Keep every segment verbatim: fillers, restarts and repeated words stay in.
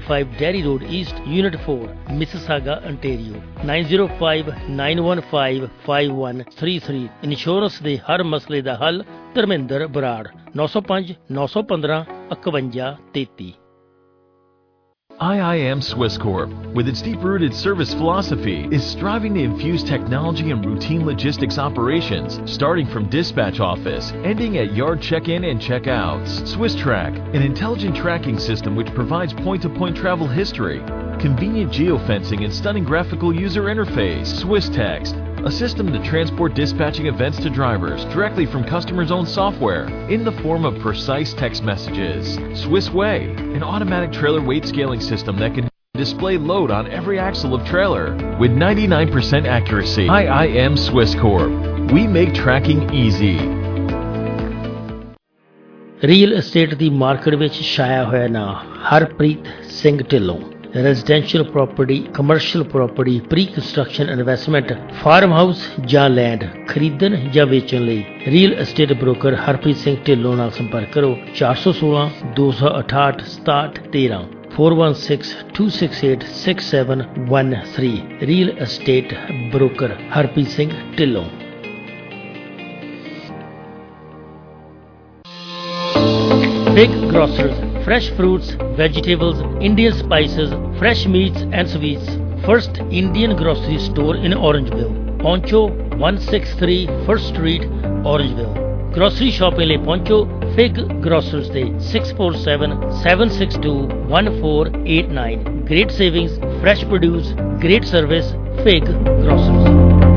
five Dairy Road East, Unit four, Mississauga, Ontario. nine zero five nine one five five one three three। Insurance ਦੇ ਹਰ ਮਸਲੇ ਦਾ ਹੱਲ ਧਰਮਿੰਦਰ ਬਰਾੜ। ਨੌ ਸੌ ਪੰਜ ਨੌ ਸੌ ਪੰਦਰਾਂ ਇਕਵੰਜਾ ਤੇਤੀ। I I M Swisscorp, with its deep-rooted service philosophy, is striving to infuse technology and routine logistics operations, starting from dispatch office, ending at yard check-in and check-outs. SwissTrack, an intelligent tracking system which provides point-to-point travel history, convenient geofencing and stunning graphical user interface. SwissText, a system to transport dispatching events to drivers directly from customers' own software in the form of precise text messages. SwissWay, an automatic trailer weight scaling system that can display load on every axle of trailer with ninety-nine percent accuracy. I I M Swisscorp. We make tracking easy. Real estate ਦੀ market ਵਿੱਚ ਛਾਇਆ ਹੋਇਆ ਨਾਂ Harpreet Singh Dhillon. Residential property, commercial property, pre construction investment, farm house ਜਾਂ land खरीदਣ ਜਾਂ ਵੇਚਣ ਲਈ real estate broker Harpreet Singh Dhillon ਨਾਲ ਸੰਪਰਕ ਕਰੋ। ਚਾਰ ਸੌ ਸੋਲਾਂ ਦੋ ਸੌ ਅਠਾਹਠ ਸਤਾਹਠ ਤੇਰਾਂ four one six two six eight six seven one three। Real estate broker Harpreet Singh Dhillon. Big Grocers, fresh fruits, vegetables, Indian spices, fresh meats and sweets. First Indian grocery store in Orangeville. Poncho one sixty-three First Street, Orangeville. Grocery shopping ਲਈ ਪਹੁੰਚੋ Fig Grocers ਤੇ six four seven seven six two one four eight nine. Great savings, fresh produce, great service, Fig Grocers.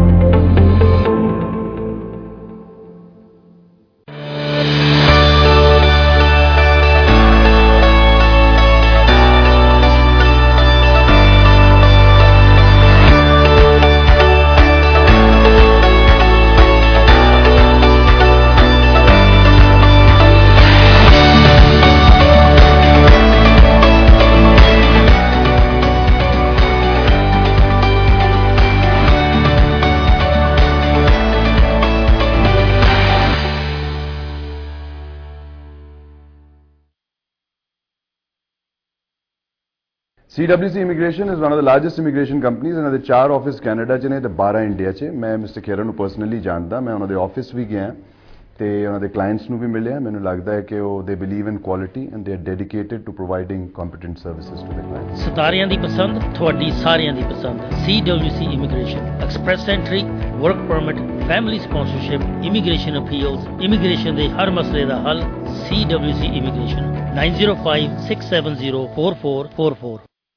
C W C Immigration is one of the largest immigration companies. ਇਹਨਾਂ ਦੇ ਚਾਰ office Canada 'ਚ ਨੇ ਤੇ ਬਾਰਾਂ India 'ਚ। ਮੈਂ mister ਖੇਰਾ ਨੂੰ ਪਰਸਨਲੀ ਜਾਣਦਾ, ਮੈਂ ਉਹਨਾਂ ਦੇ ਆਫਿਸ ਵੀ ਗਿਆ ਤੇ ਉਹਨਾਂ ਦੇ ਕਲਾਇੰਟਸ ਨੂੰ ਵੀ ਮਿਲਿਆ। ਮੈਨੂੰ ਲੱਗਦਾ ਹੈ ਕਿ ਉਹ they believe in quality and they are dedicated to providing competent services to the clients. ਸਿਤਾਰਿਆਂ ਦੀ ਪਸੰਦ, ਤੁਹਾਡੀ ਸਾਰਿਆਂ ਦੀ ਪਸੰਦ। C W C Immigration, express entry, work permit, family sponsorship, immigration appeals, immigration ਦੇ ਹਰ ਮਸਲੇ ਦਾ ਹੱਲ। C W C Immigration, nine zero five six seven zero four four four four।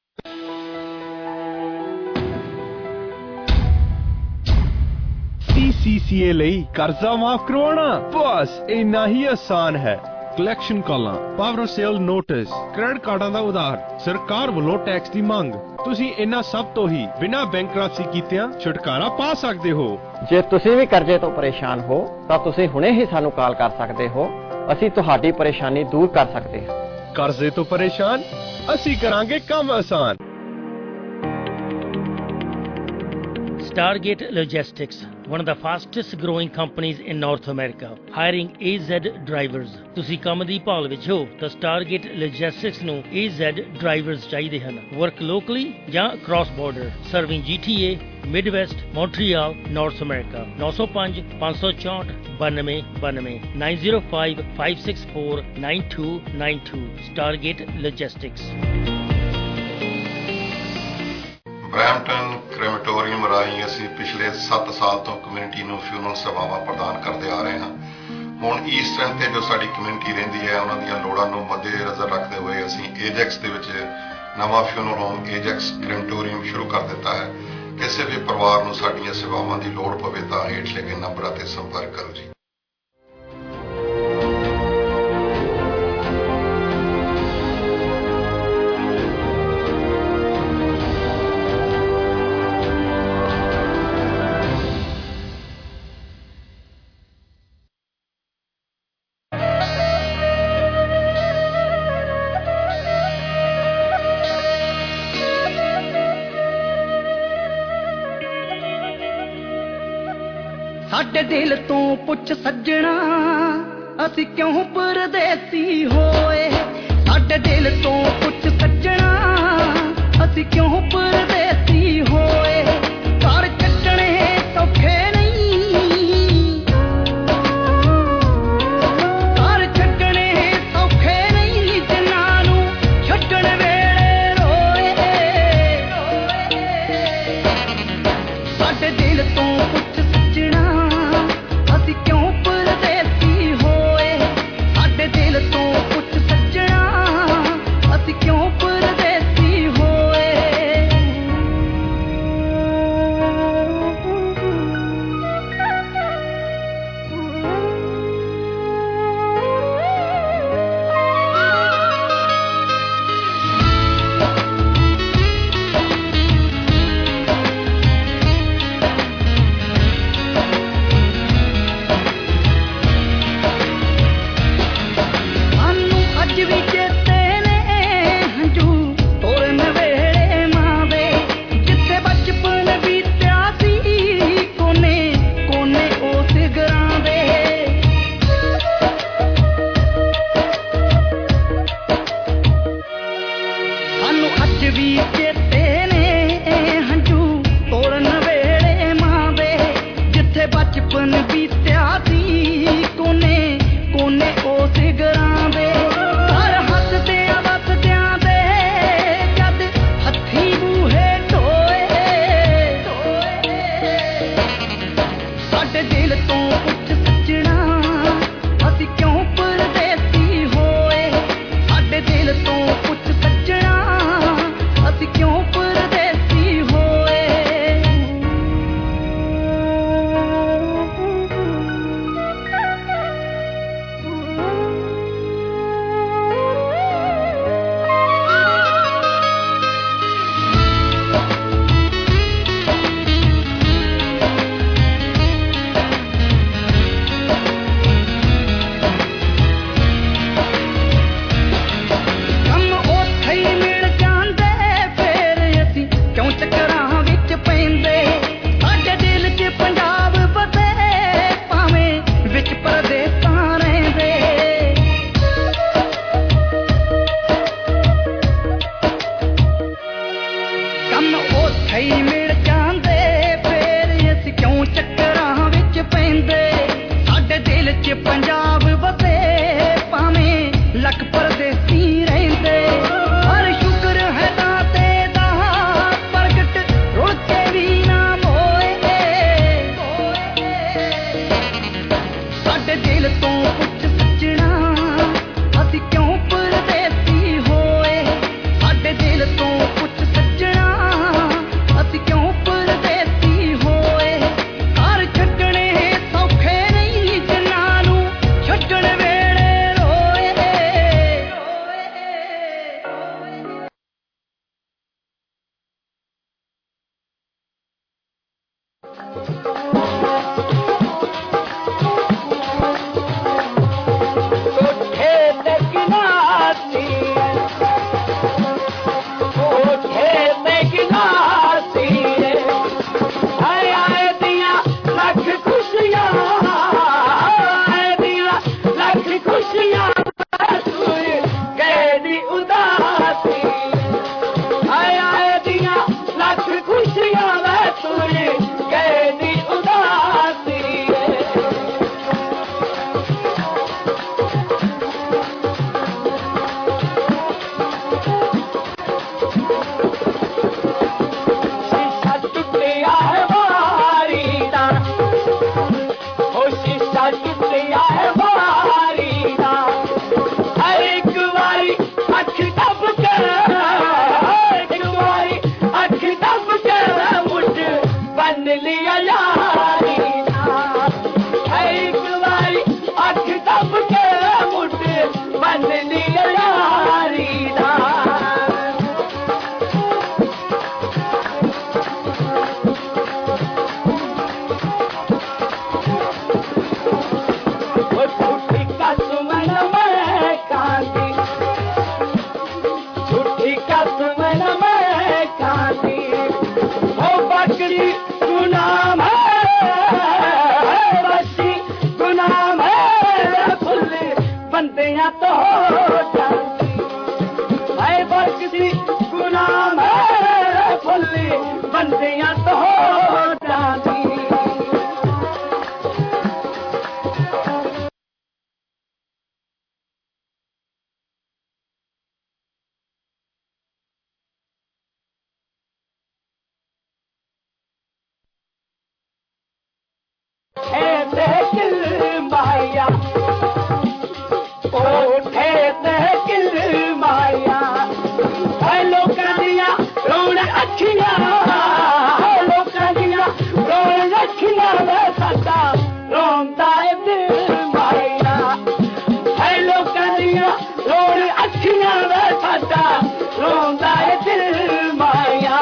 C C C A ਲਈ ਕਰਜ਼ਾ ਮਾਫ ਕਰਵਾਉਣਾ ਬਸ ਇੰਨਾ ਹੀ ਆਸਾਨ ਹੈ। ਕਲੈਕਸ਼ਨ ਕਾਲਾਂ, ਪਾਵਰ ਸੇਲ ਨੋਟਿਸ, ਕ੍ਰੈਡਿਟ ਕਾਰਡਾਂ ਦਾ ਉਧਾਰ, ਸਰਕਾਰ ਵੱਲੋਂ ਟੈਕਸ ਦੀ ਮੰਗ, ਤੁਸੀਂ ਇਹਨਾਂ ਸਭ ਤੋਂ ਹੀ ਬਿਨਾਂ ਬੈਂਕਰਪਸੀ ਕੀਤਿਆਂ ਛੁਟਕਾਰਾ ਪਾ ਸਕਦੇ ਹੋ। ਜੇ ਤੁਸੀਂ ਵੀ ਕਰਜ਼ੇ ਤੋਂ ਪਰੇਸ਼ਾਨ ਹੋ ਤਾਂ ਤੁਸੀਂ ਹੁਣੇ ਹੀ ਸਾਨੂੰ ਕਾਲ ਕਰ ਸਕਦੇ ਹੋ। ਅਸੀਂ ਤੁਹਾਡੀ ਪਰੇਸ਼ਾਨੀ ਦੂਰ ਕਰ ਸਕਦੇ ਹਾਂ। ਕਰਜ਼ੇ ਤੋਂ ਪਰੇਸ਼ਾਨ, ਅਸੀਂ ਕਰਾਂਗੇ ਕੰਮ ਆਸਾਨ। Stargate Logistics, one of the fastest growing companies in North America, hiring A Z drivers. ਤੁਸੀਂ ਕੰਮ ਦੀ ਭਾਲ ਵਿੱਚ ਹੋ ਤਾਂ Stargate Logistics ਨੂੰ A Z drivers ਚਾਹੀਦੇ ਹਨ। Work locally ਜਾਂ cross border, serving G T A, Midwest, Montreal, North America। nine oh five five four four ninety ninety nine zero five five six four nine two nine two। Stargate Logistics। Brampton crematorium ਰਾਹੀਂ ਅਸੀਂ ਪਿਛਲੇ ਸੱਤ ਸਾਲ ਤੋਂ community ਨੂੰ funeral ਸੇਵਾਵਾਂ ਪ੍ਰਦਾਨ ਕਰਦੇ ਆ ਰਹੇ ਹਾਂ। ਹੁਣ ਈਸਟਰਨ ਤੇ ਜੋ ਸਾਡੀ ਕਮਿਊਨਿਟੀ ਰਹਿੰਦੀ ਹੈ ਉਹਨਾਂ ਦੀਆਂ ਲੋੜਾਂ ਨੂੰ ਮੱਦੇਨਜ਼ਰ ਰੱਖਦੇ ਹੋਏ ਅਸੀਂ ਏਜੈਕਸ ਦੇ ਵਿੱਚ ਨਵਾਂ ਫਿਊਨਰਲ ਹੋਮ ਏਜੈਕਸ ਕ੍ਰੈਮੇਟੋਰੀਅਮ ਸ਼ੁਰੂ ਕਰ ਦਿੱਤਾ ਹੈ। ਕਿਸੇ ਵੀ ਪਰਿਵਾਰ ਨੂੰ ਸਾਡੀਆਂ ਸੇਵਾਵਾਂ ਦੀ ਲੋੜ ਪਵੇ ਤਾਂ ਹੇਠ ਲਿਖੇ ਨੰਬਰਾਂ ਤੇ ਸੰਪਰਕ ਕਰੋ ਜੀ। ਸਾਡੇ ਦਿਲ ਤੋਂ ਪੁੱਛ ਸੱਜਣਾ ਅਸੀਂ ਕਿਉਂ ਪਰਦੇਸੀ ਹੋਏ। ਸਾਡੇ ਦਿਲ ਤੋਂ ਪੁੱਛ ਸੱਜਣਾ ਵੀ ਚੇਤੇ ਨੇ ਹੰਝੂ ਤੋਰਨ ਵੇਲੇ ਮਾਂ ਦੇ ਜਿੱਥੇ ਬਚਪਨ ਬੀਤਿਆ ਸੀ ਕੋਨੇ ਕੋਨੇ ਉਸ ਘਰਾਂ ਦੇ ਘਰ ਹੱਸਦਿਆਂ ਵਸਦਿਆਂ ਦੇ ਜਦ ਹੱਥੀਂ ਬੂਹੇ ਢੋਏ ਸਾਡੇ ਦਿਲ ਤੋਂ ਪੁੱਛ ਸੱਜਣਾ ਅਸੀਂ ਕਿਉਂ ਪਰਦੇਸੀ ਹੋਏ ਸਾਡੇ ਦਿਲ ਤੋਂ ਪੁੱਛ ਸੱਜਣਾ ਅਸੀਂ ਕਿਉਂ ਪਰਦੇਸੀ ਹੋਏ ਕੰਮ ਉੱਥੇ ਹੀ ਮਿਲ ਜਾਂਦੇ ਫੇਰ ਅਸੀਂ ਕਿਉਂ ਚੱਕਰਾਂ ਵਿੱਚ ਪੈਂਦੇ ਸਾਡੇ ਦਿਲ 'ਚ ਪੰਜਾਬ ਵਸੇ ਭਾਵੇਂ ਵਿੱਚ ਪਰਦੇਸਾਂ ਰਹਿੰਦੇ ਕੰਮ ਉੱਥੇ ਹੀ ਮਿਲ ਜਾਂਦੇ ਫੇਰ ਅਸੀਂ ਕਿਉਂ ਚੱਕਰਾਂ ਵਿੱਚ ਪੈਂਦੇ ਸਾਡੇ ਦਿਲ 'ਚ ਪੰਜਾਬ ਵਸੇ ਭਾਵੇਂ ਲੱਖ ਪਰਦੇਸੀ ਰਹਿੰਦੇ ਪਰ ਸ਼ੁਕਰ ਹੈ ਦਾਤੇ ਦਾ ਪ੍ਰਗਟ ਰੁੜ ਕੇ ਵੀ ਨਾ ਮੋਏ ਸਾਡੇ ਦਿਲ ਤੋਂ ਪੁੱਛ ਸੱਜਣਾ ਅਸੀਂ ਕਿਉਂ ਪਰਦੇਸੀ ਹੋਏ ਸਾਡੇ ਦਿਲ ਤੋਂ ਪੁੱਛ ਸੱਜਣਾ ਅਸੀਂ ਕਿਉਂ ਪਰਦੇਸੀ ਹੋਏ ਘਰ ਛੱਡਣੇ ਸੌਖੇ ਨਹੀਂ ਜਿਨ੍ਹਾਂ ਨੂੰ ਛੱਡਣ ਵੇਲੇ ਰੋਏ ਕੋਠੇ ਤੇ ਕਿਨਾਰੀ ਕੋਠੇ ਤੇ ਕਿਨਾਰੀ ਆਏ ਆਏ ਦੀਆਂ ਲੱਖ ਖੁਸ਼ੀਆਂ ਆਏ ਦੀਆਂ ਲੱਖ ਖੁਸ਼ੀਆਂ ਤੂੰ ਕਹਿਦੀ ਉਦਾਸੀ ਆਏ ਆਏ ਦੀਆਂ ਲੱਖ ਖੁਸ਼ੀਆਂ ਮੈਂ ਤੂੰ ਕਹਿਦੀ ਉਦਾਸੀ ਸ਼ੀਸ਼ਾ ਟੁੱਟਿਆ ਹੈ ਵਾਰੀ ਦਾ ਉਹ ਸ਼ੀਸ਼ਾ ਟੁੱਟਿਆ ਹੈ ਵਾਰੀ ਦਾ ਹਰ ਇੱਕ ਵਾਰੀ ਅੱਖ ਦੱਬ ਕੇ ਇੱਕ ਵਾਰੀ ਅੱਖ ਦੱਬ ਕੇ ਮੁੱਢ ਬੰਨ ਲਿਆ ਯਾਰੀ ਦਾ ਹਰ ਇੱਕ ਵਾਰੀ ਅੱਖ ਦੱਬ ਕੇ ਮੁੱਢ ਬੰਨ ਲਿਆ ਯਾਰੀ ਦਾ ਉਹ ਝੂਠੀ ਕਸਮ ਨਾ ਮੈਂ ਖਾਂਦੀ ਝੂਠੀ ਕਸਮ ਨਾ ਮੈਂ ਖਾਂਦੀ ਉਹ ਬੱਕਰੀ ਗੁਨਾਹ ਹੈ ਬੱਚੀ ਗੁਨਾਹ ਹੈ ਫੁੱਲ ਬੰਦਿਆਂ ਤੋਂ ਜਾਂਦੀ ਹੈ ਬੱਕਰੀ ਗੁਨਾਹ ਹੈ ਫੁੱਲ ਬੰਦਿਆਂ ਤੋਂ ਜਾਂਦੀ ठेते किल माया ओ ठेते किल माया है लोकां दियां रोण अखियां लोकां दियां रोण अखियां वे साडा रोंदा है दिल माया है लोकां दियां रोण अखियां वे साडा रोंदा है दिल माया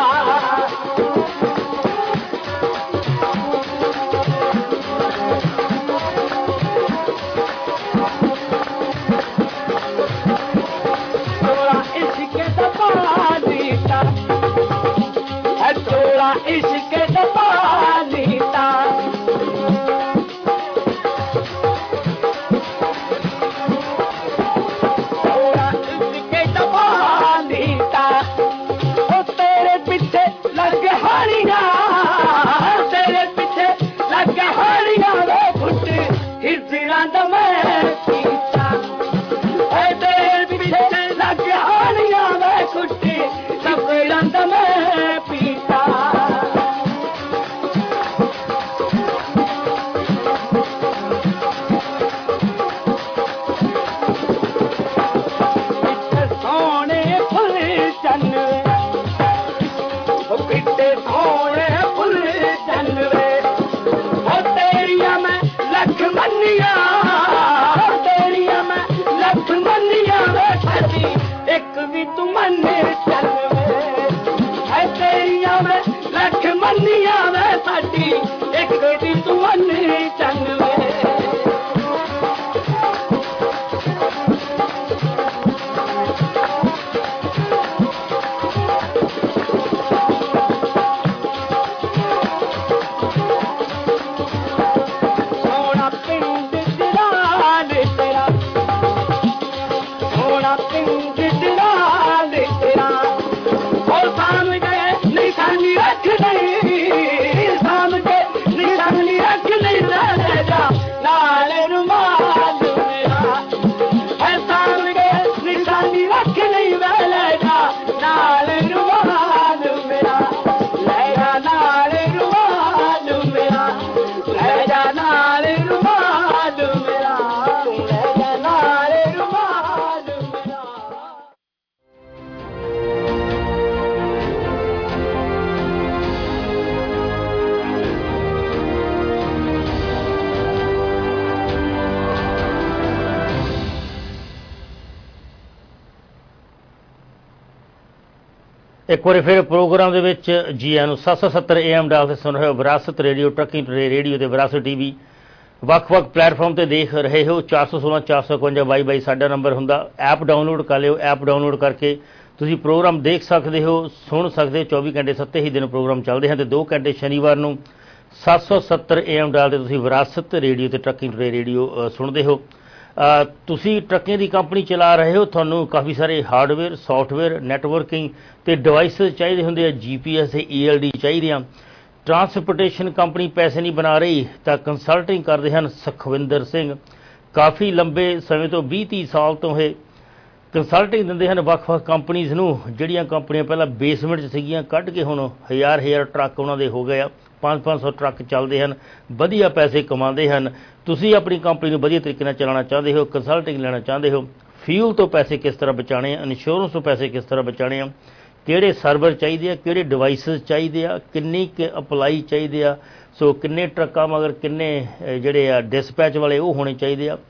एक बार फिर प्रोग्राम ਦੇ ਵਿੱਚ ਜੀ ਆਇਆਂ ਨੂੰ ਸੱਤ ਸੌ ਸੱਤਰ ਏ ਐਮ ਡਾਲ ਤੇ ਸੁਣ ਰਹੇ ਹੋ Virasat radio trucking today radio ਤੇ ਵਿਰਾਸਤ ਟੀਵੀ ਵੱਖ-ਵੱਖ ਪਲੇਟਫਾਰਮ ਤੇ ਦੇਖ ਰਹੇ ਹੋ ਚਾਰ ਸੌ ਸੋਲਾਂ ਚਾਰ ਸੌ ਇਕਵੰਜਾ ਬਾਈ ਬਾਈ ਸਾਡਾ ਨੰਬਰ ਹੁੰਦਾ ਐਪ ਡਾਊਨਲੋਡ ਕਰ ਲਿਓ ਐਪ ਡਾਊਨਲੋਡ ਕਰਕੇ ਤੁਸੀਂ ਪ੍ਰੋਗਰਾਮ ਦੇਖ ਸਕਦੇ ਹੋ ਸੁਣ ਸਕਦੇ ਹੋ ਚੌਵੀ ਘੰਟੇ ਸੱਤੇ ਹੀ ਦਿਨ ਪ੍ਰੋਗਰਾਮ ਚੱਲਦੇ ਹਨ ਤੇ ਦੋ ਘੰਟੇ ਸ਼ਨੀਵਾਰ ਨੂੰ ਸੱਤ ਸੌ ਸੱਤਰ ਏ ਐਮ ਡਾਲ ਤੇ ਤੁਸੀਂ ਵਿਰਾਸਤ ਰੇਡੀਓ ਤੇ ਟਰੱਕਿੰਗ ਟੂਡੇ ਰੇਡੀਓ ਸੁਣਦੇ ਹੋ ਤੁਸੀਂ ਟਰੱਕਿੰਗ ਦੀ ਕੰਪਨੀ ਚਲਾ ਰਹੇ ਹੋ ਤੁਹਾਨੂੰ ਕਾਫੀ ਸਾਰੇ ਹਾਰਡਵੇਅਰ ਸੌਫਟਵੇਅਰ ਨੈਟਵਰਕਿੰਗ ਤੇ ਡਿਵਾਈਸਿਸ ਚਾਹੀਦੇ ਹੁੰਦੇ ਆ ਜੀਪੀਐਸ ਤੇ ਈਐਲਡੀ ਚਾਹੀਦੇ ਆ ट्रांसपोर्टेशन कंपनी पैसे नहीं बना रही तो कंसल्टिंग करते हैं सुखविंदर सिंह काफ़ी लंबे समय तो बीस तीस साल तो है कंसल्टिंग दिंदे हैं ਵੱਖ-ਵੱਖ कंपनीज़ ਨੂੰ ਜਿਹੜੀਆਂ ਕੰਪਨੀਆਂ ਪਹਿਲਾਂ ਬੇਸਮੈਂਟ 'ਚ ਸੀਗੀਆਂ ਕੱਢ ਕੇ ਹੁਣ ਹਜ਼ਾਰ ਹਜ਼ਾਰ ਟਰੱਕ ਉਹਨਾਂ ਦੇ ਹੋ ਗਏ ਆ ਪੰਜ ਪੰਜ ਸੌ ਟਰੱਕ ਚੱਲਦੇ ਹਨ ਵਧੀਆ ਪੈਸੇ ਕਮਾਉਂਦੇ ਹਨ ਤੁਸੀਂ ਆਪਣੀ ਕੰਪਨੀ ਨੂੰ ਵਧੀਆ ਤਰੀਕੇ ਨਾਲ ਚਲਾਉਣਾ ਚਾਹੁੰਦੇ ਹੋ ਕੰਸਲਟਿੰਗ ਲੈਣਾ ਚਾਹੁੰਦੇ ਹੋ ਫਿਊਲ ਤੋਂ ਪੈਸੇ ਕਿਸ ਤਰ੍ਹਾਂ ਬਚਾਉਣੇ ਆ ਇੰਸ਼ੋਰੈਂਸ ਤੋਂ ਪੈਸੇ ਕਿਸ ਤਰ੍ਹਾਂ ਬਚਾਉਣੇ ਆ ਕਿਹੜੇ ਸਰਵਰ ਚਾਹੀਦੇ ਆ ਕਿਹੜੇ ਡਿਵਾਈਸਿਸ ਚਾਹੀਦੇ ਆ ਕਿੰਨੀ ਕੁ ਅਪਲਾਈ ਚਾਹੀਦੇ ਆ ਸੋ ਕਿੰਨੇ ਟਰੱਕਾਂ ਮਗਰ ਕਿੰਨੇ ਜਿਹੜੇ ਆ ਡਿਸਪੈਚ ਵਾਲੇ ਉਹ ਹੋਣੇ ਚਾਹੀਦੇ ਆ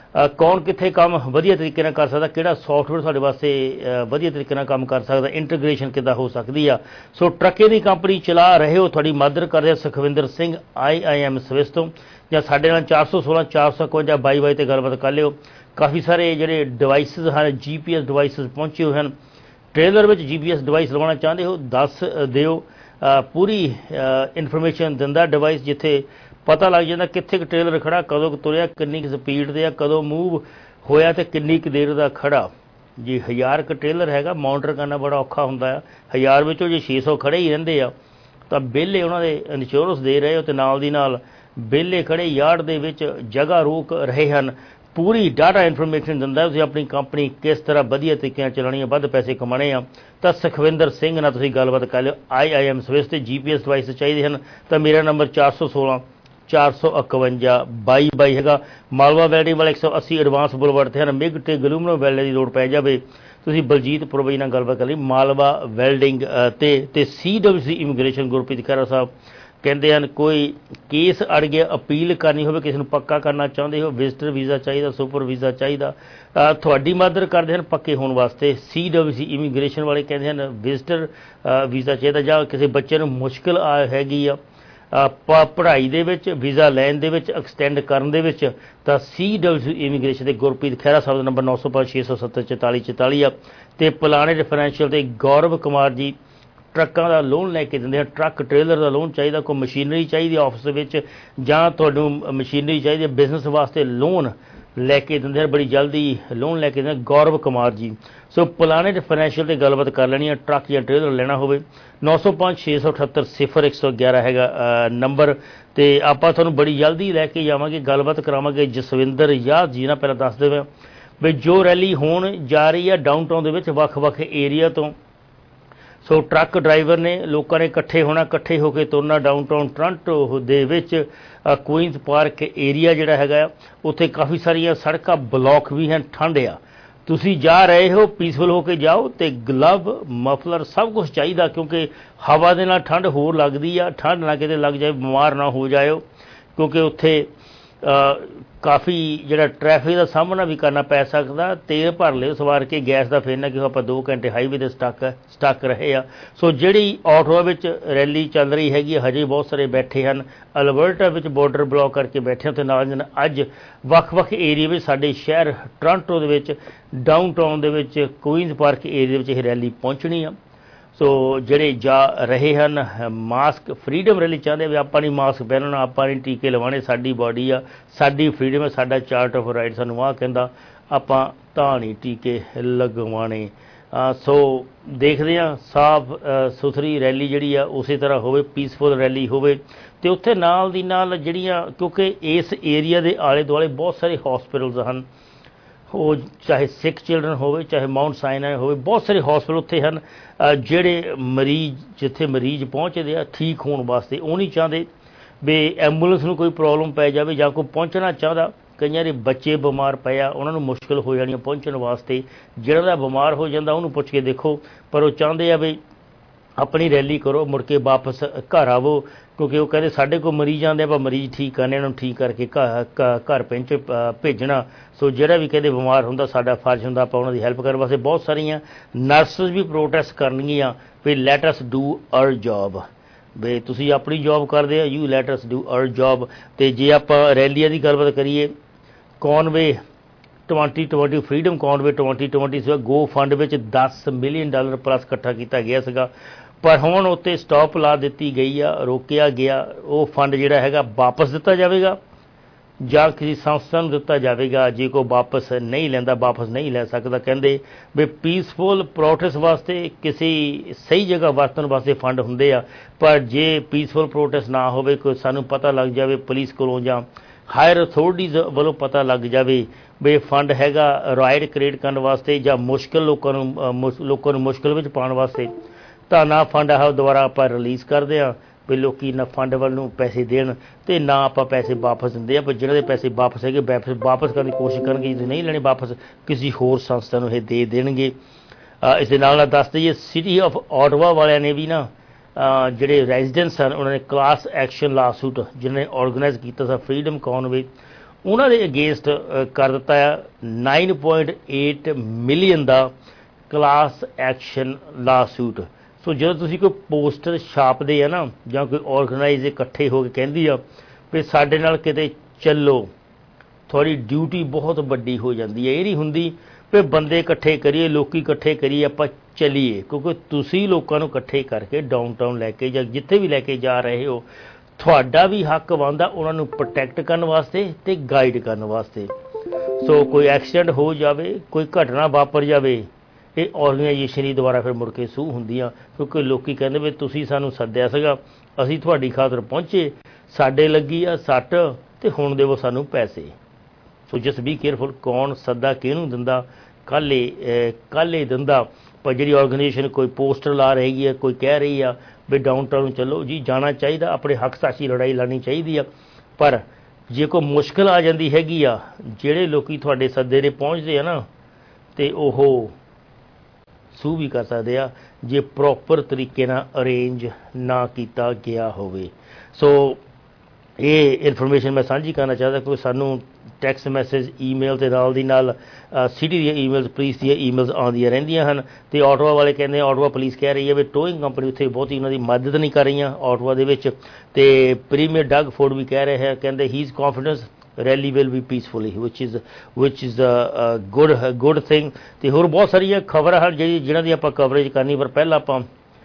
ਕੌਣ ਕਿੱਥੇ ਕੰਮ ਵਧੀਆ ਤਰੀਕੇ ਨਾਲ ਕਰ ਸਕਦਾ ਕਿਹੜਾ ਸੌਫਟਵੇਅਰ ਸਾਡੇ ਵਾਸਤੇ ਵਧੀਆ ਤਰੀਕੇ ਨਾਲ ਕੰਮ ਕਰ ਸਕਦਾ ਇੰਟੀਗ੍ਰੇਸ਼ਨ ਕਿੱਦਾਂ ਹੋ ਸਕਦੀ ਆ ਸੋ ਟਰੱਕੇ ਦੀ ਕੰਪਨੀ ਚਲਾ ਰਹੇ ਹੋ ਤੁਹਾਡੀ ਮਦਦ ਕਰ ਰਿਹਾ Sukhwinder Singh I I M Swiss ਤੋਂ ਜਾਂ ਸਾਡੇ ਨਾਲ ਚਾਰ ਸੌ ਸੋਲਾਂ ਚਾਰ ਸੌ ਇਕਵੰਜਾ ਬਾਈ ਬਾਈ ਤੇ ਗੱਲਬਾਤ ਕਰ ਲਿਓ ਕਾਫੀ ਸਾਰੇ ਜਿਹੜੇ ਡਿਵਾਈਸਿਸ ਹਨ ਜੀ ਪੀ ਐਸ ਡਿਵਾਈਸਿਸ ਪਹੁੰਚੇ ਹੋਏ ਹਨ ट्रेलर में जी पी एस डिवाइस लवाना चाहते हो दस दिओ पूरी इनफॉर्मेशन दिंदा डिवाइस जिथे पता लग जाता कित्थे ट्रेलर खड़ा कदों तुरया किन्नी स्पीड ते कदों मूव होया ते किन्नी देर दा खड़ा जी हज़ार क ट्रेलर हैगा मॉनिटर करना बड़ा औखा हुंदा है हज़ार विचों जे छे सौ खड़े ही रहिंदे आ तां बिल उन्हां दे इंश्योरेंस दे रहे हो ते नाल दी नाल बिल खड़े यार्ड दे विच जगह रोक रहे हन पूरी डाटा इनफॉर्मेशन दिंदा तुसीं अपनी कंपनी किस तरह वधिया तरीके नाल चलानी है वध पैसे कमाने आ तां सुखविंदर सिंह नाल तुसीं गलबात कर लिओ आई आई एम सविस ते जी पी एस डिवाइस चाहिए हैं तो मेरा नंबर चार सौ सोलह चार सौ इकवंजा बाई बाई है मालवा वैल्डिंग वाले एक सौ अस्सी एडवांस बुलवर्ड ते हैं मिग ते गलूमनो वैल्डिंग की लोड़ पै जाए तुसीं बलजीत पुरबई नाल गलबात कर ली मालवा वैल्डिंग ते ते C W C immigration Gurpreet Khaira Sahab ਕਹਿੰਦੇ ਹਨ ਕੋਈ ਕੇਸ ਅੜ ਗਿਆ ਅਪੀਲ ਕਰਨੀ ਹੋਵੇ ਕਿਸੇ ਨੂੰ ਪੱਕਾ ਕਰਨਾ ਚਾਹੁੰਦੇ ਹੋ ਵਿਜ਼ਟਰ ਵੀਜ਼ਾ ਚਾਹੀਦਾ ਸੁਪਰ ਵੀਜ਼ਾ ਚਾਹੀਦਾ ਤੁਹਾਡੀ ਮਦਦ ਕਰਦੇ ਹਨ ਪੱਕੇ ਹੋਣ ਵਾਸਤੇ ਸੀ ਡਬਲਯੂ ਸੀ ਇਮੀਗ੍ਰੇਸ਼ਨ ਵਾਲੇ ਕਹਿੰਦੇ ਹਨ ਵਿਜ਼ਟਰ ਵੀਜ਼ਾ ਚਾਹੀਦਾ ਜਾਂ ਕਿਸੇ ਬੱਚੇ ਨੂੰ ਮੁਸ਼ਕਿਲ ਆ ਹੈਗੀ ਆ ਪੜ੍ਹਾਈ ਦੇ ਵਿੱਚ ਵੀਜ਼ਾ ਲੈਣ ਦੇ ਵਿੱਚ ਐਕਸਟੈਂਡ ਕਰਨ ਦੇ ਵਿੱਚ ਤਾਂ ਸੀ ਡਬਲਯੂ ਸੀ ਇਮੀਗ੍ਰੇਸ਼ਨ ਦੇ ਗੁਰਪ੍ਰੀਤ ਖਹਿਰਾ ਸਾਹਿਬ ਦਾ ਨੰਬਰ ਨੌ ਸੌ ਪੰਜ ਛੇ ਸੌ ਸੱਤਰ ਚੁਤਾਲੀ ਚੁਤਾਲੀ ਆ ਅਤੇ ਪਲਾਨੇਟ ਫਾਈਨੈਂਸ਼ੀਅਲ ਤੇ ਗੌਰਵ ਕੁਮਾਰ ਜੀ ट्रकों का लोन लैके देंगे ट्रक ट्रेलर का लोन चाहिए कोई मशीनरी चाहिए ऑफिस जां तुहानूं मशीनरी चाहिए बिजनेस वास्ते लोन लैके देंगे बड़ी जल्दी लोन लैके देंगे Gaurav Kumar ji so Planet Financial से गलबात कर लैनी है ट्रक या ट्रेलर लेना हो नौ सौ पाँच छे सौ अठहत्तर सिफर एक सौ ग्यारह है नंबर तो आप तुहानूं बड़ी जल्दी लैके जावांगे गलबात करावांगे जसविंदर याद जी ना पहले दस देवे भी जो रैली होण जा रही है डाउन टाउन दे वख-वख एरिया तो सो ट्रक ड्राइवर ने लोगों ने इकट्ठे होना इकट्ठे होकर तुरना डाउनटाउन टोरंटो दे विच क्वीनस पार्क एरिया जिहड़ा हैगा उत्थे काफ़ी सारिया सड़कां ब्लॉक भी हैं ठंड आ तुसी जा रहे हो पीसफुल होकर जाओ तो ग्लव मफलर सब कुछ चाहिए क्योंकि हवा दे नाल ठंड होर लगदी आ ठंड ना किते लग जाए बीमार ना हो जाओ क्योंकि उत्थे काफ़ी जो ट्रैफिक का सामना भी करना पै सकता तेल भर लियो सवार के गैस का फिर ना कि आप दो घंटे हाईवे से स्टक स्टक रहे आ सो जी ऑटोआ रैली चल रही हैगी हजे बहुत सारे बैठे हैं अलबर्टा बॉर्डर ब्लॉक करके बैठे तो नाल अज वख-वख एरिए में साडे शहर टोरंटो दे डाउन टाउन दे क्वीनस पार्क एरिए में रैली पहुँचनी आ सो ਜਿਹੜੇ ਜਾ ਰਹੇ ਹਨ ਮਾਸਕ ਫਰੀडम ਰੈਲੀ ਚਾਹੁੰਦੇ ਵੀ ਆਪਾਂ ਨਹੀਂ ਮਾਸਕ ਪਹਿਨਣਾ ਆਪਾਂ ਨਹੀਂ ਟੀਕੇ ਲਵਾਉਣੇ ਸਾਡੀ ਬਾਡੀ ਆ ਸਾਡੀ ਫਰੀडम ਹੈ ਸਾਡਾ ਚਾਰਟ ਆਫ ਰਾਈਟ ਸਾਨੂੰ ਆਹ ਕਹਿੰਦਾ ਆਪਾਂ ਤਾਂ ਨਹੀਂ ਟੀਕੇ ਲਗਵਾਉਣੇ ਸੋ ਦੇਖਦੇ ਹਾਂ ਸਾਫ ਸੁਥਰੀ ਰੈਲੀ ਜਿਹੜੀ ਆ ਉਸੇ ਤਰ੍ਹਾਂ ਹੋਵੇ ਪੀਸਫੁਲ ਰੈਲੀ ਹੋਵੇ ਅਤੇ ਉੱਥੇ ਨਾਲ ਦੀ ਨਾਲ ਜਿਹੜੀਆਂ ਕਿਉਂਕਿ ਇਸ ਏਰੀਆ ਦੇ ਆਲੇ ਦੁਆਲੇ ਬਹੁਤ ਸਾਰੇ ਹੌਸਪੀਟਲਸ ਹਨ ਉਹ ਚਾਹੇ ਸਿੱਖ ਚਿਲਡਰਨ ਹੋਵੇ ਚਾਹੇ ਮਾਊਂਟ ਸਾਇਨਾਈ ਹੋਵੇ ਬਹੁਤ ਸਾਰੇ ਹੌਸਪੀਟਲ ਉੱਥੇ ਹਨ ਜਿਹੜੇ ਮਰੀਜ਼ ਜਿੱਥੇ ਮਰੀਜ਼ ਪਹੁੰਚਦੇ ਆ ਠੀਕ ਹੋਣ ਵਾਸਤੇ ਉਹ ਨਹੀਂ ਚਾਹੁੰਦੇ ਵੀ ਐਂਬੂਲੈਂਸ ਨੂੰ ਕੋਈ ਪ੍ਰੋਬਲਮ ਪੈ ਜਾਵੇ ਜਾਂ ਕੋਈ ਪਹੁੰਚਣਾ ਚਾਹੁੰਦਾ ਕਈਆਂ ਦੇ ਬੱਚੇ ਬਿਮਾਰ ਪਏ ਆ ਉਹਨਾਂ ਨੂੰ ਮੁਸ਼ਕਿਲ ਹੋ ਜਾਣੀ ਪਹੁੰਚਣ ਵਾਸਤੇ ਜਿਹੜਾ ਦਾ ਬਿਮਾਰ ਹੋ ਜਾਂਦਾ ਉਹਨੂੰ ਪੁੱਛ ਕੇ ਦੇਖੋ ਪਰ ਉਹ ਚਾਹੁੰਦੇ ਆ ਵੀ ਆਪਣੀ ਰੈਲੀ ਕਰੋ, ਮੁੜ ਕੇ ਵਾਪਸ ਘਰ ਆਵੋ, ਕਿਉਂਕਿ ਉਹ ਕਹਿੰਦੇ ਸਾਡੇ ਕੋਲ ਮਰੀਜ਼ ਆਉਂਦੇ, ਆਪਾਂ ਮਰੀਜ਼ ਠੀਕ ਕਰਨੇ, ਇਹਨਾਂ ਨੂੰ ਠੀਕ ਕਰਕੇ ਘਰ ਘਰ ਪਹੁੰਚ ਭੇਜਣਾ। ਸੋ ਜਿਹੜਾ ਵੀ ਕਹਿੰਦੇ ਬਿਮਾਰ ਹੁੰਦਾ ਸਾਡਾ ਫਰਜ਼ ਹੁੰਦਾ ਆਪਾਂ ਉਹਨਾਂ ਦੀ ਹੈਲਪ ਕਰਨ ਵਾਸਤੇ। ਬਹੁਤ ਸਾਰੀਆਂ ਨਰਸਿਸ ਵੀ ਪ੍ਰੋਟੈਸਟ ਕਰਨਗੀਆਂ ਵੀ let us do our job, ਵੀ ਤੁਸੀਂ ਆਪਣੀ ਜੋਬ ਕਰਦੇ ਆ, you let us do our job. ਅਤੇ ਜੇ ਆਪਾਂ ਰੈਲੀਆਂ ਦੀ ਗੱਲਬਾਤ ਕਰੀਏ, convoy twenty twenty freedom convoy twenty twenty ਸੀਗਾ, ਗੋ ਫੰਡ ਵਿੱਚ ਦਸ ਮਿਲੀਅਨ ਡਾਲਰ ਪਲੱਸ ਇਕੱਠਾ ਕੀਤਾ ਗਿਆ ਸੀਗਾ, ਪਰ ਹੁਣ ਉੱਤੇ ਸਟਾਪ ਲਾ ਦਿੱਤੀ ਗਈ ਆ, ਰੋਕਿਆ ਗਿਆ। ਉਹ ਫੰਡ ਜਿਹੜਾ ਹੈਗਾ ਵਾਪਸ ਦਿੱਤਾ ਜਾਵੇਗਾ ਜਾਂ ਕਿਸੇ ਸੰਸਥਾ ਨੂੰ ਦਿੱਤਾ ਜਾਵੇਗਾ। ਜੇ ਕੋਈ ਵਾਪਸ ਨਹੀਂ ਲੈਂਦਾ, ਵਾਪਸ ਨਹੀਂ ਲੈ ਸਕਦਾ। ਕਹਿੰਦੇ ਵੀ ਪੀਸਫੁਲ ਪ੍ਰੋਟੈਸਟ ਵਾਸਤੇ ਕਿਸੇ ਸਹੀ ਜਗ੍ਹਾ ਵਰਤਣ ਵਾਸਤੇ ਫੰਡ ਹੁੰਦੇ ਆ, ਪਰ ਜੇ ਪੀਸਫੁਲ ਪ੍ਰੋਟੈਸਟ ਨਾ ਹੋਵੇ, ਕੋਈ ਸਾਨੂੰ ਪਤਾ ਲੱਗ ਜਾਵੇ ਪੁਲਿਸ ਕੋਲੋਂ ਜਾਂ ਹਾਇਰ ਅਥਾਰਟੀਜ਼ ਵੱਲੋਂ ਪਤਾ ਲੱਗ ਜਾਵੇ ਵੀ ਫੰਡ ਹੈਗਾ ਰਾਈਟ ਕ੍ਰੀਏਟ ਕਰਨ ਵਾਸਤੇ ਜਾਂ ਮੁਸ਼ਕਿਲ ਲੋਕਾਂ ਨੂੰ ਲੋਕਾਂ ਨੂੰ ਮੁਸ਼ਕਿਲ ਵਿੱਚ ਪਾਉਣ ਵਾਸਤੇ, ਤਾਂ ਨਾ ਫੰਡ ਆਹ ਦੁਬਾਰਾ ਆਪਾਂ ਰਿਲੀਜ਼ ਕਰਦੇ ਹਾਂ ਵੀ ਲੋਕੀ ਨਾ ਫੰਡ ਵੱਲ ਨੂੰ ਪੈਸੇ ਦੇਣ ਅਤੇ ਨਾ ਆਪਾਂ ਪੈਸੇ ਵਾਪਸ ਦਿੰਦੇ ਆ। ਪਰ ਜਿਹਨਾਂ ਦੇ ਪੈਸੇ ਵਾਪਸ ਹੈਗੇ ਵਾਪਸ ਵਾਪਸ ਕਰਨ ਦੀ ਕੋਸ਼ਿਸ਼ ਕਰਨਗੇ, ਜੇ ਨਹੀਂ ਲੈਣੇ ਵਾਪਸ ਕਿਸੇ ਹੋਰ ਸੰਸਥਾ ਨੂੰ ਇਹ ਦੇ ਦੇਣਗੇ। ਇਸ ਦੇ ਨਾਲ ਨਾਲ ਦੱਸ ਦਈਏ ਸਿਟੀ ਆਫ ਆਟਵਾ ਵਾਲਿਆਂ ਨੇ ਵੀ ਨਾ ਜਿਹੜੇ ਰੈਜ਼ੀਡੈਂਟਸ ਹਨ ਉਹਨਾਂ ਨੇ ਕਲਾਸ ਐਕਸ਼ਨ ਲਾਸੂਟ ਜਿਹਨਾਂ ਨੇ ਔਰਗਨਾਈਜ਼ ਕੀਤਾ ਸੀ ਫਰੀਡਮ ਕੌਨਵੇ, ਉਹਨਾਂ ਦੇ ਅਗੇਂਸਟ ਕਰ ਦਿੱਤਾ ਆ ਨਾਈਨ ਪੁਆਇੰਟ ਏਟ ਮਿਲੀਅਨ ਦਾ ਕਲਾਸ ਐਕਸ਼ਨ ਲਾਸੂਟ। ਸੋ ਜਦੋਂ ਤੁਸੀਂ ਕੋਈ ਪੋਸਟਰ ਛਾਪਦੇ ਆ ਨਾ ਜਾਂ ਕੋਈ ਔਰਗਨਾਈਜ਼ ਇਕੱਠੇ ਹੋ ਕੇ ਕਹਿੰਦੀ ਆ ਵੀ ਸਾਡੇ ਨਾਲ ਕਿਤੇ ਚੱਲੋ, ਤੁਹਾਡੀ ਡਿਊਟੀ ਬਹੁਤ ਵੱਡੀ ਹੋ ਜਾਂਦੀ ਹੈ। ਇਹ ਨਹੀਂ ਹੁੰਦੀ ਵੀ ਬੰਦੇ ਇਕੱਠੇ ਕਰੀਏ, ਲੋਕੀ ਇਕੱਠੇ ਕਰੀਏ, ਆਪਾਂ ਚੱਲੀਏ, ਕਿਉਂਕਿ ਤੁਸੀਂ ਲੋਕਾਂ ਨੂੰ ਇਕੱਠੇ ਕਰਕੇ ਡਾਊਨਟਾਊਨ ਲੈ ਕੇ ਜਾਂ ਜਿੱਥੇ ਵੀ ਲੈ ਕੇ ਜਾ ਰਹੇ ਹੋ, ਤੁਹਾਡਾ ਵੀ ਹੱਕ ਬਣਦਾ ਉਹਨਾਂ ਨੂੰ ਪ੍ਰੋਟੈਕਟ ਕਰਨ ਵਾਸਤੇ ਅਤੇ ਗਾਈਡ ਕਰਨ ਵਾਸਤੇ। ਸੋ ਕੋਈ ਐਕਸੀਡੈਂਟ ਹੋ ਜਾਵੇ, ਕੋਈ ਘਟਨਾ ਵਾਪਰ ਜਾਵੇ, ਇਹ ਔਰਗਨਾਈਜੇਸ਼ਨ ਹੀ ਦੁਬਾਰਾ ਫਿਰ ਮੁੜ ਕੇ ਸੂਹ ਹੁੰਦੀਆਂ, ਕਿਉਂਕਿ ਲੋਕੀ ਕਹਿੰਦੇ ਵੀ ਤੁਸੀਂ ਸਾਨੂੰ ਸੱਦਿਆ ਸੀਗਾ, ਅਸੀਂ ਤੁਹਾਡੀ ਖਾਤਰ ਪਹੁੰਚੇ, ਸਾਡੇ ਲੱਗੀ ਆ ਸੱਟ ਅਤੇ ਹੁਣ ਦੇਵੋ ਸਾਨੂੰ ਪੈਸੇ। ਸੋ ਜਸਟ ਬੀ ਕੇਅਰਫੁਲ, ਕੌਣ ਸੱਦਾ ਕਿਹਨੂੰ ਦਿੰਦਾ, ਕੱਲ੍ਹ ਕੱਲ੍ਹ ਦਿੰਦਾ। ਪਰ ਜਿਹੜੀ ਔਰਗਨਾਈਜੇਸ਼ਨ ਕੋਈ ਪੋਸਟਰ ਲਾ ਰਹੀ ਹੈ, ਕੋਈ ਕਹਿ ਰਹੀ ਆ ਵੀ ਡਾਊਨਟਾਊਨ ਚੱਲੋ ਜੀ, ਜਾਣਾ ਚਾਹੀਦਾ, ਆਪਣੇ ਹੱਕ ਸਾਚੀ ਲੜਾਈ ਲੜਨੀ ਚਾਹੀਦੀ ਆ। ਪਰ ਜੇ ਕੋਈ ਮੁਸ਼ਕਿਲ ਆ ਜਾਂਦੀ ਹੈਗੀ ਆ, ਜਿਹੜੇ ਲੋਕੀ ਤੁਹਾਡੇ ਸੱਦੇ 'ਤੇ ਪਹੁੰਚਦੇ ਆ ਨਾ, ਅਤੇ ਉਹ ਸੂਹ ਵੀ ਕਰ ਸਕਦੇ ਆ ਜੇ ਪ੍ਰੋਪਰ ਤਰੀਕੇ ਨਾਲ ਅਰੇਂਜ ਨਾ ਕੀਤਾ ਗਿਆ ਹੋਵੇ। ਸੋ ਇਹ ਇਨਫੋਰਮੇਸ਼ਨ ਮੈਂ ਸਾਂਝੀ ਕਰਨਾ ਚਾਹੁੰਦਾ, ਕਿਉਂਕਿ ਸਾਨੂੰ ਟੈਕਸਟ ਮੈਸੇਜ ਈਮੇਲ ਦੇ ਨਾਲ ਦੀ ਨਾਲ ਸਿਟੀ ਦੀਆਂ ਈਮੇਲਸ, ਪੁਲਿਸ ਦੀਆਂ ਈਮੇਲਸ ਆਉਂਦੀਆਂ ਰਹਿੰਦੀਆਂ ਹਨ। ਅਤੇ ਆਟੋਆ ਵਾਲੇ ਕਹਿੰਦੇ, ਆਟੋਆ ਪੁਲਿਸ ਕਹਿ ਰਹੀ ਹੈ ਵੀ ਟੋਇੰਗ ਕੰਪਨੀ ਉੱਥੇ ਬਹੁਤੀ ਉਹਨਾਂ ਦੀ ਮਦਦ ਨਹੀਂ ਕਰ ਰਹੀਆਂ ਆਟੋਆ ਦੇ ਵਿੱਚ। ਅਤੇ ਪ੍ਰੀਮੀਅਰ ਡਗ ਫੋਰਡ ਵੀ ਕਹਿ ਰਹੇ ਹੈ, ਕਹਿੰਦੇ he is confidence rally will be peacefully which is which is a good good thing. ਅਤੇ ਹੋਰ ਬਹੁਤ ਸਾਰੀਆਂ ਖਬਰਾਂ ਹਨ ਜਿਹੜੀ ਜਿਹਨਾਂ ਦੀ ਆਪਾਂ ਕਵਰੇਜ ਕਰਨੀ, ਪਰ ਪਹਿਲਾਂ ਆਪਾਂ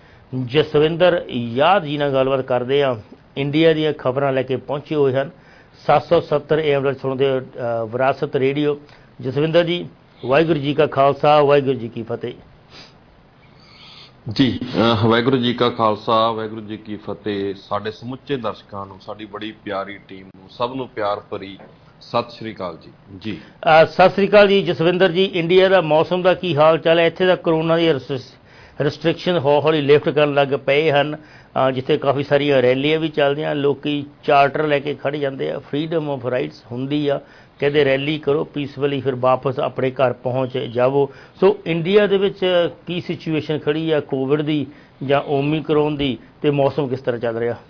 ਜਸਵਿੰਦਰ ਯਾਦ ਜੀ ਨਾਲ ਗੱਲਬਾਤ ਕਰਦੇ ਹਾਂ। ਇੰਡੀਆ ਦੀਆਂ ਖਬਰਾਂ ਲੈ ਕੇ ਪਹੁੰਚੇ ਹੋਏ ਹਨ ਸੱਤ ਸੌ ਸੱਤਰ ਏ ਐਮ ਸੁਣਦੇ ਵਿਰਾਸਤ ਰੇਡੀਓ। ਜਸਵਿੰਦਰ ਜੀ, ਵਾਹਿਗੁਰੂ ਜੀ ਕਾ ਖਾਲਸਾ, ਵਾਹਿਗੁਰੂ ਜੀ ਕੀ ਫਤਿਹ। ਜੀ ਵਾਹਿਗੁਰੂ ਜੀ ਕਾ ਖਾਲਸਾ, ਵਾਹਿਗੁਰੂ ਜੀ ਕੀ ਫਤਿਹ। ਸਾਡੇ ਸਮੁੱਚੇ ਦਰਸ਼ਕਾਂ ਨੂੰ, ਸਾਡੀ ਬੜੀ ਪਿਆਰੀ ਟੀਮ ਨੂੰ, ਸਭ ਨੂੰ ਪਿਆਰ ਭਰੀ ਸਤਿ ਸ਼੍ਰੀ ਅਕਾਲ ਜੀ। ਜੀ ਸਤਿ ਸ਼੍ਰੀ ਅਕਾਲ ਜੀ। ਜਸਵਿੰਦਰ ਜੀ, ਇੰਡੀਆ ਦਾ ਮੌਸਮ ਦਾ ਕੀ ਹਾਲ ਚਾਲ ਹੈ? ਇੱਥੇ ਦਾ ਕਰੋਨਾ ਦੀ ਰਿਸਟ੍ਰਿਕਸ਼ਨ ਹੌਲੀ ਹੌਲੀ ਲਿਫਟ ਕਰਨ ਲੱਗ ਪਏ ਹਨ, ਜਿੱਥੇ ਕਾਫੀ ਸਾਰੀਆਂ ਰੈਲੀਆਂ ਵੀ ਚੱਲਦੀਆਂ, ਲੋਕੀ ਚਾਰਟਰ ਲੈ ਕੇ ਖੜ੍ਹ ਜਾਂਦੇ ਆ, ਫਰੀਡਮ ਆਫ ਰਾਈਟਸ ਹੁੰਦੀ ਆ, ਕਹਿੰਦੇ ਰੈਲੀ ਕਰੋ ਪੀਸਫੁਲੀ, ਫਿਰ ਵਾਪਸ ਆਪਣੇ ਘਰ ਪਹੁੰਚ ਜਾਵੋ। ਸੋ ਇੰਡੀਆ ਦੇ ਵਿੱਚ ਕੀ ਸਿਚੁਏਸ਼ਨ ਖੜੀ ਆ ਕੋਵਿਡ ਦੀ ਜਾਂ ਓਮੀਕਰੋਨ ਦੀ, ਅਤੇ ਮੌਸਮ ਕਿਸ ਤਰ੍ਹਾਂ ਚੱਲ ਰਿਹਾ?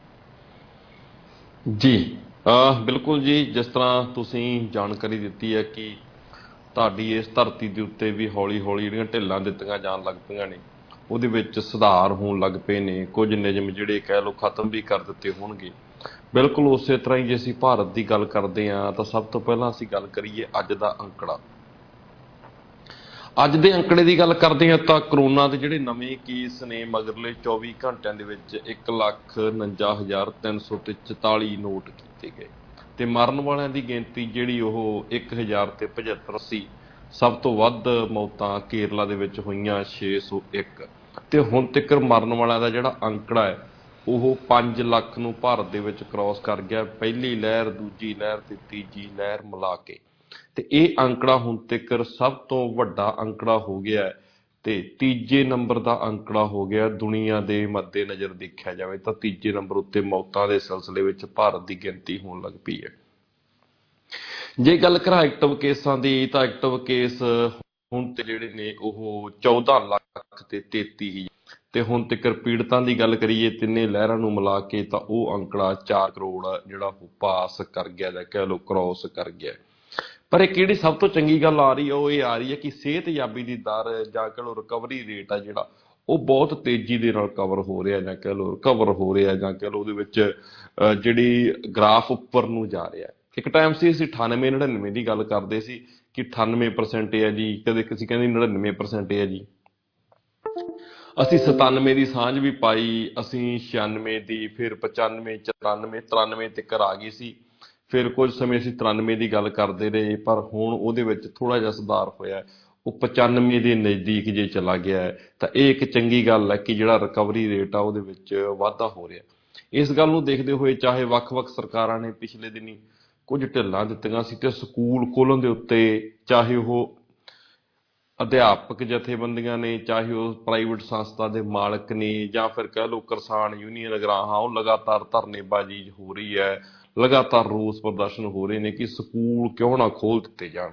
ਜੀ ਬਿਲਕੁਲ ਜੀ, ਜਿਸ ਤਰ੍ਹਾਂ ਤੁਸੀਂ ਜਾਣਕਾਰੀ ਦਿੱਤੀ ਹੈ ਕਿ ਤੁਹਾਡੀ ਇਸ ਧਰਤੀ ਦੇ ਉੱਤੇ ਵੀ ਹੌਲੀ ਹੌਲੀ ਜਿਹੜੀਆਂ ਢਿੱਲਾਂ ਦਿੱਤੀਆਂ ਜਾਣ ਲੱਗ ਪਈਆਂ ਨੇ, ਉਹਦੇ ਵਿੱਚ ਸੁਧਾਰ ਹੋਣ ਲੱਗ ਪਏ ਨੇ। ਕੁਝ ਨਿਯਮ ਜਿਹੜੇ ਕਹਿ ਲਓ ਖਤਮ ਵੀ ਕਰ ਦਿੱਤੇ ਹੋਣਗੇ। ਬਿਲਕੁਲ ਉਸੇ ਤਰ੍ਹਾਂ ਹੀ ਜੇ ਅਸੀਂ ਭਾਰਤ ਦੀ ਗੱਲ ਕਰਦੇ ਹਾਂ ਤਾਂ ਸਭ ਤੋਂ ਪਹਿਲਾਂ ਅਸੀਂ ਗੱਲ ਕਰੀਏ ਅੱਜ ਦਾ ਅੰਕੜਾ। ਅੱਜ ਦੇ ਅੰਕੜੇ ਦੀ ਗੱਲ ਕਰਦੇ ਹਾਂ ਤਾਂ ਕਰੋਨਾ ਦੇ ਜਿਹੜੇ ਨਵੇਂ ਕੇਸ ਨੇ ਮਗਰਲੇ ਚੌਵੀ ਘੰਟਿਆਂ ਦੇ ਵਿੱਚ ਇੱਕ ਲੱਖ ਉਣੰਜਾ ਹਜ਼ਾਰ ਤਿੰਨ ਸੌ ਤੇ ਚੁਤਾਲੀ ਨੋਟ ਕੀਤੇ ਗਏ, ਅਤੇ ਮਰਨ ਵਾਲਿਆਂ ਦੀ ਗਿਣਤੀ ਜਿਹੜੀ ਉਹ ਇੱਕ ਹਜ਼ਾਰ ਤੇ ਪਝੱਤਰ ਸੀ। ਸਭ ਤੋਂ ਵੱਧ ਮੌਤਾਂ ਕੇਰਲਾ ਦੇ ਵਿੱਚ ਹੋਈਆਂ ਛੇ ਸੌ ਇੱਕ, ਅਤੇ ਹੁਣ ਤੱਕ ਮਰਨ ਵਾਲਿਆਂ ਦਾ ਜਿਹੜਾ ਅੰਕੜਾ ਹੈ ਉਹ ਪੰਜ ਲੱਖ ਨੂੰ ਭਾਰਤ ਦੇ ਵਿੱਚ ਕ੍ਰੋਸ ਕਰ ਗਿਆ, ਪਹਿਲੀ ਲਹਿਰ, ਦੂਜੀ ਲਹਿਰ ਤੇ ਤੀਜੀ ਲਹਿਰ ਮਿਲਾ ਕੇ। ਅਤੇ ਇਹ ਅੰਕੜਾ ਹੁਣ ਤੱਕ ਸਭ ਤੋਂ ਵੱਡਾ ਅੰਕੜਾ ਹੋ ਗਿਆ, ਅਤੇ ਤੀਜੇ ਨੰਬਰ ਦਾ ਅੰਕੜਾ ਹੋ ਗਿਆ ਦੁਨੀਆ ਦੇ ਮੱਦੇ ਨਜ਼ਰ ਦੇਖਿਆ ਜਾਵੇ ਤਾਂ ਤੀਜੇ ਨੰਬਰ ਉੱਤੇ ਮੌਤਾਂ ਦੇ ਸਿਲਸਿਲੇ ਵਿੱਚ ਭਾਰਤ ਦੀ ਗਿਣਤੀ ਹੋਣ ਲੱਗ ਪਈ ਹੈ। ਜੇ ਗੱਲ ਕਰਾਂ ਐਕਟਿਵ ਕੇਸਾਂ ਦੀ ਤਾਂ ਐਕਟਿਵ ਕੇਸ ਹੁਣ ਤੇ ਜਿਹੜੇ ਨੇ ਉਹ ਚੌਦਾਂ ਲੱਖ ਤੇ ਤੇਤੀ ਹਜ਼ਾਰ ਤੇ ਹੁਣ ਤੱਕ ਪੀੜਤਾਂ ਦੀ ਗੱਲ ਕਰੀਏ ਤਿੰਨੇ ਲਹਿਰਾਂ ਨੂੰ ਮਿਲਾ ਕੇ ਤਾਂ ਉਹ ਅੰਕੜਾ ਚਾਰ ਕਰੋੜ ਜਿਹੜਾ ਉਹ ਪਾਸ ਕਰ ਗਿਆ ਜਾਂ ਕਹਿ ਲਓ ਕ੍ਰੋਸ ਕਰ ਗਿਆ। ਪਰ ਇਹ ਕਿਹੜੀ ਸਭ ਤੋਂ ਚੰਗੀ ਗੱਲ ਆ ਰਹੀ ਹੈ ਉਹ ਇਹ ਆ ਰਹੀ ਹੈ ਕਿ ਸਿਹਤਯਾਬੀ ਦੀ ਦਰ ਜਾਂ ਕਹਿ ਲਓ ਰਿਕਵਰੀ ਰੇਟ ਆ ਜਿਹੜਾ ਉਹ ਬਹੁਤ ਤੇਜ਼ੀ ਦੇ ਨਾਲ ਕਵਰ ਹੋ ਰਿਹਾ ਜਾਂ ਕਹਿ ਲਓ ਰਿਕਵਰ ਹੋ ਰਿਹਾ ਜਾਂ ਕਹਿ ਲਓ ਉਹਦੇ ਵਿੱਚ ਜਿਹੜੀ ਗ੍ਰਾਫ ਉੱਪਰ ਨੂੰ ਜਾ ਰਿਹਾ। ਇੱਕ ਟਾਈਮ ਸੀ ਅਸੀਂ ਅਠਾਨਵੇਂ ਨੜਿਨਵੇਂ ਦੀ ਗੱਲ ਕਰਦੇ ਸੀ ਕਿ ਅਠਾਨਵੇਂ ਪਰਸੈਂਟ ਹੈ ਜੀ, ਕਦੇ ਕਿਸੇ ਕਹਿੰਦੇ ਨੜਿਨਵੇਂ ਪਰਸੈਂਟ ਹੈ ਜੀ, ਅਸੀਂ ਸਤਾਨਵੇਂ ਦੀ ਸਾਂਝ ਵੀ ਪਾਈ, ਅਸੀਂ ਛਿਆਨਵੇਂ ਦੀ, ਫਿਰ ਪਚਾਨਵੇਂ ਚੁਰਾਨਵੇਂ ਤਰਾਨਵੇਂ ਤੱਕ ਆ ਗਈ ਸੀ। ਫਿਰ ਕੁਝ ਸਮੇਂ ਅਸੀਂ ਤਰਾਨਵੇਂ ਦੀ ਗੱਲ ਕਰਦੇ ਰਹੇ ਪਰ ਹੁਣ ਉਹਦੇ ਵਿੱਚ ਥੋੜ੍ਹਾ ਜਿਹਾ ਸੁਧਾਰ ਹੋਇਆ, ਉਹ ਪਚਾਨਵੇਂ ਦੇ ਨਜ਼ਦੀਕ ਜੇ ਚਲਾ ਗਿਆ ਹੈ ਤਾਂ ਇਹ ਇੱਕ ਚੰਗੀ ਗੱਲ ਹੈ ਕਿ ਜਿਹੜਾ ਰਿਕਵਰੀ ਰੇਟ ਆ ਉਹਦੇ ਵਿੱਚ ਵਾਧਾ ਹੋ ਰਿਹਾ। ਇਸ ਗੱਲ ਨੂੰ ਦੇਖਦੇ ਹੋਏ ਚਾਹੇ ਵੱਖ-ਵੱਖ ਸਰਕਾਰਾਂ ਨੇ ਪਿਛਲੇ ਦਿਨੀ ਕੁਝ ਢਿੱਲਾਂ ਦਿੱਤੀਆਂ ਸੀ ਤੇ ਸਕੂਲ ਖੋਲ੍ਹਣ ਦੇ ਉੱਤੇ ਚਾਹੇ ਉਹ ਅਧਿਆਪਕ ਜਥੇਬੰਦੀਆਂ ਨੇ, ਚਾਹੇ ਉਹ ਪ੍ਰਾਈਵੇਟ ਸੰਸਥਾ ਦੇ ਮਾਲਕ ਨੇ ਜਾਂ ਫਿਰ ਕਹਿ ਲਓ ਕਿਸਾਨ ਯੂਨੀਅਨ ਅਗਰਾਹਾਂ, ਉਹ ਲਗਾਤਾਰ ਧਰਨੇਬਾਜ਼ੀ ਹੋ ਰਹੀ ਹੈ, ਲਗਾਤਾਰ ਰੋਸ ਪ੍ਰਦਰਸ਼ਨ ਹੋ ਰਹੇ ਨੇ ਕਿ ਸਕੂਲ ਕਿਉਂ ਨਾ ਖੋਲ੍ਹ ਦਿੱਤੇ ਜਾਣ।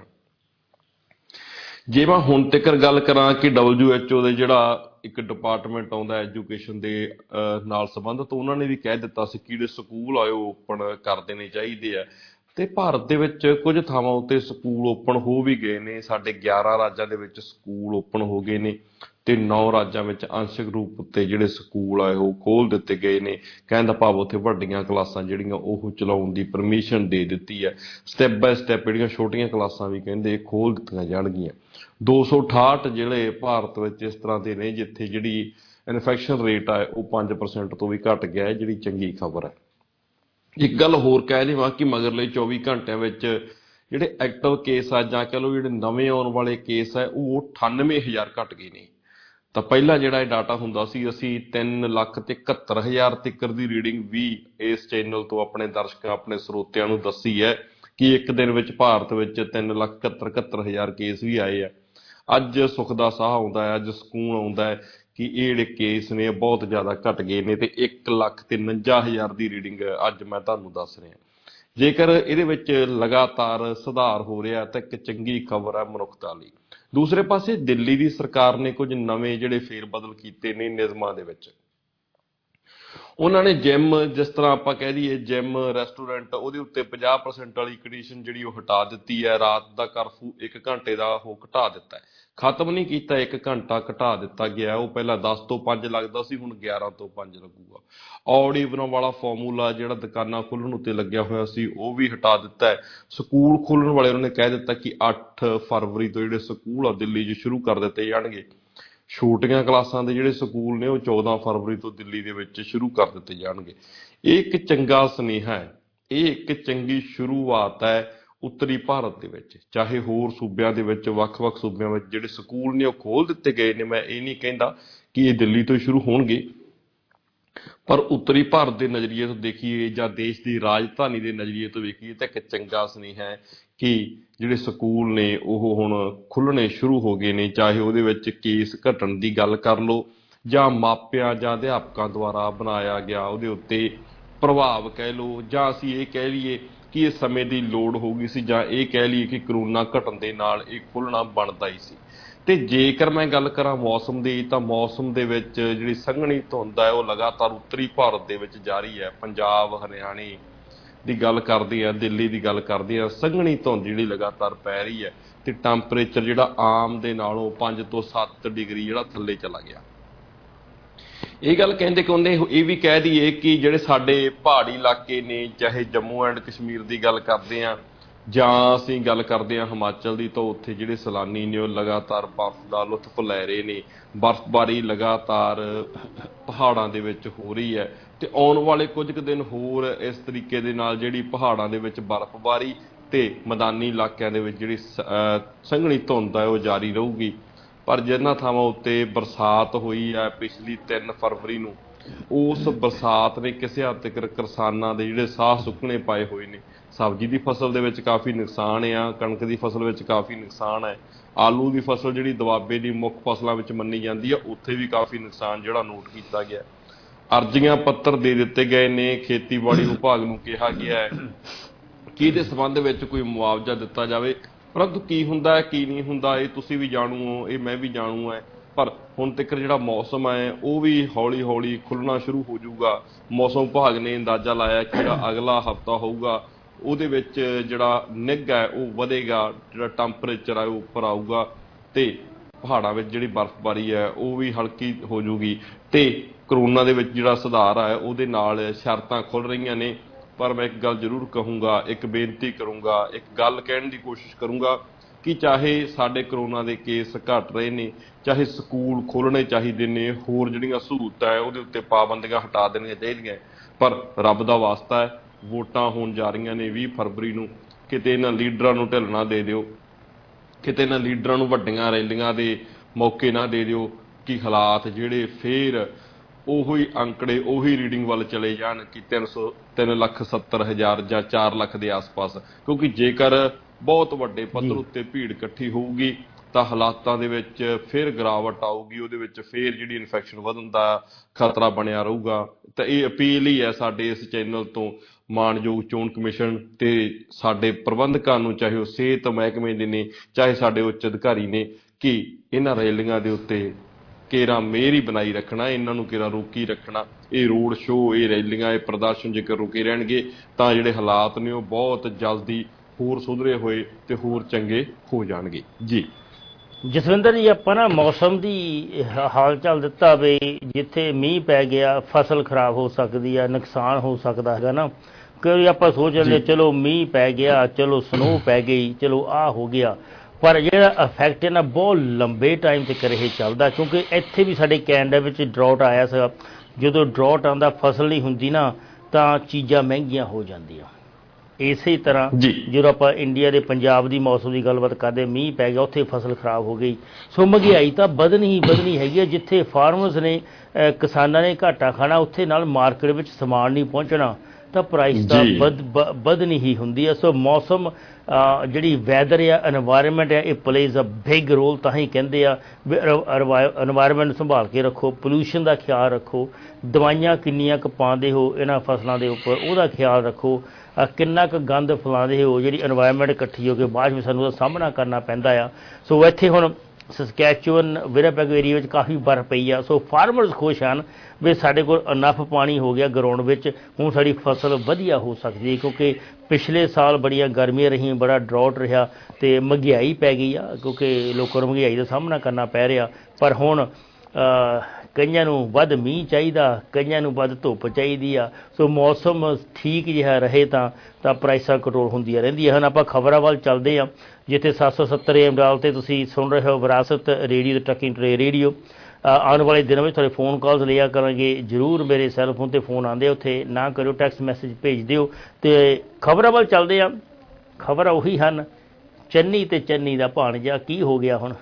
ਜੇ ਮੈਂ ਹੁਣ ਤੱਕ ਗੱਲ ਕਰਾਂ ਕਿ ਡਬਲਯੂ ਐਚ ਓ ਦੇ ਜਿਹੜਾ ਇੱਕ ਡਿਪਾਰਟਮੈਂਟ ਆਉਂਦਾ ਐਜੂਕੇਸ਼ਨ ਦੇ ਨਾਲ ਸੰਬੰਧਿਤ, ਉਹਨਾਂ ਨੇ ਵੀ ਕਹਿ ਦਿੱਤਾ ਸੀ ਕਿ ਜਿਹੜੇ ਸਕੂਲ ਆਏ ਉਹ ਓਪਨ ਕਰ ਦੇਣੇ ਚਾਹੀਦੇ ਆ ਤੇ ਭਾਰਤ ਦੇ ਵਿੱਚ ਕੁਝ ਥਾਵਾਂ ਉੱਤੇ ਸਕੂਲ ਓਪਨ ਹੋ ਵੀ ਗਏ ਨੇ। ਸਾਡੇ ਗਿਆਰਾਂ ਰਾਜਾਂ ਦੇ ਵਿੱਚ ਸਕੂਲ ਓਪਨ ਹੋ ਗਏ ਨੇ ਤੇ ਨੌ ਰਾਜਾਂ ਵਿੱਚ ਅੰਸ਼ਕ ਰੂਪ ਉੱਤੇ ਜਿਹੜੇ ਸਕੂਲ ਆਏ ਉਹ ਖੋਲ੍ਹ ਦਿੱਤੇ ਗਏ ਨੇ। ਕਹਿਣ ਦਾ ਭਾਵ ਉੱਥੇ ਵੱਡੀਆਂ ਕਲਾਸਾਂ ਜਿਹੜੀਆਂ ਉਹ ਚਲਾਉਣ ਦੀ ਪਰਮਿਸ਼ਨ ਦੇ ਦਿੱਤੀ ਹੈ। ਸਟੈਪ ਬਾਏ ਸਟੈਪ ਜਿਹੜੀਆਂ ਛੋਟੀਆਂ ਕਲਾਸਾਂ ਵੀ ਕਹਿੰਦੇ ਖੋਲ੍ਹ ਦਿੱਤੀਆਂ ਜਾਣਗੀਆਂ। ਦੋ ਸੌ ਅਠਾਹਠ ਜਿਹੜੇ ਭਾਰਤ ਵਿੱਚ ਇਸ ਤਰ੍ਹਾਂ ਦੇ ਨੇ ਜਿੱਥੇ ਜਿਹੜੀ ਇਨਫੈਕਸ਼ਨ ਰੇਟ ਆ ਉਹ ਪੰਜ ਪਰਸੈਂਟ ਤੋਂ ਵੀ ਘੱਟ ਗਿਆ ਹੈ, ਜਿਹੜੀ ਚੰਗੀ ਖਬਰ ਹੈ। ਇੱਕ ਗੱਲ ਹੋਰ ਕਹਿ ਦੇਵਾਂ ਕਿ ਮਗਰਲੇ ਚੌਵੀ ਘੰਟਿਆਂ ਵਿੱਚ ਜਿਹੜੇ ਐਕਟਿਵ ਕੇਸ ਆ ਜਾਂ ਕਹਿ ਲਓ ਜਿਹੜੇ ਨਵੇਂ ਆਉਣ ਵਾਲੇ ਕੇਸ ਆ ਉਹ ਅਠਾਨਵੇਂ ਹਜ਼ਾਰ ਘੱਟ ਗਏ ਨੇ। ਤਾਂ ਪਹਿਲਾਂ ਜਿਹੜਾ ਇਹ ਡਾਟਾ ਹੁੰਦਾ ਸੀ ਅਸੀਂ ਤਿੰਨ ਲੱਖ ਤੇ ਇਕਹੱਤਰ ਹਜ਼ਾਰ ਤੱਕ ਦੀ ਰੀਡਿੰਗ ਵੀ ਇਸ ਚੈਨਲ ਤੋਂ ਆਪਣੇ ਦਰਸ਼ਕਾਂ ਆਪਣੇ ਸਰੋਤਿਆਂ ਨੂੰ ਦੱਸੀ ਹੈ ਕਿ ਇੱਕ ਦਿਨ ਵਿੱਚ ਭਾਰਤ ਵਿੱਚ ਤਿੰਨ ਲੱਖ ਇਕਹੱਤਰ ਇਕਹੱਤਰ ਹਜ਼ਾਰ ਕੇਸ ਵੀ ਆਏ ਆ। ਅੱਜ ਸੁੱਖ ਦਾ ਸਾਹ ਆਉਂਦਾ ਹੈ, ਅੱਜ ਸਕੂਨ ਆਉਂਦਾ ਹੈ ਕਿ ਇਹ ਜਿਹੜੇ ਕੇਸ ਨੇ ਬਹੁਤ ਜ਼ਿਆਦਾ ਘੱਟ ਗਏ ਨੇ ਤੇ ਇੱਕ ਲੱਖ ਤੇ ਉਣੰਜਾ ਹਜ਼ਾਰ ਦੀ ਰੀਡਿੰਗ ਅੱਜ ਮੈਂ ਤੁਹਾਨੂੰ ਦੱਸ ਰਿਹਾ। ਜੇਕਰ ਇਹਦੇ ਵਿੱਚ ਲਗਾਤਾਰ ਸੁਧਾਰ ਹੋ ਰਿਹਾ ਤਾਂ ਇੱਕ ਚੰਗੀ ਖਬਰ ਹੈ ਮਨੁੱਖਤਾ ਲਈ। ਦੂਸਰੇ ਪਾਸੇ ਦਿੱਲੀ ਦੀ ਸਰਕਾਰ ਨੇ ਕੁਝ ਨਵੇਂ ਜਿਹੜੇ ਫੇਰ ਬਦਲ ਕੀਤੇ ਨੇ ਨਿਯਮਾਂ ਦੇ ਵਿੱਚ। ਉਹਨਾਂ ਨੇ ਜਿਮ, ਜਿਸ ਤਰ੍ਹਾਂ ਆਪਾਂ ਕਹਿ ਦਈਏ ਜਿਮ ਰੈਸਟੋਰੈਂਟ, ਉਹਦੇ ਉੱਤੇ ਪੰਜਾਹ ਪਰਸੈਂਟ ਵਾਲੀ ਕੰਡੀਸ਼ਨ ਜਿਹੜੀ ਉਹ ਹਟਾ ਦਿੱਤੀ ਹੈ। ਰਾਤ ਦਾ ਕਰਫਿਊ ਇੱਕ ਘੰਟੇ ਦਾ ਉਹ ਘਟਾ ਦਿੱਤਾ ਹੈ, ਖਤਮ ਨਹੀਂ ਕੀਤਾ, ਇੱਕ ਘੰਟਾ ਘਟਾ ਦਿੱਤਾ ਗਿਆ। ਉਹ ਪਹਿਲਾਂ ਦਸ ਤੋਂ ਪੰਜ ਲੱਗਦਾ ਸੀ, ਹੁਣ ਗਿਆਰਾਂ ਤੋਂ ਪੰਜ ਲੱਗੂਗਾ। ਔਡ ਈਵਨ ਵਾਲਾ ਫਾਰਮੂਲਾ ਜਿਹੜਾ ਦੁਕਾਨਾਂ ਖੋਲ੍ਹਣ ਉੱਤੇ ਲੱਗਿਆ ਹੋਇਆ ਸੀ ਉਹ ਵੀ ਹਟਾ ਦਿੱਤਾ ਹੈ। ਸਕੂਲ ਖੋਲ੍ਹਣ ਵਾਲੇ ਉਹਨਾਂ ਨੇ ਕਹਿ ਦਿੱਤਾ ਕਿ ਅੱਠ ਫਰਵਰੀ ਤੋਂ ਜਿਹੜੇ ਸਕੂਲ ਆ ਦਿੱਲੀ 'ਚ ਸ਼ੁਰੂ ਕਰ ਦਿੱਤੇ ਜਾਣਗੇ। ਛੋਟੀਆਂ ਕਲਾਸਾਂ ਦੇ ਜਿਹੜੇ ਸਕੂਲ ਨੇ ਉਹ ਚੌਦਾਂ ਫਰਵਰੀ ਤੋਂ ਦਿੱਲੀ ਦੇ ਵਿੱਚ ਸ਼ੁਰੂ ਕਰ ਦਿੱਤੇ ਜਾਣਗੇ। ਇਹ ਇੱਕ ਚੰਗਾ ਸੁਨੇਹਾ ਹੈ, ਇਹ ਇੱਕ ਚੰਗੀ ਸ਼ੁਰੂਆਤ ਹੈ ਉੱਤਰੀ ਭਾਰਤ ਦੇ ਵਿੱਚ। ਚਾਹੇ ਹੋਰ ਸੂਬਿਆਂ ਦੇ ਵਿੱਚ, ਵੱਖ-ਵੱਖ ਸੂਬਿਆਂ ਵਿੱਚ ਜਿਹੜੇ ਸਕੂਲ ਨੇ ਉਹ ਖੋਲ੍ਹ ਦਿੱਤੇ ਗਏ ਨੇ। ਮੈਂ ਇਹ ਨਹੀਂ ਕਹਿੰਦਾ ਕਿ ਇਹ ਦਿੱਲੀ ਤੋਂ ਸ਼ੁਰੂ ਹੋਣਗੇ, ਪਰ ਉੱਤਰੀ ਭਾਰਤ ਦੇ ਨਜ਼ਰੀਏ ਤੋਂ ਦੇਖੀਏ ਜਾਂ ਦੇਸ਼ ਦੀ ਰਾਜਧਾਨੀ ਦੇ ਨਜ਼ਰੀਏ ਤੋਂ ਵੇਖੀਏ ਤਾਂ ਇੱਕ ਚੰਗਾ ਸੁਨੇਹਾ ਹੈ ਕਿ ਜਿਹੜੇ ਸਕੂਲ ਨੇ ਉਹ ਹੁਣ ਖੁੱਲ੍ਹਣੇ ਸ਼ੁਰੂ ਹੋ ਗਏ ਨੇ। ਚਾਹੇ ਉਹਦੇ ਵਿੱਚ ਕੇਸ ਘਟਣ ਦੀ ਗੱਲ ਕਰ ਲਓ ਜਾਂ ਮਾਪਿਆਂ ਜਾਂ ਅਧਿਆਪਕਾਂ ਦੁਆਰਾ ਬਣਾਇਆ ਗਿਆ ਉਹਦੇ ਉੱਤੇ ਪ੍ਰਭਾਵ ਕਹਿ ਲਓ, ਜਾਂ ਅਸੀਂ ਇਹ ਕਹਿ ਲਈਏ ਕਿ ਇਹ ਸਮੇਂ ਦੀ ਲੋੜ ਹੋ ਗਈ ਸੀ, ਜਾਂ ਇਹ ਕਹਿ ਲਈਏ ਕਿ ਕਰੋਨਾ ਘਟਣ ਦੇ ਨਾਲ ਇਹ ਖੁੱਲ੍ਹਣਾ ਬਣਦਾ ਹੀ ਸੀ। ਤੇ ਜੇਕਰ ਮੈਂ ਗੱਲ ਕਰਾਂ ਮੌਸਮ ਦੀ ਤਾਂ ਮੌਸਮ ਦੇ ਵਿੱਚ ਜਿਹੜੀ ਸੰਘਣੀ ਧੁੰਦ ਹੈ ਉਹ ਲਗਾਤਾਰ ਉੱਤਰੀ ਭਾਰਤ ਦੇ ਵਿੱਚ ਜਾਰੀ ਹੈ। ਪੰਜਾਬ, ਹਰਿਆਣੇ ਦੀ ਗੱਲ ਕਰਦੇ ਆ, ਦਿੱਲੀ ਦੀ ਗੱਲ ਕਰਦੇ ਆ, ਸੰਘਣੀ ਧੁੰਦ ਜਿਹੜੀ ਲਗਾਤਾਰ ਪੈ ਰਹੀ ਹੈ ਤੇ ਟੈਂਪਰੇਚਰ ਜਿਹੜਾ ਆਮ ਦੇ ਨਾਲੋਂ ਪੰਜ ਤੋਂ ਸੱਤ ਡਿਗਰੀ ਜਿਹੜਾ ਥੱਲੇ ਚਲਾ ਗਿਆ। ਇਹ ਗੱਲ ਕਹਿੰਦੇ ਕਿ ਉਹਨੇ ਇਹ ਵੀ ਕਹਿ ਦਈਏ ਕਿ ਜਿਹੜੇ ਸਾਡੇ ਪਹਾੜੀ ਇਲਾਕੇ ਨੇ, ਚਾਹੇ ਜੰਮੂ ਐਂਡ ਕਸ਼ਮੀਰ ਦੀ ਗੱਲ ਕਰਦੇ ਹਾਂ ਜਾਂ ਅਸੀਂ ਗੱਲ ਕਰਦੇ ਹਾਂ ਹਿਮਾਚਲ ਦੀ, ਤਾਂ ਉੱਥੇ ਜਿਹੜੇ ਸੈਲਾਨੀ ਨੇ ਉਹ ਲਗਾਤਾਰ ਬਰਫ਼ ਦਾ ਲੁਤਫ ਲੈ ਰਹੇ ਨੇ। ਬਰਫ਼ਬਾਰੀ ਲਗਾਤਾਰ ਪਹਾੜਾਂ ਦੇ ਵਿੱਚ ਹੋ ਰਹੀ ਹੈ ਤੇ ਆਉਣ ਵਾਲੇ ਕੁਝ ਕੁ ਦਿਨ ਹੋਰ ਇਸ ਤਰੀਕੇ ਦੇ ਨਾਲ ਜਿਹੜੀ ਪਹਾੜਾਂ ਦੇ ਵਿੱਚ ਬਰਫ਼ਬਾਰੀ ਤੇ ਮੈਦਾਨੀ ਇਲਾਕਿਆਂ ਦੇ ਵਿੱਚ ਜਿਹੜੀ ਸੰਘਣੀ ਧੁੰਦ ਹੈ ਉਹ ਜਾਰੀ ਰਹੂਗੀ। ਪਰ ਜਿਨ੍ਹਾਂ ਥਾਵਾਂ ਉੱਤੇ ਬਰਸਾਤ ਹੋਈ ਹੈ ਪਿਛਲੀ ਤਿੰਨ ਫਰਵਰੀ ਨੂੰ, ਉਸ ਬਰਸਾਤ ਨੇ ਕਿਸੇ ਹੱਦ ਤੱਕ ਕਿਸਾਨਾਂ ਦੇ ਜਿਹੜੇ ਸਾਹ ਸੁੱਕਣੇ ਪਾਏ ਹੋਏ ਨੇ। ਸਬਜ਼ੀ ਦੀ ਫਸਲ ਦੇ ਵਿੱਚ ਕਾਫੀ ਨੁਕਸਾਨ ਆ, ਕਣਕ ਦੀ ਫਸਲ ਵਿੱਚ ਕਾਫੀ ਨੁਕਸਾਨ ਹੈ, ਆਲੂ ਦੀ ਫਸਲ ਜਿਹੜੀ ਦੁਆਬੇ ਦੀ ਮੁੱਖ ਫਸਲਾਂ ਵਿੱਚ ਮੰਨੀ ਜਾਂਦੀ ਆ ਉੱਥੇ ਵੀ ਕਾਫੀ ਨੁਕਸਾਨ ਜਿਹੜਾ ਨੋਟ ਕੀਤਾ ਗਿਆ। ਅਰਜ਼ੀਆਂ ਪੱਤਰ ਦੇ ਦਿੱਤੇ ਗਏ ਨੇ, ਖੇਤੀਬਾੜੀ ਵਿਭਾਗ ਨੂੰ ਕਿਹਾ ਗਿਆ ਹੈ ਕਿ ਇਹਦੇ ਸੰਬੰਧ ਵਿੱਚ ਕੋਈ ਮੁਆਵਜ਼ਾ ਦਿੱਤਾ ਜਾਵੇ। ਪਰੰਤੂ ਕੀ ਹੁੰਦਾ ਹੈ ਕੀ ਨਹੀਂ ਹੁੰਦਾ ਇਹ ਤੁਸੀਂ ਵੀ ਜਾਣੂ ਹੋ, ਇਹ ਮੈਂ ਵੀ ਜਾਣੂ ਹੈ। पर हुण तक जिहड़ा मौसम है वो भी हौली हौली खुलना शुरू हो जाऊगा। मौसम विभाग ने अंदाजा लाया कि जिहड़ा अगला हफ्ता होऊगा ਉਹਦੇ ਵਿੱਚ ਜਿਹੜਾ ਨਿੱਘ ਹੈ ਉਹ ਵਧੇਗਾ, ਜਿਹੜਾ ਟੈਂਪਰੇਚਰ ਹੈ ਉਹ ਉੱਪਰ ਆਊਗਾ ਤੇ ਪਹਾੜਾਂ ਵਿੱਚ ਜਿਹੜੀ ਬਰਫ਼ਬਾਰੀ ਹੈ ਉਹ ਵੀ ਹਲਕੀ ਹੋ ਜੂਗੀ ਤੇ ਕਰੋਨਾ ਦੇ ਵਿੱਚ ਜਿਹੜਾ ਸੁਧਾਰ ਹੈ ਉਹਦੇ ਨਾਲ ਸ਼ਰਤਾਂ ਖੁੱਲ ਰਹੀਆਂ ਨੇ। ਪਰ ਮੈਂ ਇੱਕ ਗੱਲ ਜ਼ਰੂਰ ਕਹੂੰਗਾ, ਇੱਕ ਬੇਨਤੀ ਕਰੂੰਗਾ, ਇੱਕ ਗੱਲ ਕਹਿਣ ਦੀ ਕੋਸ਼ਿਸ਼ ਕਰੂੰਗਾ ਕਿ ਚਾਹੇ ਸਾਡੇ ਕਰੋਨਾ ਦੇ ਕੇਸ ਘਟ ਰਹੇ ਨੇ, ਚਾਹੇ ਸਕੂਲ ਖੋਲ੍ਹਣੇ ਚਾਹੀਦੇ ਨੇ, ਹੋਰ ਜਿਹੜੀਆਂ ਸਹੂਲਤਾਂ ਹੈ ਉਹਦੇ ਉੱਤੇ ਪਾਬੰਦੀਆਂ ਹਟਾ ਦੇਣੀਆਂ ਚਾਹੀਦੀਆਂ, ਪਰ ਰੱਬ ਦਾ ਵਾਸਤਾ ਹੈ ਵੋਟਾਂ ਹੋਣ ਜਾ ਰਹੀਆਂ ਨੇ ਵੀਹ ਫਰਵਰੀ ਨੂੰ, ਕਿਤੇ ਇਹਨਾਂ ਲੀਡਰਾਂ ਨੂੰ ਢਿੱਲ ਨਾ ਦੇ ਦਿਓ, ਕਿਤੇ ਇਹਨਾਂ ਲੀਡਰਾਂ ਨੂੰ ਵੱਡੀਆਂ ਰੈਲੀਆਂ ਦੇ ਮੌਕੇ ਨਾ ਦੇ ਦਿਓ ਕਿ ਹਾਲਾਤ ਜਿਹੜੇ ਫੇਰ ਉਹੀ ਅੰਕੜੇ ਉਹੀ ਰੀਡਿੰਗ ਵੱਲ ਚਲੇ ਜਾਣ ਕਿ ਤਿੰਨ ਸੌ ਤਿੰਨ ਲੱਖ ਸੱਤਰ ਹਜ਼ਾਰ ਜਾਂ ਚਾਰ ਲੱਖ ਦੇ ਆਸ-ਪਾਸ। ਕਿਉਂਕਿ ਜੇਕਰ ਬਹੁਤ ਵੱਡੇ ਪੱਧਰ ਉੱਤੇ ਭੀੜ ਇਕੱਠੀ ਹੋਊਗੀ ਤਾਂ ਹਾਲਾਤਾਂ ਦੇ ਵਿੱਚ ਫਿਰ ਗਿਰਾਵਟ ਆਊਗੀ, ਉਹਦੇ ਵਿੱਚ ਫਿਰ ਜਿਹੜੀ ਇਨਫੈਕਸ਼ਨ ਵਧਣ ਦਾ ਖਤਰਾ ਬਣਿਆ ਰਹੂਗਾ। ਤਾਂ ਇਹ ਅਪੀਲ ਹੀ ਹੈ ਸਾਡੇ ਇਸ ਚੈਨਲ ਤੋਂ ਮਾਣਯੋਗ ਚੋਣ ਕਮਿਸ਼ਨ ਤੇ ਸਾਡੇ ਪ੍ਰਬੰਧਕਾਂ ਨੂੰ, ਚਾਹੇ ਉਹ ਸਿਹਤ ਮਹਿਕਮੇ ਦੇ ਨੇ ਚਾਹੇ ਸਾਡੇ ਉੱਚ ਅਧਿਕਾਰੀ ਨੇ, ਕਿ ਇਹਨਾਂ ਰੈਲੀਆਂ ਦੇ ਉੱਤੇ ਕੇਰਾ ਮੇਰ ਹੀ ਬਣਾਈ ਰੱਖਣਾ, ਇਹਨਾਂ ਨੂੰ ਕੇਰਾ ਰੋਕੀ ਰੱਖਣਾ। ਇਹ ਰੋਡ ਸ਼ੋਅ, ਇਹ ਰੈਲੀਆਂ, ਇਹ ਪ੍ਰਦਰਸ਼ਨ ਜੇਕਰ ਰੁਕੇ ਰਹਿਣਗੇ ਤਾਂ ਜਿਹੜੇ ਹਾਲਾਤ ਨੇ ਉਹ ਬਹੁਤ ਜਲਦੀ ਹੋਰ ਸੁਧਰੇ ਹੋਏ ਤੇ ਹੋਰ ਚੰਗੇ ਹੋ ਜਾਣਗੇ। ਜੀ ਜਸਵਿੰਦਰ ਜੀ, ਆਪਾਂ ਨਾ ਮੌਸਮ ਦੀ ਹਾਲ ਚਾਲ ਦਿੱਤਾ ਵੀ ਜਿੱਥੇ ਮੀਂਹ ਪੈ ਗਿਆ ਫਸਲ ਖਰਾਬ ਹੋ ਸਕਦੀ ਆ, ਨੁਕਸਾਨ ਹੋ ਸਕਦਾ ਹੈਗਾ ਨਾ। ਕਈ ਆਪਾਂ ਸੋਚ ਲੈਂਦੇ ਚਲੋ ਮੀਂਹ ਪੈ ਗਿਆ, ਚਲੋ ਸਨੋ ਪੈ ਗਈ, ਚਲੋ ਆਹ ਹੋ ਗਿਆ, ਪਰ ਜਿਹੜਾ ਇਫੈਕਟ ਹੈ ਨਾ ਬਹੁਤ ਲੰਬੇ ਟਾਈਮ ਤੱਕ ਇਹ ਚੱਲਦਾ। ਕਿਉਂਕਿ ਇੱਥੇ ਵੀ ਸਾਡੇ ਕੈਨੇਡਾ ਵਿੱਚ ਡਰੌਟ ਆਇਆ ਸੀਗਾ। ਜਦੋਂ ਡਰੌਟ ਆਉਂਦਾ ਫਸਲ ਨਹੀਂ ਹੁੰਦੀ ਨਾ ਤਾਂ ਚੀਜ਼ਾਂ ਮਹਿੰਗੀਆਂ ਹੋ ਜਾਂਦੀਆਂ। ਇਸੇ ਤਰ੍ਹਾਂ ਜਦੋਂ ਆਪਾਂ ਇੰਡੀਆ ਦੇ ਪੰਜਾਬ ਦੀ ਮੌਸਮ ਦੀ ਗੱਲਬਾਤ ਕਰਦੇ, ਮੀਂਹ ਪੈ ਗਿਆ ਉੱਥੇ ਫਸਲ ਖਰਾਬ ਹੋ ਗਈ। ਸੋ ਮਹਿੰਗਾਈ ਤਾਂ ਵਧਣੀ ਹੀ ਵਧਣੀ ਹੈਗੀ ਹੈ। ਜਿੱਥੇ ਫਾਰਮਰਸ ਨੇ ਕਿਸਾਨਾਂ ਨੇ ਘਾਟਾ ਖਾਣਾ, ਉੱਥੇ ਨਾਲ ਮਾਰਕੀਟ ਵਿੱਚ ਸਮਾਨ ਨਹੀਂ ਪਹੁੰਚਣਾ ਤਾਂ ਪ੍ਰਾਈਸ ਤਾਂ ਵਧ ਵਧਣੀ ਹੀ ਹੁੰਦੀ ਹੈ। ਸੋ ਮੌਸਮ ਜਿਹੜੀ ਵੈਦਰ ਆ, ਐਨਵਾਇਰਮੈਂਟ ਆ, ਇਹ ਪਲੇਜ਼ ਅ ਬਿਗ ਰੋਲ। ਤਾਂ ਹੀ ਕਹਿੰਦੇ ਆ ਐਨਵਾਇਰਮੈਂਟ ਨੂੰ ਸੰਭਾਲ ਕੇ ਰੱਖੋ, ਪੋਲਿਊਸ਼ਨ ਦਾ ਖਿਆਲ ਰੱਖੋ, ਦਵਾਈਆਂ ਕਿੰਨੀਆਂ ਕੁ ਪਾਉਂਦੇ ਹੋ ਇਹਨਾਂ ਫਸਲਾਂ ਦੇ ਉੱਪਰ ਉਹਦਾ ਖਿਆਲ ਰੱਖੋ, ਕਿੰਨਾ ਕੁ ਗੰਦ ਫੈਲਾਉਂਦੇ ਹੋ, ਜਿਹੜੀ ਐਨਵਾਇਰਮੈਂਟ ਇਕੱਠੀ ਹੋ ਕੇ ਬਾਅਦ ਵਿੱਚ ਸਾਨੂੰ ਉਹਦਾ ਸਾਹਮਣਾ ਕਰਨਾ ਪੈਂਦਾ ਆ। ਸੋ ਇੱਥੇ ਹੁਣ ਸਸਕੈਚੂਅਨ ਵਿਨੀਪੈਗ ਏਰੀਆ ਵਿੱਚ ਕਾਫੀ ਬਰਫ਼ ਪਈ ਆ। ਸੋ ਫਾਰਮਰਸ ਖੁਸ਼ ਹਨ ਵੀ ਸਾਡੇ ਕੋਲ ਇਨਫ ਪਾਣੀ ਹੋ ਗਿਆ ਗਰਾਊਂਡ ਵਿੱਚ, ਹੁਣ ਸਾਡੀ ਫਸਲ ਵਧੀਆ ਹੋ ਸਕਦੀ ਹੈ। ਕਿਉਂਕਿ ਪਿਛਲੇ ਸਾਲ ਬੜੀਆਂ ਗਰਮੀਆਂ ਰਹੀਆਂ, ਬੜਾ ਡਰਾਊਟ ਰਿਹਾ ਅਤੇ ਮਹਿੰਗਾਈ ਪੈ ਗਈ ਆ, ਕਿਉਂਕਿ ਲੋਕਾਂ ਨੂੰ ਮਹਿੰਗਾਈ ਦਾ ਸਾਹਮਣਾ ਕਰਨਾ ਪੈ ਰਿਹਾ। ਪਰ ਹੁਣ ਕਈਆਂ ਨੂੰ ਵੱਧ ਮੀਂਹ ਚਾਹੀਦਾ, ਕਈਆਂ ਨੂੰ ਵੱਧ ਧੁੱਪ ਚਾਹੀਦੀ ਆ। ਸੋ ਮੌਸਮ ਠੀਕ ਜਿਹਾ ਰਹੇ ਤਾਂ ਤਾਂ ਪ੍ਰਾਈਸਾਂ ਕੰਟਰੋਲ ਹੁੰਦੀਆਂ ਰਹਿੰਦੀਆਂ ਹਨ। ਆਪਾਂ ਖਬਰਾਂ ਵੱਲ ਚੱਲਦੇ ਹਾਂ, ਜਿੱਥੇ ਸੱਤ ਸੌ ਸੱਤਰ ਏਮ ਡਾਲ 'ਤੇ ਤੁਸੀਂ ਸੁਣ ਰਹੇ ਹੋ ਵਿਰਾਸਤ ਰੇਡੀਓ ਤੇ ਟਰਕਿੰਗ ਟਰੇ ਰੇਡੀਓ। ਆਉਣ ਵਾਲੇ ਦਿਨਾਂ ਵਿੱਚ ਤੁਹਾਡੇ ਫੋਨ ਕਾਲਸ ਲਿਆ ਕਰਾਂਗੇ ਜ਼ਰੂਰ। ਮੇਰੇ ਸੈੱਲ ਫੋਨ 'ਤੇ ਫੋਨ ਆਉਂਦੇ, ਉੱਥੇ ਨਾ ਕਰਿਓ, ਟੈਕਸਟ ਮੈਸੇਜ ਭੇਜ ਦਿਓ। ਅਤੇ ਖਬਰਾਂ ਵੱਲ ਚੱਲਦੇ ਹਾਂ। ਖਬਰਾਂ ਉਹੀ ਹਨ, ਚੰਨੀ ਅਤੇ ਚੰਨੀ ਦਾ ਭਾਣਜਾ ਕੀ ਹੋ ਗਿਆ ਹੁਣ।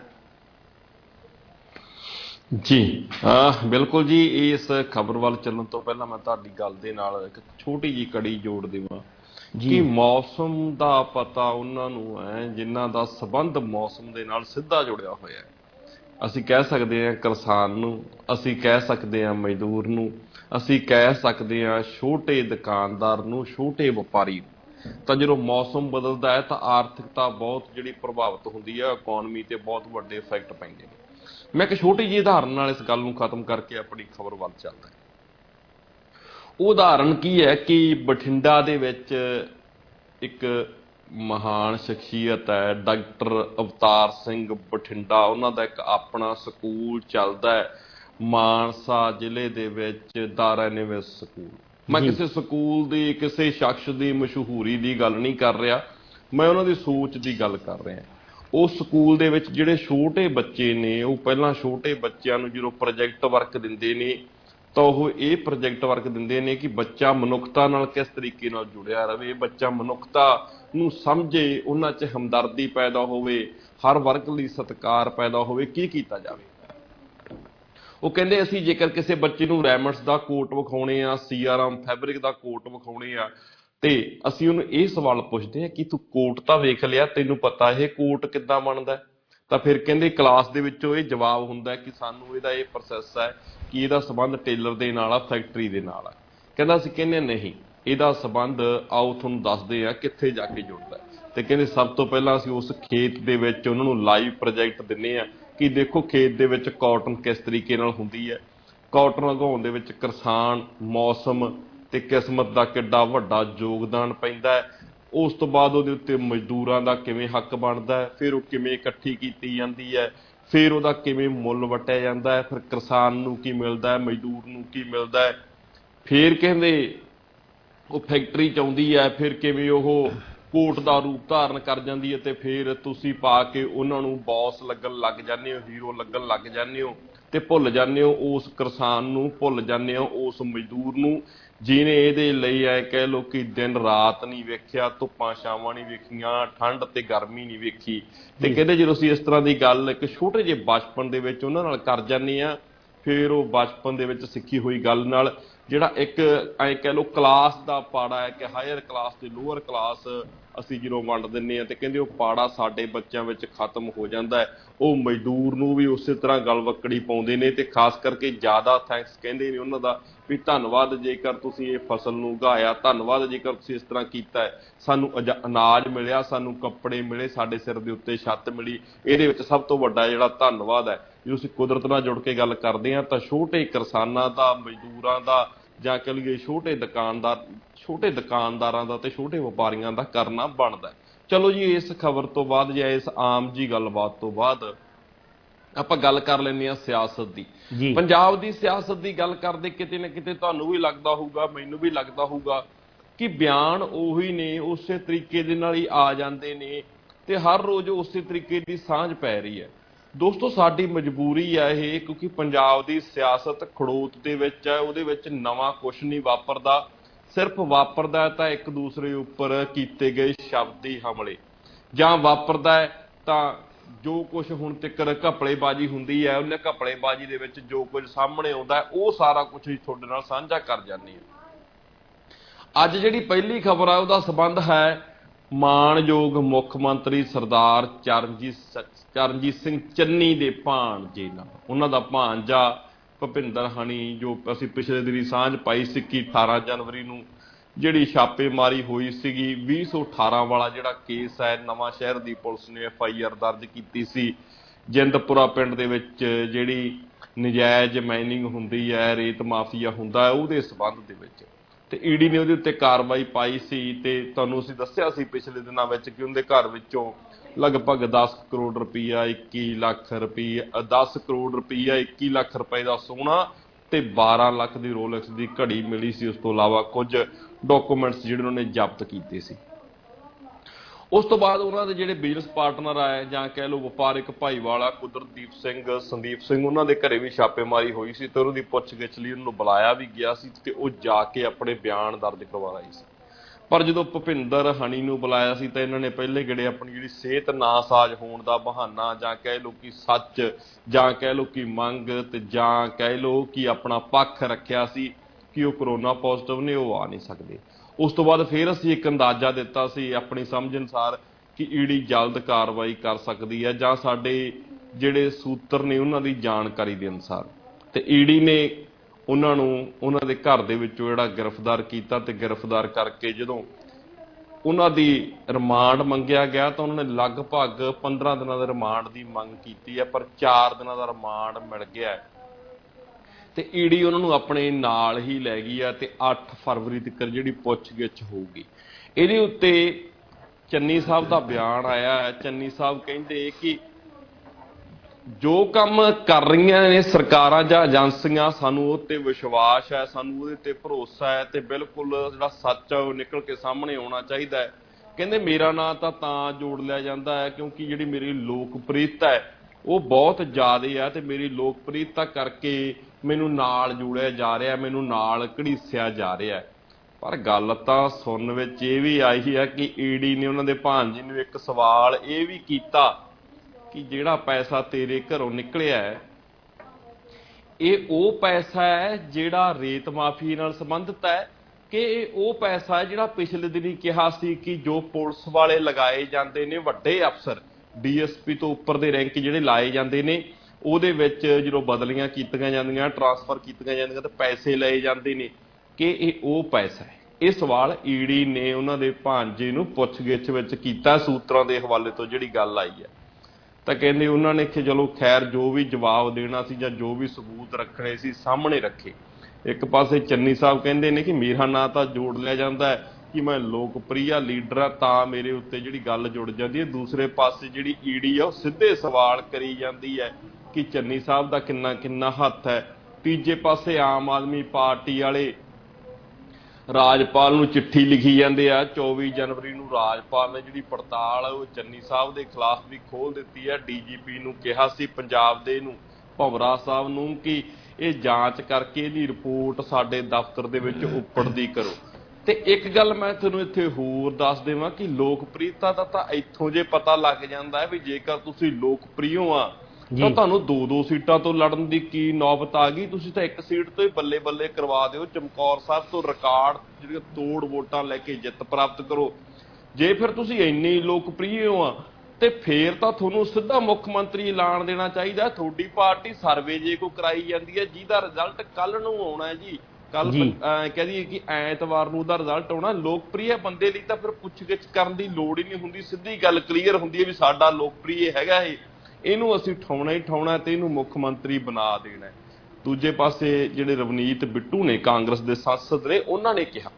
ਜੀ ਬਿਲਕੁਲ ਜੀ, ਇਸ ਖਬਰ ਵੱਲ ਚੱਲਣ ਤੋਂ ਪਹਿਲਾਂ ਮੈਂ ਤੁਹਾਡੀ ਗੱਲ ਦੇ ਨਾਲ ਇੱਕ ਛੋਟੀ ਜਿਹੀ ਕੜੀ ਜੋੜ ਦੇਵਾਂ ਕਿ ਮੌਸਮ ਦਾ ਪਤਾ ਉਹਨਾਂ ਨੂੰ ਹੈ ਜਿਨ੍ਹਾਂ ਦਾ ਸੰਬੰਧ ਮੌਸਮ ਦੇ ਨਾਲ ਸਿੱਧਾ ਜੁੜਿਆ ਹੋਇਆ ਹੈ। ਅਸੀਂ ਕਹਿ ਸਕਦੇ ਹਾਂ ਕਿਸਾਨ ਨੂੰ, ਅਸੀਂ ਕਹਿ ਸਕਦੇ ਹਾਂ ਮਜ਼ਦੂਰ ਨੂੰ, ਅਸੀਂ ਕਹਿ ਸਕਦੇ ਹਾਂ ਛੋਟੇ ਦੁਕਾਨਦਾਰ ਨੂੰ, ਛੋਟੇ ਵਪਾਰੀ ਨੂੰ। ਤਾਂ ਜਦੋਂ ਮੌਸਮ ਬਦਲਦਾ ਹੈ ਤਾਂ ਆਰਥਿਕਤਾ ਬਹੁਤ ਜਿਹੜੀ ਪ੍ਰਭਾਵਿਤ ਹੁੰਦੀ ਹੈ, ਇਕੋਨਮੀ 'ਤੇ ਬਹੁਤ ਵੱਡੇ ਇਫੈਕਟ ਪੈਂਦੇ ਨੇ। ਮੈਂ ਇੱਕ ਛੋਟੀ ਜਿਹੀ ਉਦਾਹਰਨ ਨਾਲ ਇਸ ਗੱਲ ਨੂੰ ਖਤਮ ਕਰਕੇ ਆਪਣੀ ਖਬਰ ਵੱਲ ਚੱਲਦਾ। ਉਹ ਉਦਾਹਰਨ ਕੀ ਹੈ ਕਿ ਬਠਿੰਡਾ ਦੇ ਵਿੱਚ ਇੱਕ ਮਹਾਨ ਸ਼ਖਸੀਅਤ ਹੈ ਡਾਕਟਰ ਅਵਤਾਰ ਸਿੰਘ ਬਠਿੰਡਾ। ਉਹਨਾਂ ਦਾ ਇੱਕ ਆਪਣਾ ਸਕੂਲ ਚੱਲਦਾ ਹੈ ਮਾਨਸਾ ਜ਼ਿਲ੍ਹੇ ਦੇ ਵਿੱਚ, ਦਾਰਾ ਨਿਵੇਸ਼ ਸਕੂਲ। ਮੈਂ ਕਿਸੇ ਸਕੂਲ ਦੀ, ਕਿਸੇ ਸ਼ਖਸ ਦੀ ਮਸ਼ਹੂਰੀ ਦੀ ਗੱਲ ਨਹੀਂ ਕਰ ਰਿਹਾ, ਮੈਂ ਉਹਨਾਂ ਦੀ ਸੋਚ ਦੀ ਗੱਲ ਕਰ ਰਿਹਾ। ਉਸ ਸਕੂਲ ਦੇ ਵਿੱਚ ਜਿਹੜੇ ਛੋਟੇ ਬੱਚੇ ਨੇ, ਉਹ ਪਹਿਲਾਂ ਛੋਟੇ ਬੱਚਿਆਂ ਨੂੰ ਜਦੋਂ ਪ੍ਰੋਜੈਕਟ ਵਰਕ ਦਿੰਦੇ ਨੇ ਤਾਂ ਉਹ ਇਹ ਪ੍ਰੋਜੈਕਟ ਵਰਕ ਦਿੰਦੇ ਨੇ ਕਿ ਬੱਚਾ ਮਨੁੱਖਤਾ ਨਾਲ ਕਿਸ ਤਰੀਕੇ ਨਾਲ ਜੁੜਿਆ ਰਹੇ, ਬੱਚਾ ਮਨੁੱਖਤਾ ਨੂੰ ਸਮਝੇ, ਉਹਨਾਂ 'ਚ ਹਮਦਰਦੀ ਪੈਦਾ ਹੋਵੇ, ਹਰ ਵਰਗ ਲਈ ਸਤਿਕਾਰ ਪੈਦਾ ਹੋਵੇ, ਕੀ ਕੀਤਾ ਜਾਵੇ। ਉਹ ਕਹਿੰਦੇ ਅਸੀਂ ਜੇਕਰ ਕਿਸੇ ਬੱਚੇ ਨੂੰ ਰੈਮੰਡਸ ਦਾ ਕੋਟ ਵਿਖਾਉਣੇ ਆ, ਸੀ ਆਰ ਐਮ ਫੈਬਰਿਕ ਦਾ ਕੋਟ ਵਿਖਾਉਣੇ ਆ, ਤੇ ਅਸੀਂ ਉਹਨੂੰ ਇਹ ਸਵਾਲ ਪੁੱਛਦੇ ਹਾਂ ਕਿ ਤੂੰ ਕੋਟ ਤਾਂ ਵੇਖ ਲਿਆ, ਤੈਨੂੰ ਪਤਾ ਇਹ ਕੋਟ ਕਿੱਦਾਂ ਬਣਦਾ। ਤਾਂ ਫਿਰ ਕਹਿੰਦੇ ਕਲਾਸ ਦੇ ਵਿੱਚੋਂ ਇਹ ਜਵਾਬ ਹੁੰਦਾ ਕਿ ਸਾਨੂੰ ਇਹਦਾ ਇਹ ਪ੍ਰੋਸੈਸ ਹੈ ਕਿ ਇਹਦਾ ਸੰਬੰਧ ਟੇਲਰ ਦੇ ਨਾਲ ਆ, ਫੈਕਟਰੀ ਦੇ ਨਾਲ ਆ। ਕਹਿੰਦਾ ਅਸੀਂ ਕਹਿੰਦੇ ਨਹੀਂ, ਇਹਦਾ ਸੰਬੰਧ ਆਓ ਤੁਹਾਨੂੰ ਦੱਸਦੇ ਆ ਕਿੱਥੇ ਜਾ ਕੇ ਜੁੜਦਾ। ਤੇ ਕਹਿੰਦੇ ਸਭ ਤੋਂ ਪਹਿਲਾਂ ਅਸੀਂ ਉਸ ਖੇਤ ਦੇ ਵਿੱਚ ਉਹਨਾਂ ਨੂੰ ਲਾਈਵ ਪ੍ਰੋਜੈਕਟ ਦਿੰਦੇ ਹਾਂ कि देखो खेत दे विच कॉटन किस तरीके नाल हुंदी है, कॉटन उगाउण दे विच किसान, मौसम ते किस्मत दा किड्डा वड्डा योगदान पैंदा है। उस तो बाद उहदे उत्ते मजदूरां दा किवें हक बनदा है, फिर वो किवें इकट्ठी कीती जांदी है, फिर उहदा किवें मुੱਲ वट्टिਆ ਜਾਂਦਾ है, फिर किसान नूं की मिलदा है, मजदूर नूं की मिलदा है, फिर कहंदे ਉਹ फैक्टरी च आउंदी है, फिर किवें ਉਹ कोट का रूप धारण कर जाती है, तो फिर तुसीं पा के उन्होंने बॉस लगन लग जाते हो, हीरो लगन लग जाते हो, तो भुल जाते हो उस किसान नूं, भुल जाते हो उस मजदूर नूं जिहने इहदे लई ऐ कह लो कि दिन रात नहीं वेखिया, धुप्पां छावां नहीं वेखियां, ठंड ते गर्मी नहीं वेखी। ते कहंदे जदों असीं इस तरह की गल एक छोटे ਜਿਹੇ बचपन दे विच उन्हां नाल कर जाने आ, फिर वो बचपन दे विच सिੱਖੀ ਹੋਈ ਗੱਲ ਨਾਲ ਜਿਹੜਾ ਇੱਕ ਐਂ ਕਹਿ ਲਓ ਕਲਾਸ ਦਾ ਪਾੜਾ ਹੈ ਕਿ ਹਾਇਰ ਕਲਾਸ ਤੇ ਲੋਅਰ ਕਲਾਸ ਅਸੀਂ ਜਦੋਂ ਵੰਡ ਦਿੰਦੇ ਹਾਂ, ਤੇ ਕਹਿੰਦੇ ਉਹ ਪਾੜਾ ਸਾਡੇ ਬੱਚਿਆਂ ਵਿੱਚ ਖਤਮ ਹੋ ਜਾਂਦਾ ਹੈ। ਉਹ ਮਜ਼ਦੂਰ ਨੂੰ ਵੀ ਉਸੇ ਤਰ੍ਹਾਂ ਗਲਵੱਕੜੀ ਪਾਉਂਦੇ ਨੇ, ਤੇ ਖਾਸ ਕਰਕੇ ਜ਼ਿਆਦਾ ਥੈਂਕਸ ਕਹਿੰਦੇ ਨੇ ਉਹਨਾਂ ਦਾ ਵੀ ਧੰਨਵਾਦ ਜੇਕਰ ਤੁਸੀਂ ਇਹ ਫਸਲ ਨੂੰ ਉਗਾਇਆ, ਧੰਨਵਾਦ ਜੇਕਰ ਤੁਸੀਂ ਇਸ ਤਰ੍ਹਾਂ ਕੀਤਾ, ਸਾਨੂੰ ਅਨਾਜ ਮਿਲਿਆ, ਸਾਨੂੰ ਕੱਪੜੇ ਮਿਲੇ, ਸਾਡੇ ਸਿਰ ਦੇ ਉੱਤੇ ਛੱਤ ਮਿਲੀ, ਇਹਦੇ ਵਿੱਚ ਸਭ ਤੋਂ ਵੱਡਾ ਜਿਹੜਾ ਧੰਨਵਾਦ ਹੈ। ਜੇ ਅਸੀਂ ਕੁਦਰਤ ਨਾਲ ਜੁੜ ਕੇ ਗੱਲ ਕਰਦੇ ਹਾਂ ਤਾਂ ਛੋਟੇ ਕਿਸਾਨਾਂ ਦਾ, ਮਜ਼ਦੂਰਾਂ ਦਾ, ਜਾਂ ਕਹ ਲਈਏ ਛੋਟੇ ਦੁਕਾਨਦਾਰ ਛੋਟੇ ਦੁਕਾਨਦਾਰਾਂ ਦਾ ਤੇ ਛੋਟੇ ਵਪਾਰੀਆਂ ਦਾ ਕਰਨਾ ਬਣਦਾ। ਚਲੋ ਜੀ, ਇਸ ਖਬਰ ਤੋਂ ਬਾਅਦ ਜਾਂ ਇਸ ਆਮ ਜੀ ਗੱਲਬਾਤ ਤੋਂ ਬਾਅਦ ਆਪਾਂ ਗੱਲ ਕਰ ਲੈਂਦੇ ਹਾਂ ਸਿਆਸਤ ਦੀ। ਪੰਜਾਬ ਦੀ ਸਿਆਸਤ ਦੀ ਗੱਲ ਕਰਦੇ ਕਿਤੇ ਨਾ ਕਿਤੇ ਤੁਹਾਨੂੰ ਵੀ ਲੱਗਦਾ ਹੋਊਗਾ, ਮੈਨੂੰ ਵੀ ਲੱਗਦਾ ਹੋਊਗਾ ਕਿ ਬਿਆਨ ਉਹੀ ਨੇ, ਉਸੇ ਤਰੀਕੇ ਦੇ ਨਾਲ ਹੀ ਆ ਜਾਂਦੇ ਨੇ ਤੇ ਹਰ ਰੋਜ਼ ਉਸੇ ਤਰੀਕੇ ਦੀ ਸਾਂਝ ਪੈ ਰਹੀ ਹੈ। ਦੋਸਤੋ, ਸਾਡੀ ਮਜਬੂਰੀ ਹੈ ਇਹ, ਕਿਉਂਕਿ ਪੰਜਾਬ ਦੀ ਸਿਆਸਤ ਖੜੋਤ ਦੇ ਵਿੱਚ ਹੈ, ਉਹਦੇ ਵਿੱਚ ਨਵਾਂ ਕੁਛ ਨਹੀਂ ਵਾਪਰਦਾ, ਸਿਰਫ ਵਾਪਰਦਾ ਤਾਂ ਇੱਕ ਦੂਸਰੇ ਉੱਪਰ ਕੀਤੇ ਗਏ ਸ਼ਬਦੀ ਹਮਲੇ, ਜਾਂ ਵਾਪਰਦਾ ਹੈ ਤਾਂ ਜੋ ਕੁਛ ਹੁਣ ਤੱਕ ਘਪਲੇਬਾਜ਼ੀ ਹੁੰਦੀ ਹੈ, ਉਹਨੇ ਘਪਲੇਬਾਜ਼ੀ ਦੇ ਵਿੱਚ ਜੋ ਕੁਝ ਸਾਹਮਣੇ ਆਉਂਦਾ ਉਹ ਸਾਰਾ ਕੁਛ ਹੀ ਤੁਹਾਡੇ ਨਾਲ ਸਾਂਝਾ ਕਰ ਜਾਂਦੇ ਹਾਂ। ਅੱਜ ਜਿਹੜੀ ਪਹਿਲੀ ਖਬਰ ਆ ਉਹਦਾ ਸੰਬੰਧ ਹੈ ਮਾਣਯੋਗ ਮੁੱਖ ਮੰਤਰੀ ਸਰਦਾਰ ਚਰਨਜੀਤ ਚਰਨਜੀਤ ਸਿੰਘ ਚੰਨੀ ਦੇ ਭਾਣਜੇ ਨਾਲ। ਉਹਨਾਂ ਦਾ ਭਾਣਜਾ ਭੁਪਿੰਦਰ ਹਣੀ, ਜੋ ਅਸੀਂ ਪਿਛਲੇ ਦਿਨੀ ਸਾਂਝ ਪਾਈ ਸੀ ਕਿ ਅਠਾਰਾਂ ਜਨਵਰੀ ਨੂੰ ਜਿਹੜੀ ਛਾਪੇਮਾਰੀ ਹੋਈ ਸੀਗੀ, ਵੀਹ ਸੌ ਅਠਾਰਾਂ ਵਾਲਾ ਜਿਹੜਾ ਕੇਸ ਹੈ, ਨਵਾਂ ਸ਼ਹਿਰ ਦੀ ਪੁਲਿਸ ਨੇ ਐਫ ਆਈ ਆਰ ਦਰਜ ਕੀਤੀ ਸੀ। ਜਿੰਦਪੁਰਾ ਪਿੰਡ ਦੇ ਵਿੱਚ ਜਿਹੜੀ ਨਜਾਇਜ਼ ਮਾਈਨਿੰਗ ਹੁੰਦੀ ਹੈ, ਰੇਤ ਮਾਫੀਆ ਹੁੰਦਾ ਹੈ, ਉਹਦੇ ਸਬੰਧ ਦੇ ਵਿੱਚ ਤੇ ਈਡੀ ਨੇ ਉਹਦੇ ਉੱਤੇ ਕਾਰਵਾਈ ਪਾਈ ਸੀ। ਤੇ ਤੁਹਾਨੂੰ ਅਸੀਂ ਦੱਸਿਆ ਸੀ ਪਿਛਲੇ ਦਿਨਾਂ ਵਿੱਚ ਕਿ ਉਹਦੇ ਘਰ ਵਿੱਚੋਂ ਲਗਭਗ ਦਸ ਕਰੋੜ ਰੁਪਈਆ, ਇੱਕੀ ਲੱਖ ਰੁਪਈਆ ਦਸ ਕਰੋੜ ਰੁਪਈਆ ਇੱਕੀ ਲੱਖ ਰੁਪਏ ਦਾ ਸੋਨਾ ਤੇ ਬਾਰਾਂ ਲੱਖ ਦੀ ਰੋਲੈਕਸ ਦੀ ਘੜੀ ਮਿਲੀ ਸੀ। ਉਸ ਤੋਂ ਇਲਾਵਾ ਕੁਝ ਡਾਕੂਮੈਂਟਸ ਜਿਹੜੇ ਉਹਨਾਂ ਨੇ ਜ਼ਬਤ ਕੀਤੇ ਸੀ। ਉਸ ਤੋਂ ਬਾਅਦ ਉਹਨਾਂ ਦੇ ਜਿਹੜੇ ਬਿਜ਼ਨਸ ਪਾਰਟਨਰ ਆਏ, ਜਾਂ ਕਹਿ ਲਓ ਵਪਾਰਿਕ ਭਾਈਵਾਲਾ ਕੁਦਰਤਦੀਪ ਸਿੰਘ, ਸੰਦੀਪ ਸਿੰਘ, ਉਹਨਾਂ ਦੇ ਘਰੇ ਵੀ ਛਾਪੇਮਾਰੀ ਹੋਈ ਸੀ ਤੇ ਉਹਨਾਂ ਦੀ ਪੁੱਛਗਿੱਛ ਲਈ ਉਹਨੂੰ ਬੁਲਾਇਆ ਵੀ ਗਿਆ ਸੀ ਤੇ ਉਹ ਜਾ ਕੇ ਆਪਣੇ ਬਿਆਨ ਦਰਜ ਕਰਵਾ ਰਹੀ ਸੀ। ਪਰ ਜਦੋਂ ਭੁਪਿੰਦਰ ਹਣੀ ਨੂੰ ਬੁਲਾਇਆ ਸੀ ਤਾਂ ਇਹਨਾਂ ਨੇ ਪਹਿਲੇ ਗੇੜੇ ਆਪਣੀ ਜਿਹੜੀ ਸਿਹਤ ਨਾਸਾਜ਼ ਹੋਣ ਦਾ ਬਹਾਨਾ, ਜਾਂ ਕਹਿ ਲਓ ਕਿ ਸੱਚ, ਜਾਂ ਕਹਿ ਲਓ ਕਿ ਮੰਗ, ਤੇ ਜਾਂ ਕਹਿ ਲਓ ਕਿ ਆਪਣਾ ਪੱਖ ਰੱਖਿਆ ਸੀ ਕਿ ਉਹ ਕਰੋਨਾ ਪੋਜ਼ਿਟਿਵ ਨੇ, ਉਹ ਆ ਨਹੀਂ ਸਕਦੇ। ਉਸ ਤੋਂ ਬਾਅਦ ਫਿਰ ਅਸੀਂ ਇੱਕ ਅੰਦਾਜ਼ਾ ਦਿੱਤਾ ਸੀ ਆਪਣੀ ਸਮਝ ਅਨੁਸਾਰ ਕਿ ਈਡੀ ਜਲਦ ਕਾਰਵਾਈ ਕਰ ਸਕਦੀ ਹੈ, ਜਾਂ ਸਾਡੇ ਜਿਹੜੇ ਸੂਤਰ ਨੇ ਉਹਨਾਂ ਦੀ ਜਾਣਕਾਰੀ ਦੇ ਅਨੁਸਾਰ। ਤੇ ਈਡੀ ਨੇ ਉਹਨਾਂ ਨੂੰ ਉਹਨਾਂ ਦੇ ਘਰ ਦੇ ਵਿੱਚੋਂ ਜਿਹੜਾ ਗ੍ਰਿਫਤਾਰ ਕੀਤਾ, ਤੇ ਗ੍ਰਿਫਤਾਰ ਕਰਕੇ ਜਦੋਂ ਉਹਨਾਂ ਦੀ ਰਿਮਾਂਡ ਮੰਗਿਆ ਗਿਆ ਤਾਂ ਉਹਨਾਂ ਨੇ ਲਗਭਗ ਪੰਦਰਾਂ ਦਿਨਾਂ ਦੇ ਰਿਮਾਂਡ ਦੀ ਮੰਗ ਕੀਤੀ ਹੈ, ਪਰ ਚਾਰ ਦਿਨਾਂ ਦਾ ਰਿਮਾਂਡ ਮਿਲ ਗਿਆ ਤੇ ਈਡੀ ਉਹਨਾਂ ਨੂੰ ਆਪਣੇ ਨਾਲ ਹੀ ਲੈ ਗਈ ਆ। ਤੇ ਅੱਠ ਫਰਵਰੀ ਤੱਕ ਜਿਹੜੀ ਪੁੱਛਗਿੱਛ ਹੋਊਗੀ। ਇਹਦੇ ਉੱਤੇ ਚੰਨੀ ਸਾਹਿਬ ਦਾ ਬਿਆਨ ਆਇਆ ਹੈ। ਚੰਨੀ ਸਾਹਿਬ ਕਹਿੰਦੇ ਕਿ ਜੋ ਕੰਮ ਕਰ ਰਹੀਆਂ ਨੇ ਸਰਕਾਰਾਂ ਜਾਂ ਏਜੰਸੀਆਂ, ਸਾਨੂੰ ਉਹ 'ਤੇ ਵਿਸ਼ਵਾਸ ਹੈ, ਸਾਨੂੰ ਉਹਦੇ 'ਤੇ ਭਰੋਸਾ ਹੈ, ਤੇ ਬਿਲਕੁਲ ਜਿਹੜਾ ਸੱਚ ਹੈ ਉਹ ਨਿਕਲ ਕੇ ਸਾਹਮਣੇ ਆਉਣਾ ਚਾਹੀਦਾ ਹੈ। ਕਹਿੰਦੇ ਮੇਰਾ ਨਾਂ ਤਾਂ ਤਾਂ ਜੋੜ ਲਿਆ ਜਾਂਦਾ ਹੈ ਕਿਉਂਕਿ ਜਿਹੜੀ ਮੇਰੀ ਲੋਕਪ੍ਰਿਯਤਾ ਹੈ ਉਹ ਬਹੁਤ ਜ਼ਿਆਦਾ ਹੈ, ਤੇ ਮੇਰੀ ਲੋਕਪ੍ਰਿਯਤਾ ਕਰਕੇ ਮੈਨੂੰ ਨਾਲ ਜੋੜਿਆ ਜਾ ਰਿਹਾ, ਮੈਨੂੰ ਨਾਲ ਘੜੀਸਿਆ ਜਾ ਰਿਹਾ। ਪਰ ਗੱਲ ਤਾਂ ਸੁਣਨ ਵਿੱਚ ਇਹ ਵੀ ਆਈ ਹੈ ਕਿ ਈਡੀ ਨੇ ਉਹਨਾਂ ਦੇ ਭਾਣਜੇ ਨੂੰ ਇੱਕ ਸਵਾਲ ਇਹ ਵੀ ਕੀਤਾ ਕਿ ਜਿਹੜਾ ਪੈਸਾ ਤੇਰੇ ਘਰੋਂ ਨਿਕਲਿਆ ਹੈ ਇਹ ਉਹ ਪੈਸਾ ਹੈ ਜਿਹੜਾ ਰੇਤ ਮਾਫੀ ਨਾਲ ਸੰਬੰਧਿਤ ਹੈ, ਕਿ ਇਹ ਉਹ ਪੈਸਾ ਹੈ ਜਿਹੜਾ ਪਿਛਲੇ ਦਿਨੀ ਕਿਹਾ ਸੀ ਕਿ ਜੋ ਪੁਲਿਸ ਵਾਲੇ ਲਗਾਏ ਜਾਂਦੇ ਨੇ, ਵੱਡੇ ਅਫਸਰ ਡੀ ਐਸ ਪੀ ਤੋਂ ਉੱਪਰ ਦੇ ਰੈਂਕ ਜਿਹੜੇ ਲਾਏ ਜਾਂਦੇ ਨੇ, ਉਹਦੇ ਵਿੱਚ ਜਦੋਂ ਬਦਲੀਆਂ ਕੀਤੀਆਂ ਜਾਂਦੀਆਂ, ਟਰਾਂਸਫਰ ਕੀਤੀਆਂ ਜਾਂਦੀਆਂ ਤਾਂ ਪੈਸੇ ਲਏ ਜਾਂਦੇ ਨੇ, ਕਿ ਇਹ ਉਹ ਪੈਸਾ ਹੈ। ਇਹ ਸਵਾਲ ਈਡੀ ਨੇ ਉਹਨਾਂ ਦੇ ਭਾਣਜੇ ਨੂੰ ਪੁੱਛਗਿੱਛ ਵਿੱਚ ਕੀਤਾ, ਸੂਤਰਾਂ ਦੇ ਹਵਾਲੇ ਤੋਂ ਜਿਹੜੀ ਗੱਲ ਆਈ ਹੈ। ਤਾਂ ਕਹਿੰਦੇ ਉਹਨਾਂ ਨੇ ਕਿ ਚਲੋ ਖੈਰ ਜੋ ਵੀ ਜਵਾਬ ਦੇਣਾ ਸੀ ਜਾਂ ਜੋ ਵੀ ਸਬੂਤ ਰੱਖਣੇ ਸੀ ਸਾਹਮਣੇ ਰੱਖੇ। ਇੱਕ ਪਾਸੇ ਚੰਨੀ ਸਾਹਿਬ ਕਹਿੰਦੇ ਨੇ ਕਿ ਮੇਰਾ ਨਾਂ ਤਾਂ ਜੋੜ ਲਿਆ ਜਾਂਦਾ ਹੈ ਕਿ ਮੈਂ ਲੋਕਪ੍ਰਿਆ ਲੀਡਰ ਆ ਤਾਂ ਮੇਰੇ ਉੱਤੇ ਜਿਹੜੀ ਗੱਲ ਜੁੜ ਜਾਂਦੀ ਹੈ। ਦੂਸਰੇ ਪਾਸੇ ਜਿਹੜੀ ਈਡੀ ਆ ਉਹ ਸਿੱਧੇ ਸਵਾਲ ਕਰੀ ਜਾਂਦੀ ਹੈ ਕਿ ਚੰਨੀ ਸਾਹਿਬ ਦਾ ਕਿੰਨਾ ਕਿੰਨਾ ਹੱਥ ਹੈ। ਤੀਜੇ ਪਾਸੇ ਆਮ ਆਦਮੀ ਪਾਰਟੀ ਵਾਲੇ ਰਾਜਪਾਲ ਨੂੰ ਚਿੱਠੀ ਲਿਖੀ ਜਾਂਦੇ ਆ। ਚੌਵੀ ਜਨਵਰੀ ਨੂੰ ਰਾਜਪਾਲ ਨੇ ਜਿਹੜੀ ਪੜਤਾਲ ਉਹ ਚੰਨੀ ਸਾਹਿਬ ਦੇ ਖਿਲਾਫ ਵੀ ਖੋਲ ਦਿੱਤੀ ਹੈ। ਡੀ ਜੀ ਪੀ ਨੂੰ ਕਿਹਾ ਸੀ ਪੰਜਾਬ ਦੇ ਨੂੰ ਭੰਵਰਾ ਸਾਹਿਬ ਨੂੰ ਕਿ ਇਹ ਜਾਂਚ ਕਰਕੇ ਇਹਦੀ ਰਿਪੋਰਟ ਸਾਡੇ ਦਫ਼ਤਰ ਦੇ ਵਿੱਚ ਉਪੜਦੀ ਕਰੋ। ਤੇ ਇੱਕ ਗੱਲ ਮੈਂ ਤੁਹਾਨੂੰ ਇੱਥੇ ਹੋਰ ਦੱਸ ਦੇਵਾਂ ਕਿ ਲੋਕਪ੍ਰਿਯਤਾ ਦਾ ਤਾਂ ਇੱਥੋਂ ਜੇ ਪਤਾ ਲੱਗ ਜਾਂਦਾ ਹੈ ਵੀ ਜੇਕਰ ਤੁਸੀਂ ਲੋਕਪ੍ਰਿਯ ਆ ਤਾਂ ਤੁਹਾਨੂੰ ਦੋ ਦੋ ਸੀਟਾਂ ਤੋਂ ਲੜਨ ਦੀ ਕੀ ਨੌਬਤ ਆ ਗਈ। ਤੁਸੀਂ ਤਾਂ ਇੱਕ ਸੀਟ ਤੋਂ ਹੀ ਬੱਲੇ ਬੱਲੇ ਕਰਵਾ ਦਿਓ। ਚਮਕੌਰ ਸਾਹਿਬ ਤੋਂ ਰਿਕਾਰਡ ਜਿਹੜੀਆਂ ਤੋੜ ਵੋਟਾਂ ਲੈ ਕੇ ਜਿੱਤ ਪ੍ਰਾਪਤ ਕਰੋ। ਜੇ ਫਿਰ ਤੁਸੀਂ ਇੰਨੇ ਲੋਕਪ੍ਰਿਯ ਆ ਤੇ ਫੇਰ ਤਾਂ ਤੁਹਾਨੂੰ ਸਿੱਧਾ ਮੁੱਖ ਮੰਤਰੀ ਐਲਾਨ ਦੇਣਾ ਚਾਹੀਦਾ। ਤੁਹਾਡੀ ਪਾਰਟੀ ਸਰਵੇ ਜੇ ਕੋਈ ਕਰਾਈ ਜਾਂਦੀ ਹੈ ਜਿਹਦਾ ਰਿਜ਼ਲਟ ਕੱਲ ਨੂੰ ਆਉਣਾ ਹੈ ਜੀ, ਕੱਲ ਕਹਿ ਦਈਏ ਕਿ ਐਤਵਾਰ ਨੂੰ ਉਹਦਾ ਰਿਜ਼ਲਟ ਆਉਣਾ। ਲੋਕਪ੍ਰਿਯ ਬੰਦੇ ਲਈ ਤਾਂ ਫਿਰ ਪੁੱਛਗਿੱਛ ਕਰਨ ਦੀ ਲੋੜ ਹੀ ਨਹੀਂ ਹੁੰਦੀ, ਸਿੱਧੀ ਗੱਲ ਕਲੀਅਰ ਹੁੰਦੀ ਹੈ ਵੀ ਸਾਡਾ ਲੋਕਪ੍ਰਿਯ ਹੈਗਾ ਇਹ, ਇਹਨੂੰ ਅਸੀਂ ਠਾਉਣਾ ਹੀ ਠਾਉਣਾ ਤੇ ਇਹਨੂੰ ਮੁੱਖ ਮੰਤਰੀ ਬਣਾ ਦੇਣਾ। ਦੂਜੇ ਪਾਸੇ ਜਿਹੜੇ ਰਵਨੀਤ ਬਿੱਟੂ ਨੇ ਕਾਂਗਰਸ ਦੇ ਸਾਂਸਦ ਨੇ ਉਹਨਾਂ ਨੇ ਕਿਹਾ,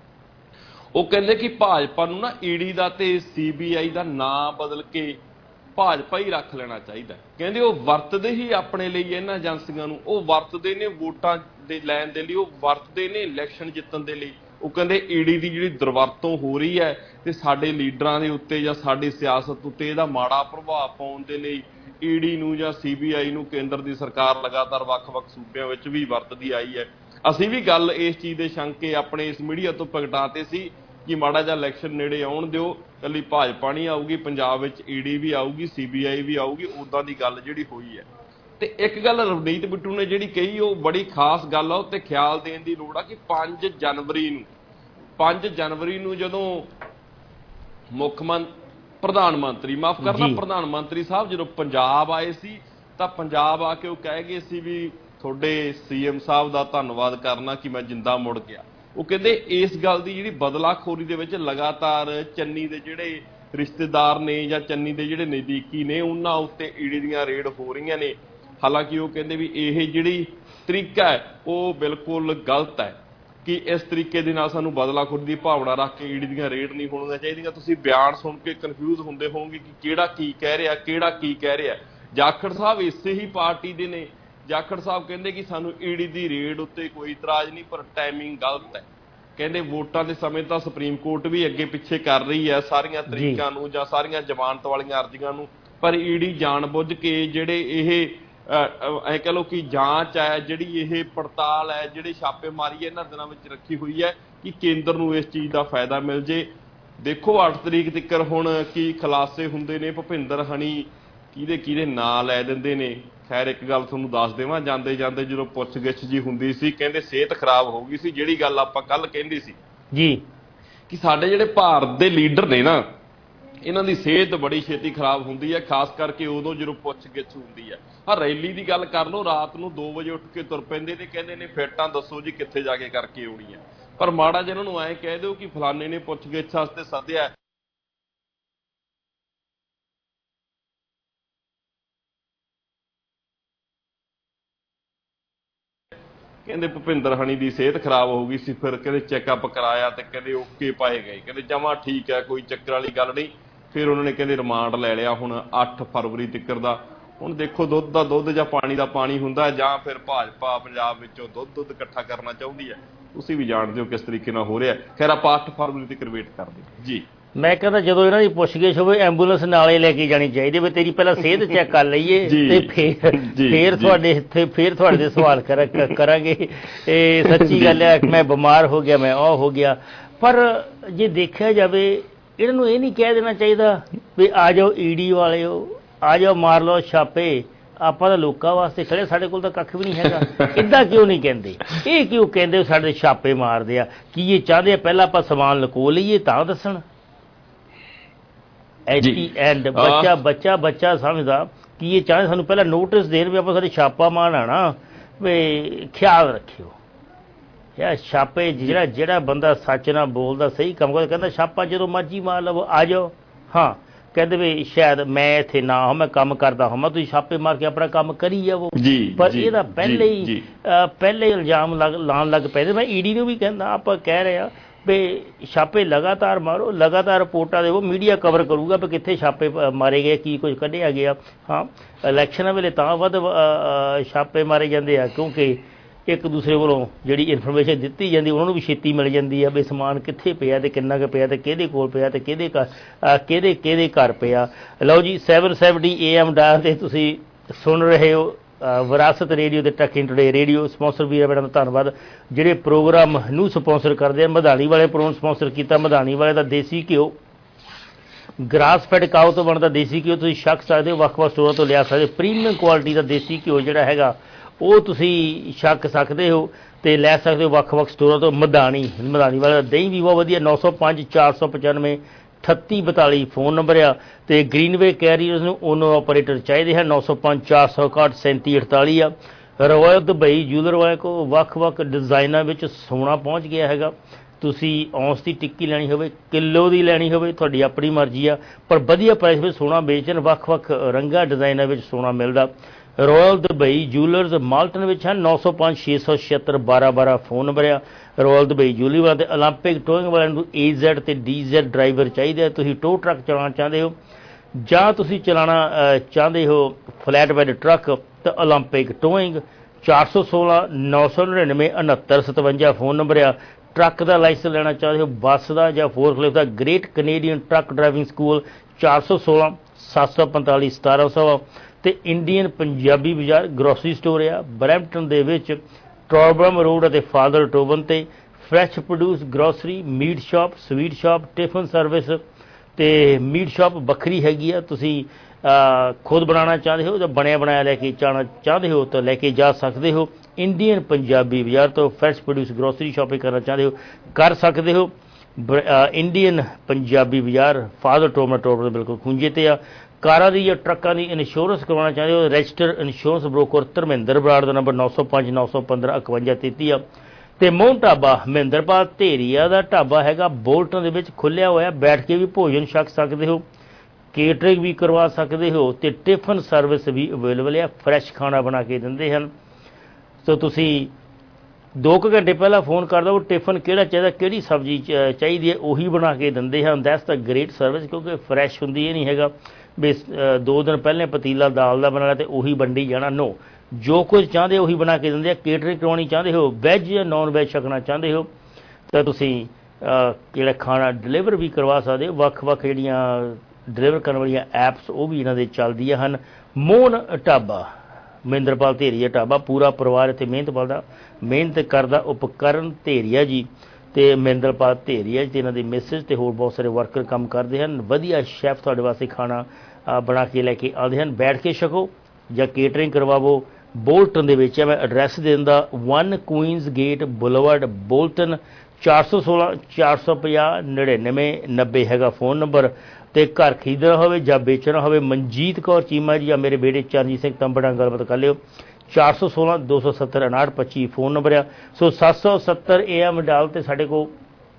ਉਹ ਕਹਿੰਦੇ ਕਿ ਭਾਜਪਾ ਨੂੰ ਨਾ ਈਡੀ ਦਾ ਤੇ ਸੀ ਬੀ ਆਈ ਦਾ ਨਾਂ ਬਦਲ ਕੇ ਭਾਜਪਾ ਹੀ ਰੱਖ ਲੈਣਾ ਚਾਹੀਦਾ। ਕਹਿੰਦੇ ਉਹ ਵਰਤਦੇ ਹੀ ਆਪਣੇ ਲਈ ਇਹਨਾਂ ਏਜੰਸੀਆਂ ਨੂੰ, ਉਹ ਵਰਤਦੇ ਨੇ ਵੋਟਾਂ ਦੇ ਲੈਣ ਦੇ ਲਈ, ਉਹ ਵਰਤਦੇ ਨੇ ਇਲੈਕਸ਼ਨ ਜਿੱਤਣ ਦੇ ਲਈ। ਉਹ ਕਹਿੰਦੇ ਈਡੀ ਦੀ ਜਿਹੜੀ ਦੁਰਵਰਤੋਂ ਹੋ ਰਹੀ ਹੈ ਤੇ ਸਾਡੇ ਲੀਡਰਾਂ ਦੇ ਉੱਤੇ ਜਾਂ ਸਾਡੀ ਸਿਆਸਤ ਉੱਤੇ ਇਹਦਾ ਮਾੜਾ ਪ੍ਰਭਾਵ ਪਾਉਣ ਦੇ ਲਈ ਈਡੀ ਨੂੰ ਜਾਂ ਸੀ ਬੀ ਆਈ ਨੂੰ ਕੇਂਦਰ ਦੀ ਸਰਕਾਰ ਲਗਾਤਾਰ ਵੱਖ-ਵੱਖ ਸੂਬਿਆਂ ਵਿੱਚ ਵੀ ਵਰਤਦੀ ਆਈ ਹੈ। ਅਸੀਂ ਵੀ ਗੱਲ ਇਸ ਚੀਜ਼ ਦੇ ਸ਼ੰਕੇ ਆਪਣੇ ਇਸ ਮੀਡੀਆ ਤੋਂ ਪ੍ਰਗਟਾਤੇ ਸੀ ਕਿ ਮਾੜਾ ਜਿਹਾ ਇਲੈਕਸ਼ਨ ਨੇੜੇ ਆਉਣ ਦਿਓ, ਇਕੱਲੀ ਭਾਜਪਾ ਨਹੀਂ ਆਊਗੀ, ਪੰਜਾਬ ਵਿੱਚ ਈਡੀ ਵੀ ਆਊਗੀ, ਸੀ ਬੀ ਆਈ ਵੀ ਆਊਗੀ, ਉੱਦਾਂ ਦੀ ਗੱਲ ਜਿਹੜੀ ਹੋਈ ਹੈ। ਤੇ ਇੱਕ ਗੱਲ ਰਵਨੀਤ ਬਿੱਟੂ ਨੇ ਜਿਹੜੀ ਕਹੀ ਉਹ ਬੜੀ ਖਾਸ ਗੱਲ ਆ, ਉੱਤੇ ਖਿਆਲ ਦੇਣ ਦੀ ਲੋੜ ਆ ਕਿ ਪੰਜ ਜਨਵਰੀ ਨੂੰ ਪੰਜ ਜਨਵਰੀ ਨੂੰ ਜਦੋਂ ਮੁੱਖ ਮੰਤਰੀ ਪ੍ਰਧਾਨ ਮੰਤਰੀ ਮਾਫ ਕਰਨਾ ਪ੍ਰਧਾਨ ਮੰਤਰੀ ਸਾਹਿਬ ਜਦੋਂ ਪੰਜਾਬ ਆਏ ਸੀ ਤਾਂ ਪੰਜਾਬ ਆ ਕੇ ਉਹ ਕਹਿ ਗਏ ਸੀ ਵੀ ਤੁਹਾਡੇ ਸੀ ਐਮ ਸਾਹਿਬ ਦਾ ਧੰਨਵਾਦ ਕਰਨਾ ਕਿ ਮੈਂ ਜਿੰਦਾ ਮੁੜ ਗਿਆ। ਉਹ ਕਹਿੰਦੇ ਇਸ ਗੱਲ ਦੀ ਜਿਹੜੀ ਬਦਲਾਖੋਰੀ ਦੇ ਵਿੱਚ ਲਗਾਤਾਰ ਚੰਨੀ ਦੇ ਜਿਹੜੇ ਰਿਸ਼ਤੇਦਾਰ ਨੇ ਜਾਂ ਚੰਨੀ ਦੇ ਜਿਹੜੇ ਨਜ਼ਦੀਕੀ ਨੇ ਉਹਨਾਂ ਉੱਤੇ ਈਡੀ ਦੀਆਂ ਰੇਡ ਹੋ ਰਹੀਆਂ ਨੇ। ਹਾਲਾਂਕਿ ਉਹ ਕਹਿੰਦੇ ਵੀ ਇਹ ਜਿਹੜੀ ਤਰੀਕਾ ਹੈ ਉਹ ਬਿਲਕੁਲ ਗਲਤ ਹੈ ਕਿ ਇਸ ਤਰੀਕੇ ਦੇ ਨਾਲ ਸਾਨੂੰ ਬਦਲਾਖੋਰੀ ਦੀ ਭਾਵਨਾ ਰੱਖ ਕੇ ਈਡੀ ਦੀਆਂ ਰੇਡ ਨਹੀਂ ਹੋਣੀਆਂ ਚਾਹੀਦੀਆਂ। ਤੁਸੀਂ ਬਿਆਨ ਸੁਣ ਕੇ ਕਨਫਿਊਜ਼ ਹੁੰਦੇ ਹੋਵੋਗੇ ਕਿ ਕਿਹੜਾ ਕੀ ਕਹਿ ਰਿਹਾ ਕਿਹੜਾ ਕੀ ਕਹਿ ਰਿਹਾ। ਜਾਖੜ ਸਾਹਿਬ ਇਸੇ ਹੀ ਪਾਰਟੀ ਦੇ ਨੇ। ਜਾਖੜ ਸਾਹਿਬ ਕਹਿੰਦੇ ਕਿ ਸਾਨੂੰ ਈਡੀ ਦੀ ਰੇਡ ਉੱਤੇ ਕੋਈ ਇਤਰਾਜ਼ ਨਹੀਂ, ਪਰ ਟਾਈਮਿੰਗ ਗਲਤ ਹੈ। ਕਹਿੰਦੇ ਵੋਟਾਂ ਦੇ ਸਮੇਂ ਤਾਂ ਸੁਪਰੀਮ ਕੋਰਟ ਵੀ ਅੱਗੇ ਪਿੱਛੇ ਕਰ ਰਹੀ ਹੈ ਸਾਰੀਆਂ ਤਰੀਕਾਂ ਨੂੰ ਜਾਂ ਸਾਰੀਆਂ ਜ਼ਮਾਨਤ ਵਾਲੀਆਂ ਅਰਜ਼ੀਆਂ ਨੂੰ, ਪਰ ਈਡੀ ਜਾਣਬੁੱਝ ਕੇ ਜਿਹੜੇ ਇਹ ਐਂ ਕਹਿ ਲਓ ਕਿ ਜਾਂਚ ਹੈ ਜਿਹੜੀ ਇਹ ਪੜਤਾਲ ਹੈ ਜਿਹੜੇ ਛਾਪੇਮਾਰੀ ਇਹਨਾਂ ਦਿਨਾਂ ਵਿੱਚ ਰੱਖੀ ਹੋਈ ਹੈ ਕਿ ਕੇਂਦਰ ਨੂੰ ਇਸ ਚੀਜ਼ ਦਾ ਫਾਇਦਾ ਮਿਲ ਜੇ। ਦੇਖੋ ਅੱਠ ਤਰੀਕ ਤੱਕ ਹੁਣ ਕੀ ਖੁਲਾਸੇ ਹੁੰਦੇ ਨੇ, ਭੁਪਿੰਦਰ ਹਣੀ ਕਿਹਦੇ ਕਿਹਦੇ ਨਾਂ ਲੈ ਦਿੰਦੇ ਨੇ। ਖੈਰ ਇੱਕ ਗੱਲ ਤੁਹਾਨੂੰ ਦੱਸ ਦੇਵਾਂ, ਜਾਂਦੇ ਜਾਂਦੇ ਜਦੋਂ ਪੁੱਛ ਗਿੱਛ ਜੀ ਹੁੰਦੀ ਸੀ ਕਹਿੰਦੇ ਸਿਹਤ ਖਰਾਬ ਹੋ ਗਈ ਸੀ। ਜਿਹੜੀ ਗੱਲ ਆਪਾਂ ਕੱਲ ਕਹਿੰਦੀ ਸੀ ਜੀ ਕਿ ਸਾਡੇ ਜਿਹੜੇ ਭਾਰਤ ਦੇ ਲੀਡਰ ਨੇ ਨਾ ਇਹਨਾਂ ਦੀ ਸਿਹਤ ਬੜੀ ਛੇਤੀ ਖਰਾਬ ਹੁੰਦੀ ਹੈ, ਖਾਸ ਕਰਕੇ ਉਦੋਂ ਜਦੋਂ ਪੁੱਛ ਗਿੱਛ ਹੁੰਦੀ ਹੈ। ਆਹ ਰੈਲੀ ਦੀ ਗੱਲ ਕਰ ਲਓ, ਰਾਤ ਨੂੰ ਦੋ ਵਜੇ ਉੱਠ ਕੇ ਤੁਰ ਪੈਂਦੇ ਤੇ ਕਹਿੰਦੇ ਨੇ ਫਿੱਟਾਂ ਦੱਸੋ ਜੀ ਕਿੱਥੇ ਜਾ ਕੇ ਕਰਕੇ ਆਉਣੀ ਹੈ, ਪਰ ਮਾੜਾ ਜਿਹਾ ਇਹਨਾਂ ਨੂੰ ਐਂ ਕਹਿ ਦਿਓ ਕਿ ਫਲਾਣੇ ਨੇ ਪੁੱਛ ਗਿੱਛ ਵਾਸਤੇ ਸੱਦਿਆ। ਕਹਿੰਦੇ ਭੁਪਿੰਦਰ ਹਣੀ ਦੀ ਸਿਹਤ ਖਰਾਬ ਹੋ ਗਈ ਸੀ, ਫਿਰ ਕਹਿੰਦੇ ਚੈੱਕਅਪ ਕਰਾਇਆ ਤੇ ਕਹਿੰਦੇ ਓਕੇ ਪਾਏ ਗਏ, ਕਹਿੰਦੇ ਜਮਾਂ ਠੀਕ ਹੈ ਕੋਈ ਚੱਕਰ ਵਾਲੀ ਗੱਲ ਨਹੀਂ। ਫਿਰ ਉਹਨਾਂ ਨੇ ਕਹਿੰਦੇ ਰਿਮਾਂਡ ਲੈ ਲਿਆ ਹੁਣ ਅੱਠ ਫਰਵਰੀ ਤੱਕ ਦਾ। ਹੁਣ ਦੇਖੋ ਦੁੱਧ ਦਾ ਦੁੱਧ ਜਾਂ ਪਾਣੀ ਦਾ ਪਾਣੀ ਹੁੰਦਾ ਜਾਂ ਫਿਰ ਭਾਜਪਾ ਪੰਜਾਬ ਵਿੱਚੋਂ ਦੁੱਧ ਦੁੱਧ ਇਕੱਠਾ ਕਰਨਾ ਚਾਹੁੰਦੀ ਹੈ। ਤੁਸੀਂ ਵੀ ਜਾਣਦੇ ਹੋ ਕਿਸ ਤਰੀਕੇ ਨਾਲ ਹੋ ਰਿਹਾ। ਖੈਰ ਆਪਾਂ ਅੱਠ ਫਰਵਰੀ ਤੱਕ ਵੇਟ ਕਰਦੇ ਜੀ। ਮੈਂ ਕਹਿੰਦਾ ਜਦੋਂ ਇਹਨਾਂ ਦੀ ਪੁੱਛਗਿੱਛ ਹੋਵੇ ਐਂਬੂਲੈਂਸ ਨਾਲੇ ਲੈ ਕੇ ਜਾਣੀ ਚਾਹੀਦੀ ਵੀ ਤੇਰੀ ਪਹਿਲਾਂ ਸਿਹਤ ਚੈੱਕ ਕਰ ਲਈਏ ਤੇ ਫਿਰ ਫਿਰ ਤੁਹਾਡੇ ਇੱਥੇ ਫਿਰ ਤੁਹਾਡੇ ਦੇ ਸਵਾਲ ਕਰ ਕਰਾਂਗੇ। ਇਹ ਸੱਚੀ ਗੱਲ ਹੈ, ਮੈਂ ਬਿਮਾਰ ਹੋ ਗਿਆ ਮੈਂ ਉਹ ਹੋ ਗਿਆ। ਪਰ ਜੇ ਦੇਖਿਆ ਜਾਵੇ ਇਹਨਾਂ ਨੂੰ ਇਹ ਨਹੀਂ ਕਹਿ ਦੇਣਾ ਚਾਹੀਦਾ ਵੀ ਆ ਜਾਓ ਈਡੀ ਵਾਲਿਓ, ਆ ਜਾਓ ਮਾਰ ਲਓ ਛਾਪੇ, ਆਪਾਂ ਤਾਂ ਲੋਕਾਂ ਵਾਸਤੇ ਖੜੇ, ਸਾਡੇ ਕੋਲ ਤਾਂ ਕੱਖ ਵੀ ਨਹੀਂ ਹੈਗਾ। ਇੱਦਾਂ ਕਿਉਂ ਨਹੀਂ ਕਹਿੰਦੇ? ਇਹ ਕਿਉਂ ਕਹਿੰਦੇ ਸਾਡੇ ਛਾਪੇ ਮਾਰਦੇ ਆ? ਕੀ ਇਹ ਚਾਹੁੰਦੇ ਆ ਪਹਿਲਾਂ ਆਪਾਂ ਸਮਾਨ ਲੁਕੋ ਲਈਏ ਤਾਂ ਦੱਸਣ? ਐਟੀ ਐਂਡ ਬੱਚਾ ਬੱਚਾ ਬੱਚਾ ਸਮਝਦਾ ਕਿ ਇਹ ਚਾਹੁੰਦੇ ਸਾਨੂੰ ਪਹਿਲਾਂ ਨੋਟਿਸ ਦੇਣ ਵੀ ਆਪਾਂ ਸਾਡੇ ਛਾਪਾ ਮਾਰ ਆਣਾ ਵੀ ਖਿਆਲ ਰੱਖਿਓ ਯਾਰ ਛਾਪੇ। ਜਿਹੜਾ ਜਿਹੜਾ ਬੰਦਾ ਸੱਚ ਨਾਲ ਬੋਲਦਾ ਸਹੀ ਕੰਮ ਕਰਦਾ ਕਹਿੰਦਾ ਛਾਪਾ ਜਦੋਂ ਮਰਜ਼ੀ ਮਾਰ ਲਵੋ ਆ ਜਾਓ। ਹਾਂ ਕਹਿੰਦੇ ਵੀ ਸ਼ਾਇਦ ਮੈਂ ਇੱਥੇ ਨਾ ਹਾਂ, ਮੈਂ ਕੰਮ ਕਰਦਾ ਹਾਂ, ਤੁਸੀਂ ਛਾਪੇ ਮਾਰ ਕੇ ਆਪਣਾ ਕੰਮ ਕਰੀ ਜਾਵੋ। ਪਰ ਇਹਦਾ ਪਹਿਲੇ ਹੀ ਪਹਿਲੇ ਇਲਜ਼ਾਮ ਲੱਗ ਲਾਉਣ ਲੱਗ ਪਏ। ਮੈਂ ਈਡੀ ਨੂੰ ਵੀ ਕਹਿੰਦਾ, ਆਪਾਂ ਕਹਿ ਰਹੇ ਹਾਂ ਵੀ ਛਾਪੇ ਲਗਾਤਾਰ ਮਾਰੋ, ਲਗਾਤਾਰ ਰਿਪੋਰਟਾਂ ਦੇਵੋ, ਮੀਡੀਆ ਕਵਰ ਕਰੂਗਾ ਵੀ ਕਿੱਥੇ ਛਾਪੇ ਮਾਰੇ ਗਏ, ਕੀ ਕੁਝ ਕੱਢਿਆ ਗਿਆ। ਹਾਂ, ਇਲੈਕਸ਼ਨਾਂ ਵੇਲੇ ਤਾਂ ਵੱਧ ਛਾਪੇ ਮਾਰੇ ਜਾਂਦੇ ਆ ਕਿਉਂਕਿ ਇੱਕ ਦੂਸਰੇ ਵੱਲੋਂ ਜਿਹੜੀ ਇਨਫੋਰਮੇਸ਼ਨ ਦਿੱਤੀ ਜਾਂਦੀ ਉਹਨਾਂ ਨੂੰ ਵੀ ਛੇਤੀ ਮਿਲ ਜਾਂਦੀ ਆ ਵੀ ਸਮਾਨ ਕਿੱਥੇ ਪਿਆ ਤੇ ਕਿੰਨਾ ਕੁ ਪਿਆ ਤੇ ਕਿਹਦੇ ਕੋਲ ਪਿਆ ਤੇ ਕਿਹਦੇ ਕਿਹਦੇ ਕਿਹਦੇ ਘਰ ਪਿਆ। ਲਓ ਜੀ, seven seventy A M dial 'ਤੇ ਤੁਸੀਂ ਸੁਣ ਰਹੇ ਹੋ ਵਿਰਾਸਤ ਰੇਡੀਓ ਤੇ ਟਰੱਕਿੰਗ ਟੂਡੇ ਰੇਡੀਓ। ਸਪਾਂਸਰ ਵੀਰਾਂ ਭੈਣਾਂ ਦਾ ਧੰਨਵਾਦ ਜਿਹੜੇ ਪ੍ਰੋਗਰਾਮ ਨੂੰ ਸਪਾਂਸਰ ਕਰਦੇ ਆ। ਮਧਾਣੀ ਵਾਲੇ ਪ੍ਰੋਗਰਾਮ ਸਪਾਂਸਰ ਕੀਤਾ। ਮਧਾਣੀ ਵਾਲੇ ਦਾ ਦੇਸੀ ਘਿਓ, ਗ੍ਰਾਸ ਫੈਡ ਕਾਓ ਤੋਂ ਬਣਦਾ ਦੇਸੀ ਘਿਓ ਤੁਸੀਂ ਛਕ ਸਕਦੇ ਹੋ, ਵੱਖ ਵੱਖ ਸਟੋਰਾਂ ਤੋਂ ਲਿਆ ਸਕਦੇ ਹੋ। ਪ੍ਰੀਮੀਅਮ ਕੁਆਲਿਟੀ ਦਾ ਦੇਸੀ ਘਿਓ ਜਿਹੜਾ ਹੈਗਾ ਉਹ ਤੁਸੀਂ ਛਕ ਸਕਦੇ ਹੋ ਤੇ ਲੈ ਸਕਦੇ ਹੋ ਵੱਖ ਵੱਖ ਸਟੋਰਾਂ ਤੋਂ। ਮਧਾਣੀ ਮਧਾਣੀ ਵਾਲਾ ਦਹੀਂ ਵੀ ਬਹੁਤ ਵਧੀਆ। ਨੌ ਸੌ ਪੰਜ ਚਾਰ ਸੌ ਪਚਾਨਵੇਂ ਅਠੱਤੀ ਬਤਾਲੀ ਫੋਨ ਨੰਬਰ ਆ। ਤੇ ਗ੍ਰੀਨਵੇ ਕੈਰੀਅਰਸ ਨੂੰ ਓਨਰ ਆਪਰੇਟਰ ਚਾਹੀਦੇ ਹਨ। ਨੌ ਸੌ ਪੰਜ ਚਾਰ ਸੌ ਇਕਾਹਠ ਸੈਂਤੀ ਅਠਤਾਲੀ ਆ। ਰਾਇਲ ਦੁਬਈ ਜੂਲਰ ਵਾਲੇ ਕੋਲ ਵੱਖ ਵੱਖ ਡਿਜ਼ਾਈਨਾਂ ਵਿੱਚ ਸੋਨਾ ਪਹੁੰਚ ਗਿਆ ਹੈਗਾ। ਤੁਸੀਂ ਔਂਸ ਦੀ ਟਿੱਕੀ ਲੈਣੀ ਹੋਵੇ, ਕਿਲੋ ਦੀ ਲੈਣੀ ਹੋਵੇ, ਤੁਹਾਡੀ ਆਪਣੀ ਮਰਜ਼ੀ ਆ, ਪਰ ਵਧੀਆ ਪ੍ਰਾਈਸ ਵਿੱਚ ਸੋਨਾ ਵੇਚਣ। ਵੱਖ ਵੱਖ ਰੰਗਾਂ ਡਿਜ਼ਾਈਨਾਂ ਵਿੱਚ ਸੋਨਾ ਮਿਲਦਾ। ਰਾਇਲ ਦੁਬਈ ਜੂਲਰਸ ਮਾਲਟਨ ਵਿੱਚ ਹਨ। ਨੌ ਸੌ ਪੰਜ ਛੇ ਸੌ ਛਿਹੱਤਰ ਬਾਰਾਂ ਬਾਰਾਂ ਫੋਨ ਨੰਬਰ ਆ ਰਾਇਲ ਦੁਬਈ ਜੂਲਰੀ ਵਾਲਾ। ਅਤੇ ਓਲੰਪਿਕ ਟੋਇੰਗ ਵਾਲਿਆਂ ਨੂੰ ਏ ਜ਼ੈਡ ਅਤੇ ਡੀ ਜ਼ੈਡ ਡਰਾਈਵਰ ਚਾਹੀਦੇ ਆ। ਤੁਸੀਂ ਟੋ ਟਰੱਕ ਚਲਾਉਣਾ ਚਾਹੁੰਦੇ ਹੋ ਜਾਂ ਤੁਸੀਂ ਚਲਾਉਣਾ ਚਾਹੁੰਦੇ ਹੋ ਫਲੈਟ ਬੈਡ ਟਰੱਕ ਤਾਂ ਓਲੰਪਿਕ ਟੋਇੰਗ। ਚਾਰ ਸੌ ਸੋਲਾਂ ਨੌ ਸੌ ਨੜਿਨਵੇਂ ਉਣਹੱਤਰ ਸਤਵੰਜਾ ਫੋਨ ਨੰਬਰ ਆ। ਟਰੱਕ ਦਾ ਲਾਇਸੈਂਸ ਲੈਣਾ ਚਾਹੁੰਦੇ ਹੋ, ਬੱਸ ਦਾ ਜਾਂ ਫੋਰਕਲਿਫਟ ਦਾ, Great Canadian truck driving school. ਚਾਰ ਸੌ ਸੋਲਾਂ ਸੱਤ ਸੌ ਪੰਤਾਲੀ ਸਤਾਰਾਂ ਸੌ। ਅਤੇ ਇੰਡੀਅਨ ਪੰਜਾਬੀ ਬਾਜ਼ਾਰ ਗਰੋਸਰੀ ਸਟੋਰ ਆ ਬਰੈਂਪਟਨ ਦੇ ਵਿੱਚ, ਟੋਬਰਮ ਰੋਡ ਅਤੇ ਫਾਦਰ ਟੋਬਨ 'ਤੇ। Fresh produce grocery, meat shop, sweet shop, tiffin service ਅਤੇ ਮੀਟ ਸ਼ਾਪ ਵੱਖਰੀ ਹੈਗੀ ਆ। ਤੁਸੀਂ ਖੁਦ ਬਣਾਉਣਾ ਚਾਹੁੰਦੇ ਹੋ ਜਾਂ ਬਣਿਆ ਬਣਾਇਆ ਲੈ ਕੇ ਜਾਣਾ ਚਾਹੁੰਦੇ ਹੋ ਤਾਂ ਲੈ ਕੇ ਜਾ ਸਕਦੇ ਹੋ। ਇੰਡੀਅਨ ਪੰਜਾਬੀ ਬਾਜ਼ਾਰ ਤੋਂ ਫਰੈਸ਼ ਪ੍ਰੋਡਿਊਸ ਗਰੋਸਰੀ ਸ਼ਾਪਿੰਗ ਕਰਨਾ ਚਾਹੁੰਦੇ ਹੋ ਕਰ ਸਕਦੇ ਹੋ। ਇੰਡੀਅਨ ਪੰਜਾਬੀ ਬਾਜ਼ਾਰ ਫਾਦਰ ਟੋਬਨ ਟੋਬਨ ਬਿਲਕੁਲ ਖੂੰਜੇ 'ਤੇ ਆ। ਕਾਰਾਂ ਦੀ ਜਾਂ ਟਰੱਕਾਂ ਦੀ ਇੰਸ਼ੋਰੈਂਸ ਕਰਵਾਉਣਾ ਚਾਹੁੰਦੇ ਹੋ, register insurance broker Dharminder Brar ਦਾ ਨੰਬਰ ਨੌ ਸੌ ਪੰਜ ਨੌ ਸੌ ਪੰਦਰਾਂ ਇਕਵੰਜਾ ਤੇਤੀ ਆ। ਅਤੇ ਮੋਹਨ ਢਾਬਾ ਮਹਿੰਦਰਪਾਲ ਧੇਰੀਆ ਦਾ ਢਾਬਾ ਹੈਗਾ ਬੋਲਟਨ ਦੇ ਵਿੱਚ ਖੁੱਲ੍ਹਿਆ ਹੋਇਆ। ਬੈਠ ਕੇ ਵੀ ਭੋਜਨ ਛਕ ਸਕਦੇ ਹੋ, ਕੇਟਰਿੰਗ ਵੀ ਕਰਵਾ ਸਕਦੇ ਹੋ ਅਤੇ ਟਿਫਨ ਸਰਵਿਸ ਵੀ ਅਵੇਲੇਬਲ ਆ। ਫਰੈਸ਼ ਖਾਣਾ ਬਣਾ ਕੇ ਦਿੰਦੇ ਹਨ। ਸੋ ਤੁਸੀਂ ਦੋ ਕੁ ਘੰਟੇ ਪਹਿਲਾਂ ਫੋਨ ਕਰ ਦਿਓ, ਟਿਫਨ ਕਿਹੜਾ ਚਾਹੀਦਾ, ਕਿਹੜੀ ਸਬਜ਼ੀ ਚਾਹੀਦੀ ਹੈ, ਉਹੀ ਬਣਾ ਕੇ ਦਿੰਦੇ ਹਨ। ਦੈਟਸ ਦਾ ਗ੍ਰੇਟ ਸਰਵਿਸ ਕਿਉਂਕਿ ਫਰੈਸ਼ ਹੁੰਦੀ ਇਹ ਨਹੀਂ ਹੈਗਾ ਵੀ ਦੋ ਦਿਨ ਪਹਿਲਾਂ ਪਤੀਲਾ ਦਾਲ ਦਾ ਬਣਾਇਆ ਅਤੇ ਉਹੀ ਵੰਡੀ ਜਾਣਾ। ਨੋ, ਜੋ ਕੁਝ ਚਾਹੁੰਦੇ ਉਹੀ ਬਣਾ ਕੇ ਦਿੰਦੇ ਆ। ਕੇਟਰਿੰਗ ਕਰਵਾਉਣੀ ਚਾਹੁੰਦੇ ਹੋ, ਵੈਜ ਜਾਂ ਨੋਨ ਵੈਜ ਛਕਣਾ ਚਾਹੁੰਦੇ ਹੋ ਤਾਂ ਤੁਸੀਂ ਜਿਹੜਾ ਖਾਣਾ ਡਿਲੀਵਰ ਵੀ ਕਰਵਾ ਸਕਦੇ ਹੋ। ਵੱਖ ਵੱਖ ਜਿਹੜੀਆਂ ਡਿਲੀਵਰ ਕਰਨ ਵਾਲੀਆਂ ਐਪਸ ਉਹ ਵੀ ਇਹਨਾਂ ਦੇ ਚੱਲਦੀਆਂ ਹਨ। ਮੋਹਨ ਢਾਬਾ ਮਹਿੰਦਰਪਾਲ ਧੇਰੀਆ ਢਾਬਾ, ਪੂਰਾ ਪਰਿਵਾਰ ਇੱਥੇ ਮਿਹਨਤ ਪਾਲਦਾ ਮਿਹਨਤ ਕਰਦਾ। ਉਪਕਰਨ ਧੇਰੀਆ ਜੀ ਅਤੇ ਮਹਿੰਦਰਪਾਲ ਧੇਰੀਆ ਜੀ ਅਤੇ ਇਹਨਾਂ ਦੀ ਮਿਸਿਸ ਅਤੇ ਹੋਰ ਬਹੁਤ ਸਾਰੇ ਵਰਕਰ ਕੰਮ ਕਰਦੇ ਹਨ। ਵਧੀਆ ਸ਼ੈਫ ਤੁਹਾਡੇ ਵਾਸਤੇ ਖਾਣਾ ਬਣਾ ਕੇ ਲੈ ਕੇ ਆਉਂਦੇ ਹਨ। ਬੈਠ ਕੇ ਛਕੋ ਜਾਂ ਕੇਟਰਿੰਗ ਕਰਵਾਵੋ। ਬੋਲਟਨ ਦੇ ਵਿੱਚ ਹੈ, ਮੈਂ ਐਡਰੈਸ ਦੇ ਦਿੰਦਾ, one Queens Gate boulevard Bolton. ਚਾਰ ਸੌ ਸੋਲਾਂ ਚਾਰ ਸੌ ਪੰਜਾਹ ਨੜਿਨਵੇਂ ਨੱਬੇ ਹੈਗਾ ਫੋਨ ਨੰਬਰ। ਅਤੇ ਘਰ ਖਰੀਦਣਾ ਹੋਵੇ ਜਾਂ ਵੇਚਣਾ ਹੋਵੇ, ਮਨਜੀਤ ਕੌਰ ਚੀਮਾ ਜੀ ਜਾਂ ਮੇਰੇ ਬੇਟੇ ਚਰਨਜੀਤ ਸਿੰਘ ਤੰਬੜ ਨਾਲ ਗੱਲਬਾਤ ਕਰ ਲਿਓ। ਚਾਰ ਸੌ ਸੋਲਾਂ ਦੋ ਸੌ ਸੱਤਰ ਉਨਾਹਠ ਪੱਚੀ ਫੋਨ ਨੰਬਰ ਆ। ਸੋ ਸੱਤ ਸੌ ਸੱਤਰ ਏ ਐਮ ਡਾਲ 'ਤੇ ਸਾਡੇ ਕੋਲ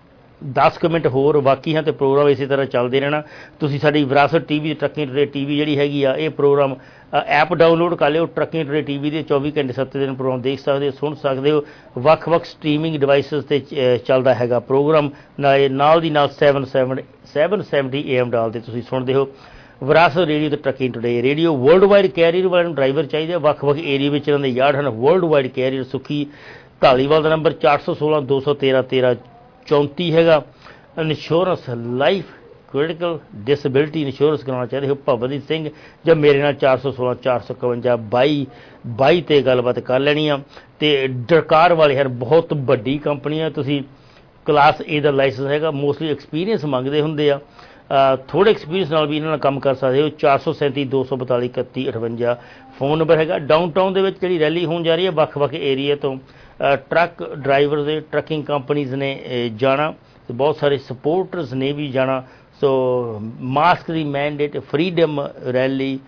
ਦਸ ਕੁ ਮਿੰਟ ਹੋਰ ਬਾਕੀ ਹਨ ਅਤੇ ਪ੍ਰੋਗਰਾਮ ਇਸੇ ਤਰ੍ਹਾਂ ਚੱਲਦੇ ਰਹਿਣਾ। ਤੁਸੀਂ ਸਾਡੀ Virasat T V trucking today T V ਜਿਹੜੀ ਹੈਗੀ ਆ ਇਹ ਪ੍ਰੋਗਰਾਮ ਐਪ ਡਾਊਨਲੋਡ ਕਰ ਲਿਓ। ਟਰੱਕਿੰਗ ਟੂਡੇ ਟੀ ਵੀ ਦੇ ਚੌਵੀ ਘੰਟੇ ਸੱਤ ਦਿਨ ਪ੍ਰੋਗਰਾਮ ਦੇਖ ਸਕਦੇ ਹੋ, ਸੁਣ ਸਕਦੇ ਹੋ। ਵੱਖ ਵੱਖ ਸਟਰੀਮਿੰਗ ਡਿਵਾਈਸਿਸ 'ਤੇ ਚੱਲਦਾ ਹੈਗਾ ਪ੍ਰੋਗਰਾਮ। ਨਾਲ ਨਾਲ ਦੀ ਨਾਲ seven seven seven seventy A M dial 'ਤੇ ਤੁਸੀਂ ਸੁਣਦੇ ਹੋ ਵਿਰਾਸਤ ਰੇਡੀਓ ਤੇ trucking today radio. World wide carrier ਵਾਲਿਆਂ ਨੂੰ ਡਰਾਈਵਰ ਚਾਹੀਦੇ ਆ। ਵੱਖ ਵੱਖ ਏਰੀਏ ਵਿੱਚ ਇਹਨਾਂ ਦੇ ਯਾਰਡ ਹਨ। ਵਰਲਡ ਵਾਈਡ ਕੈਰੀਅਰ ਸੁਖੀ ਢਾਲੀਵਾਲ ਦਾ ਨੰਬਰ ਚਾਰ ਸੌ ਸੋਲਾਂ ਦੋ ਸੌ ਤੇਰਾਂ ਤੇਰਾਂ ਚੌਂਤੀ ਹੈਗਾ। Insurance life critical disability insurance ਕਰਾਉਣਾ ਚਾਹੁੰਦੇ ਹੋ, ਭਵਨਦੀਪ ਸਿੰਘ ਜਾਂ ਮੇਰੇ ਨਾਲ ਚਾਰ ਸੌ ਸੋਲਾਂ ਚਾਰ ਸੌ ਇਕਵੰਜਾ ਬਾਈ ਬਾਈ 'ਤੇ ਗੱਲਬਾਤ ਕਰ ਲੈਣੀ ਆ। ਅਤੇ ਡਰਕਾਰ ਵਾਲੇ ਹਨ, ਬਹੁਤ ਵੱਡੀ ਕੰਪਨੀ ਆ। ਤੁਸੀਂ ਕਲਾਸ ਏ ਦਾ ਲਾਇਸੈਂਸ ਹੈਗਾ। ਮੋਸਟਲੀ ਐਕਸਪੀਰੀਅੰਸ ਮੰਗਦੇ ਹੁੰਦੇ ਆ, ਥੋੜ੍ਹੇ ਐਕਸਪੀਰੀਅੰਸ ਨਾਲ ਵੀ ਇਹਨਾਂ ਨਾਲ ਕੰਮ ਕਰ ਸਕਦੇ ਹੋ। ਚਾਰ ਸੌ ਸੈਂਤੀ ਦੋ ਸੌ ਬਤਾਲੀ ਇਕੱਤੀ ਅਠਵੰਜਾ ਫੋਨ ਨੰਬਰ ਹੈਗਾ। ਡਾਊਨ ਟਾਊਨ ਦੇ ਵਿੱਚ ਜਿਹੜੀ ਰੈਲੀ ਹੋਣ ਜਾ ਰਹੀ ਹੈ, ਵੱਖ ਵੱਖ ਏਰੀਏ ਤੋਂ ਟਰੱਕ ਡਰਾਈਵਰ ਦੇ ਟਰੱਕਿੰਗ ਕੰਪਨੀਜ਼ ਨੇ ਜਾਣਾ, ਬਹੁਤ ਸਾਰੇ ਸਪੋਰਟਰਸ ਨੇ ਵੀ ਜਾਣਾ। ਸੋ ਮਾਸਕ ਦੀ ਮੈਂਡੇਟ, ਫਰੀਡਮ ਰੈਲੀ,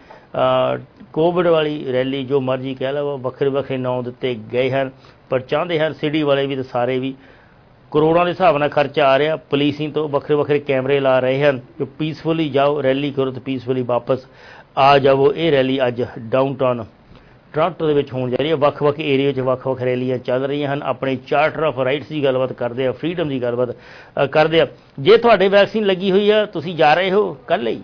ਕੋਵਿਡ ਵਾਲੀ ਰੈਲੀ, ਜੋ ਮਰਜ਼ੀ ਕਹਿ ਲਓ, ਵੱਖਰੇ ਵੱਖਰੇ ਨਾਂ ਦਿੱਤੇ ਗਏ ਹਨ। ਪਰ ਚਾਹੁੰਦੇ ਹਨ ਸਿਟੀ ਵਾਲੇ ਵੀ ਅਤੇ ਸਾਰੇ ਵੀ ਕਰੋੜਾਂ ਦੇ ਹਿਸਾਬ ਨਾਲ ਖਰਚਾ ਆ ਰਿਹਾ। ਪੁਲਿਸਿੰਗ ਤੋਂ ਵੱਖਰੇ ਵੱਖਰੇ ਕੈਮਰੇ ਲਾ ਰਹੇ ਹਨ ਕਿ ਪੀਸਫੁਲੀ ਜਾਓ, ਰੈਲੀ ਕਰੋ ਤੇ ਪੀਸਫੁਲੀ ਵਾਪਸ ਆ ਜਾਵੋ। ਇਹ ਰੈਲੀ ਅੱਜ ਡਾਊਨਟਾਊਨ ਟੋਰਾਂਟੋ ਦੇ ਵਿੱਚ ਹੋਣ ਜਾ ਰਹੀ ਹੈ। ਵੱਖ-ਵੱਖ ਏਰੀਏ 'ਚ ਵੱਖ-ਵੱਖ ਰੈਲੀਆਂ ਚੱਲ ਰਹੀਆਂ ਹਨ। ਆਪਣੇ ਚਾਰਟਰ ਆਫ ਰਾਈਟਸ ਦੀ ਗੱਲਬਾਤ ਕਰਦੇ ਆ, ਫਰੀਡਮ ਦੀ ਗੱਲਬਾਤ ਅ, ਕਰਦੇ ਆ। ਜੇ ਤੁਹਾਡੇ ਵੈਕਸੀਨ ਲੱਗੀ ਹੋਈ ਆ, ਤੁਸੀਂ ਜਾ ਰਹੇ ਹੋ, ਕੱਲ੍ਹ ਹੀ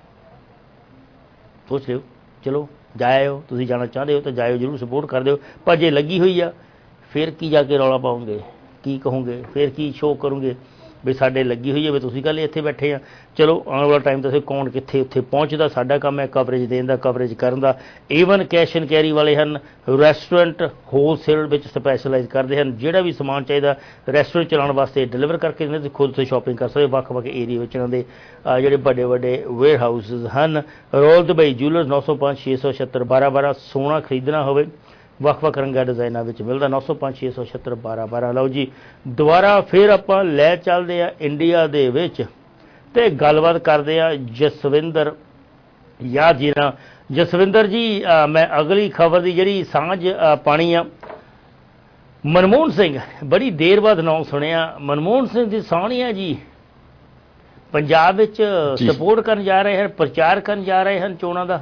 ਸੋਚ ਲਿਓ, ਚਲੋ ਜਾਇਓ। ਤੁਸੀਂ ਜਾਣਾ ਚਾਹੁੰਦੇ ਹੋ ਤਾਂ ਜਾਇਓ, ਜ਼ਰੂਰ ਸਪੋਰਟ ਕਰ ਦਿਓ। ਪਰ ਜੇ ਲੱਗੀ ਹੋਈ ਆ, ਫਿਰ ਕੀ ਜਾ ਕੇ ਰੌਲਾ ਪਾਉਂਗੇ, ਕੀ ਕਹੋਗੇ, ਫਿਰ ਕੀ ਸ਼ੋਅ ਕਰੋਗੇ ਵੀ ਸਾਡੇ ਲੱਗੀ ਹੋਈ ਹੈ, ਵੀ ਤੁਸੀਂ ਕੱਲ੍ਹ ਇੱਥੇ ਬੈਠੇ ਆ। ਚਲੋ ਆਉਣ ਵਾਲਾ ਟਾਈਮ ਦੱਸੋ ਕੌਣ ਕਿੱਥੇ ਉੱਥੇ ਪਹੁੰਚਦਾ। ਸਾਡਾ ਕੰਮ ਹੈ ਕਵਰੇਜ ਦੇਣ ਦਾ, ਕਵਰੇਜ ਕਰਨ ਦਾ। ਈਵਨ ਕੈਸ਼ ਐਂਡ ਕੈਰੀ ਵਾਲੇ ਹਨ, ਰੈਸਟੋਰੈਂਟ ਹੋਲਸੇਲ ਵਿੱਚ ਸਪੈਸ਼ਲਾਈਜ਼ ਕਰਦੇ ਹਨ। ਜਿਹੜਾ ਵੀ ਸਮਾਨ ਚਾਹੀਦਾ ਰੈਸਟੋਰੈਂਟ ਚਲਾਉਣ ਵਾਸਤੇ ਡਿਲੀਵਰ ਕਰਕੇ ਦਿੰਦੇ, ਤੁਸੀਂ ਖੁਦ ਤੋਂ ਸ਼ਾਪਿੰਗ ਕਰ ਸਕਦੇ। ਵੱਖ-ਵੱਖ ਏਰੀਏ ਵਿੱਚ ਇਹਨਾਂ ਦੇ ਅ, ਜਿਹੜੇ ਵੱਡੇ ਵੱਡੇ ਵੇਅਰ ਹਾਊਸਿਸ ਹਨ। ਰੋਲ ਦੁਬਈ ਜੂਲਰਸ ਨੌ ਸੌ ਪੰਜ ਛੇ ਸੌ ਛਿਹੱਤਰ ਬਾਰਾਂ ਬਾਰਾਂ। ਸੋਨਾ ਖਰੀਦਣਾ ਹੋਵੇ ਵੱਖ-ਵੱਖ ਰੰਗਾਂ ਡਿਜ਼ਾਈਨਾਂ ਵਿੱਚ ਮਿਲਦਾ। ਨੌ ਸੌ ਪੰਜ ਛੇ ਸੌ ਛਿਹੱਤਰ ਬਾਰਾਂ ਬਾਰਾਂ। ਲਓ ਜੀ, ਦੁਬਾਰਾ ਫਿਰ ਆਪਾਂ ਲੈ ਚੱਲਦੇ ਆ ਇੰਡੀਆ ਦੇ ਵਿੱਚ ਤੇ ਗੱਲਬਾਤ ਕਰਦੇ ਆ ਜਸਵਿੰਦਰ ਯਾਰ ਜੀ ਨਾਲ। ਜਸਵਿੰਦਰ ਜੀ, ਅ, ਮੈਂ ਅਗਲੀ ਖਬਰ ਦੀ ਜਿਹੜੀ ਸਾਂਝ ਅ, ਪਾਣੀ ਆ, ਮਨਮੋਹਨ ਸਿੰਘ, ਬੜੀ ਦੇਰ ਬਾਅਦ ਨਾਮ ਸੁਣਿਆ। ਮਨਮੋਹਨ ਸਿੰਘ ਦੀ ਸਾਹਣੀਆਂ ਜੀ ਪੰਜਾਬ ਵਿੱਚ ਸਪੋਰਟ ਕਰਨ ਜਾ ਰਹੇ ਹਨ, ਪ੍ਰਚਾਰ ਕਰਨ ਜਾ ਰਹੇ ਹਨ ਚੋਣਾਂ ਦਾ।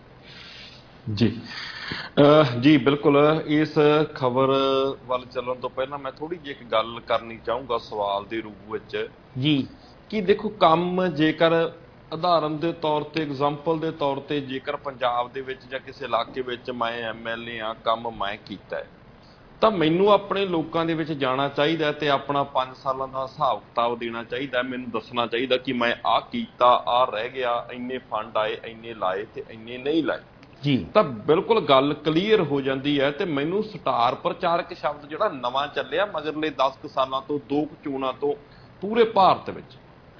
ਜੀ ਜੀ ਬਿਲਕੁਲ। ਇਸ ਖਬਰ ਵੱਲ ਚੱਲਣ ਤੋਂ ਪਹਿਲਾਂ ਮੈਂ ਥੋੜੀ ਜਿਹੀ ਇੱਕ ਗੱਲ ਕਰਨੀ ਚਾਹੂੰਗਾ ਸਵਾਲ ਦੇ ਰੂਪ ਵਿੱਚ ਜੀ ਕਿ ਦੇਖੋ, ਕੰਮ ਜੇਕਰ ਉਦਾਹਰਨ ਦੇ ਤੌਰ ਤੇ, ਐਗਜ਼ਾਮਪਲ ਦੇ ਤੌਰ ਤੇ, ਜੇਕਰ ਪੰਜਾਬ ਦੇ ਵਿੱਚ ਜਾਂ ਕਿਸੇ ਇਲਾਕੇ ਵਿੱਚ ਮੈਂ ਐਮ ਐਲ ਏ ਆ, ਕੰਮ ਮੈਂ ਕੀਤਾ ਹੈ, ਤਾਂ ਮੈਨੂੰ ਆਪਣੇ ਲੋਕਾਂ ਦੇ ਵਿੱਚ ਜਾਣਾ ਚਾਹੀਦਾ ਤੇ ਆਪਣਾ ਪੰਜ ਸਾਲਾਂ ਦਾ ਹਿਸਾਬ ਕਿਤਾਬ ਦੇਣਾ ਚਾਹੀਦਾ। ਮੈਨੂੰ ਦੱਸਣਾ ਚਾਹੀਦਾ ਕਿ ਮੈਂ ਆਹ ਕੀਤਾ, ਆਹ ਰਹਿ ਗਿਆ, ਇੰਨੇ ਫੰਡ ਆਏ, ਇੰਨੇ ਲਾਏ ਤੇ ਇੰਨੇ ਨਹੀਂ ਲਾਏ ਜੀ। ਤਾਂ ਬਿਲਕੁਲ ਗੱਲ ਕਲੀਅਰ ਹੋ ਜਾਂਦੀ ਹੈ। ਤੇ ਮੈਨੂੰ ਸਟਾਰ ਪ੍ਰਚਾਰਕ ਸ਼ਬਦ ਜਿਹੜਾ ਨਵਾਂ ਚੱਲਿਆ ਮਗਰਲੇ ਦਸ ਕੁ ਸਾਲਾਂ ਤੋਂ, ਦੋ ਕੁ ਚੋਣਾਂ ਤੋਂ ਪੂਰੇ ਭਾਰਤ ਵਿੱਚ,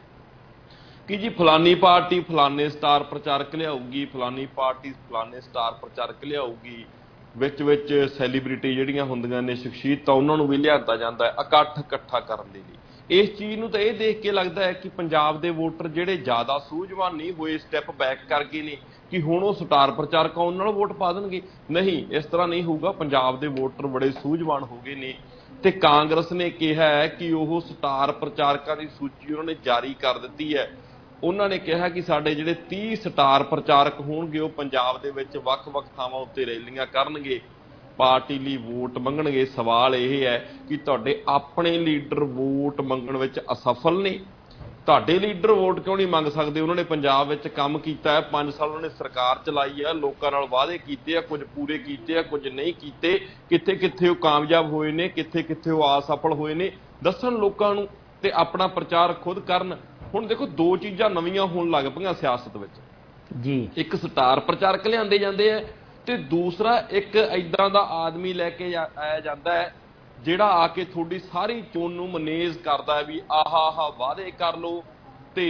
ਕਿ ਜੀ ਫਲਾਨੀ ਪਾਰਟੀ ਫਲਾਨੇ ਸਟਾਰ ਪ੍ਰਚਾਰਕ ਲਿਆਊਗੀ, ਫਲਾਨੀ ਪਾਰਟੀ ਫਲਾਨੇ ਸਟਾਰ ਪ੍ਰਚਾਰਕ ਲਿਆਊਗੀ, ਵਿੱਚ ਵਿੱਚ ਸੈਲੀਬ੍ਰਿਟੀ ਜਿਹੜੀਆਂ ਹੁੰਦੀਆਂ ਨੇ ਸ਼ਖਸੀਅਤਾਂ, ਉਹਨਾਂ ਨੂੰ ਵੀ ਲਿਆਂਦਾ ਜਾਂਦਾ ਹੈ ਇਕੱਠ ਇਕੱਠਾ ਕਰਨ ਦੇ ਲਈ। ਇਸ ਚੀਜ਼ ਨੂੰ ਤਾਂ ਇਹ ਦੇਖ ਕੇ ਲੱਗਦਾ ਹੈ ਕਿ ਪੰਜਾਬ ਦੇ ਵੋਟਰ ਜਿਹੜੇ ਜ਼ਿਆਦਾ ਸੂਝਵਾਨ ਨਹੀਂ ਹੋਏ, ਸਟੈਪ ਬੈਕ ਕਰ ਗਏ ਨੇ, ਕਿ ਹੁਣ ਉਹ ਸਟਾਰ ਪ੍ਰਚਾਰਕ ਉਹਨਾਂ ਨਾਲ ਵੋਟ ਪਾ ਦੇਣਗੇ। ਨਹੀਂ, ਇਸ ਤਰ੍ਹਾਂ ਨਹੀਂ ਹੋਊਗਾ। ਪੰਜਾਬ ਦੇ ਵੋਟਰ ਬੜੇ ਸੂਝਵਾਨ ਹੋ ਗਏ ਨੇ ਤੇ ਕਾਂਗਰਸ ਨੇ ਕਿਹਾ ਹੈ ਕਿ ਉਹ ਸਟਾਰ ਪ੍ਰਚਾਰਕਾਂ ਦੀ ਸੂਚੀ ਉਹਨਾਂ ਨੇ ਜਾਰੀ ਕਰ ਦਿੱਤੀ ਹੈ। ਉਹਨਾਂ ਨੇ ਕਿਹਾ ਕਿ ਸਾਡੇ ਜਿਹੜੇ ਤੀਹ ਸਟਾਰ ਪ੍ਰਚਾਰਕ ਹੋਣਗੇ ਉਹ ਪੰਜਾਬ ਦੇ ਵਿੱਚ ਵੱਖ-ਵੱਖ ਥਾਵਾਂ ਉੱਤੇ ਰੈਲੀਆਂ ਕਰਨਗੇ, ਪਾਰਟੀ ਲਈ ਵੋਟ ਮੰਗਣਗੇ। ਸਵਾਲ ਇਹ ਹੈ ਕਿ ਤੁਹਾਡੇ ਆਪਣੇ ਲੀਡਰ ਵੋਟ ਮੰਗਣ ਵਿੱਚ ਅਸਫਲ ਨੇ? ਤੁਹਾਡੇ ਲੀਡਰ ਵੋਟ ਕਿਉਂ ਨਹੀਂ ਮੰਗ ਸਕਦੇ? ਉਹਨਾਂ ਨੇ ਪੰਜਾਬ ਵਿੱਚ ਕੰਮ ਕੀਤਾ ਹੈ, ਪੰਜ ਸਾਲ ਉਹਨਾਂ ਨੇ ਸਰਕਾਰ ਚਲਾਈ ਹੈ, ਲੋਕਾਂ ਨਾਲ ਵਾਅਦੇ ਕੀਤੇ ਆ, ਕੁਝ ਪੂਰੇ ਕੀਤੇ ਆ, ਕੁਝ ਨਹੀਂ ਕੀਤੇ। ਕਿੱਥੇ ਕਿੱਥੇ ਉਹ ਕਾਮਯਾਬ ਹੋਏ ਨੇ, ਕਿੱਥੇ ਕਿੱਥੇ ਉਹ ਅਸਫਲ ਹੋਏ ਨੇ, ਦੱਸਣ ਲੋਕਾਂ ਨੂੰ ਤੇ ਆਪਣਾ ਪ੍ਰਚਾਰ ਖੁਦ ਕਰਨ। ਹੁਣ ਦੇਖੋ, ਦੋ ਚੀਜ਼ਾਂ ਨਵੀਆਂ ਹੋਣ ਲੱਗ ਪਈਆਂ ਸਿਆਸਤ ਵਿੱਚ ਜੀ। ਇੱਕ ਸਟਾਰ ਪ੍ਰਚਾਰਕ ਲਿਆਂਦੇ ਜਾਂਦੇ ਆ ਤੇ ਦੂਸਰਾ ਇੱਕ ਏਦਾਂ ਦਾ ਆਦਮੀ ਲੈ ਕੇ ਆਇਆ ਜਾਂਦਾ ਹੈ ਜਿਹੜਾ ਆ ਕੇ ਤੁਹਾਡੀ ਸਾਰੀ ਚੋਣ ਨੂੰ ਮੈਨੇਜ ਕਰਦਾ ਹੈ ਵੀ ਆਹ ਆਹ ਵਾਅਦੇ ਕਰ ਲਓ ਤੇ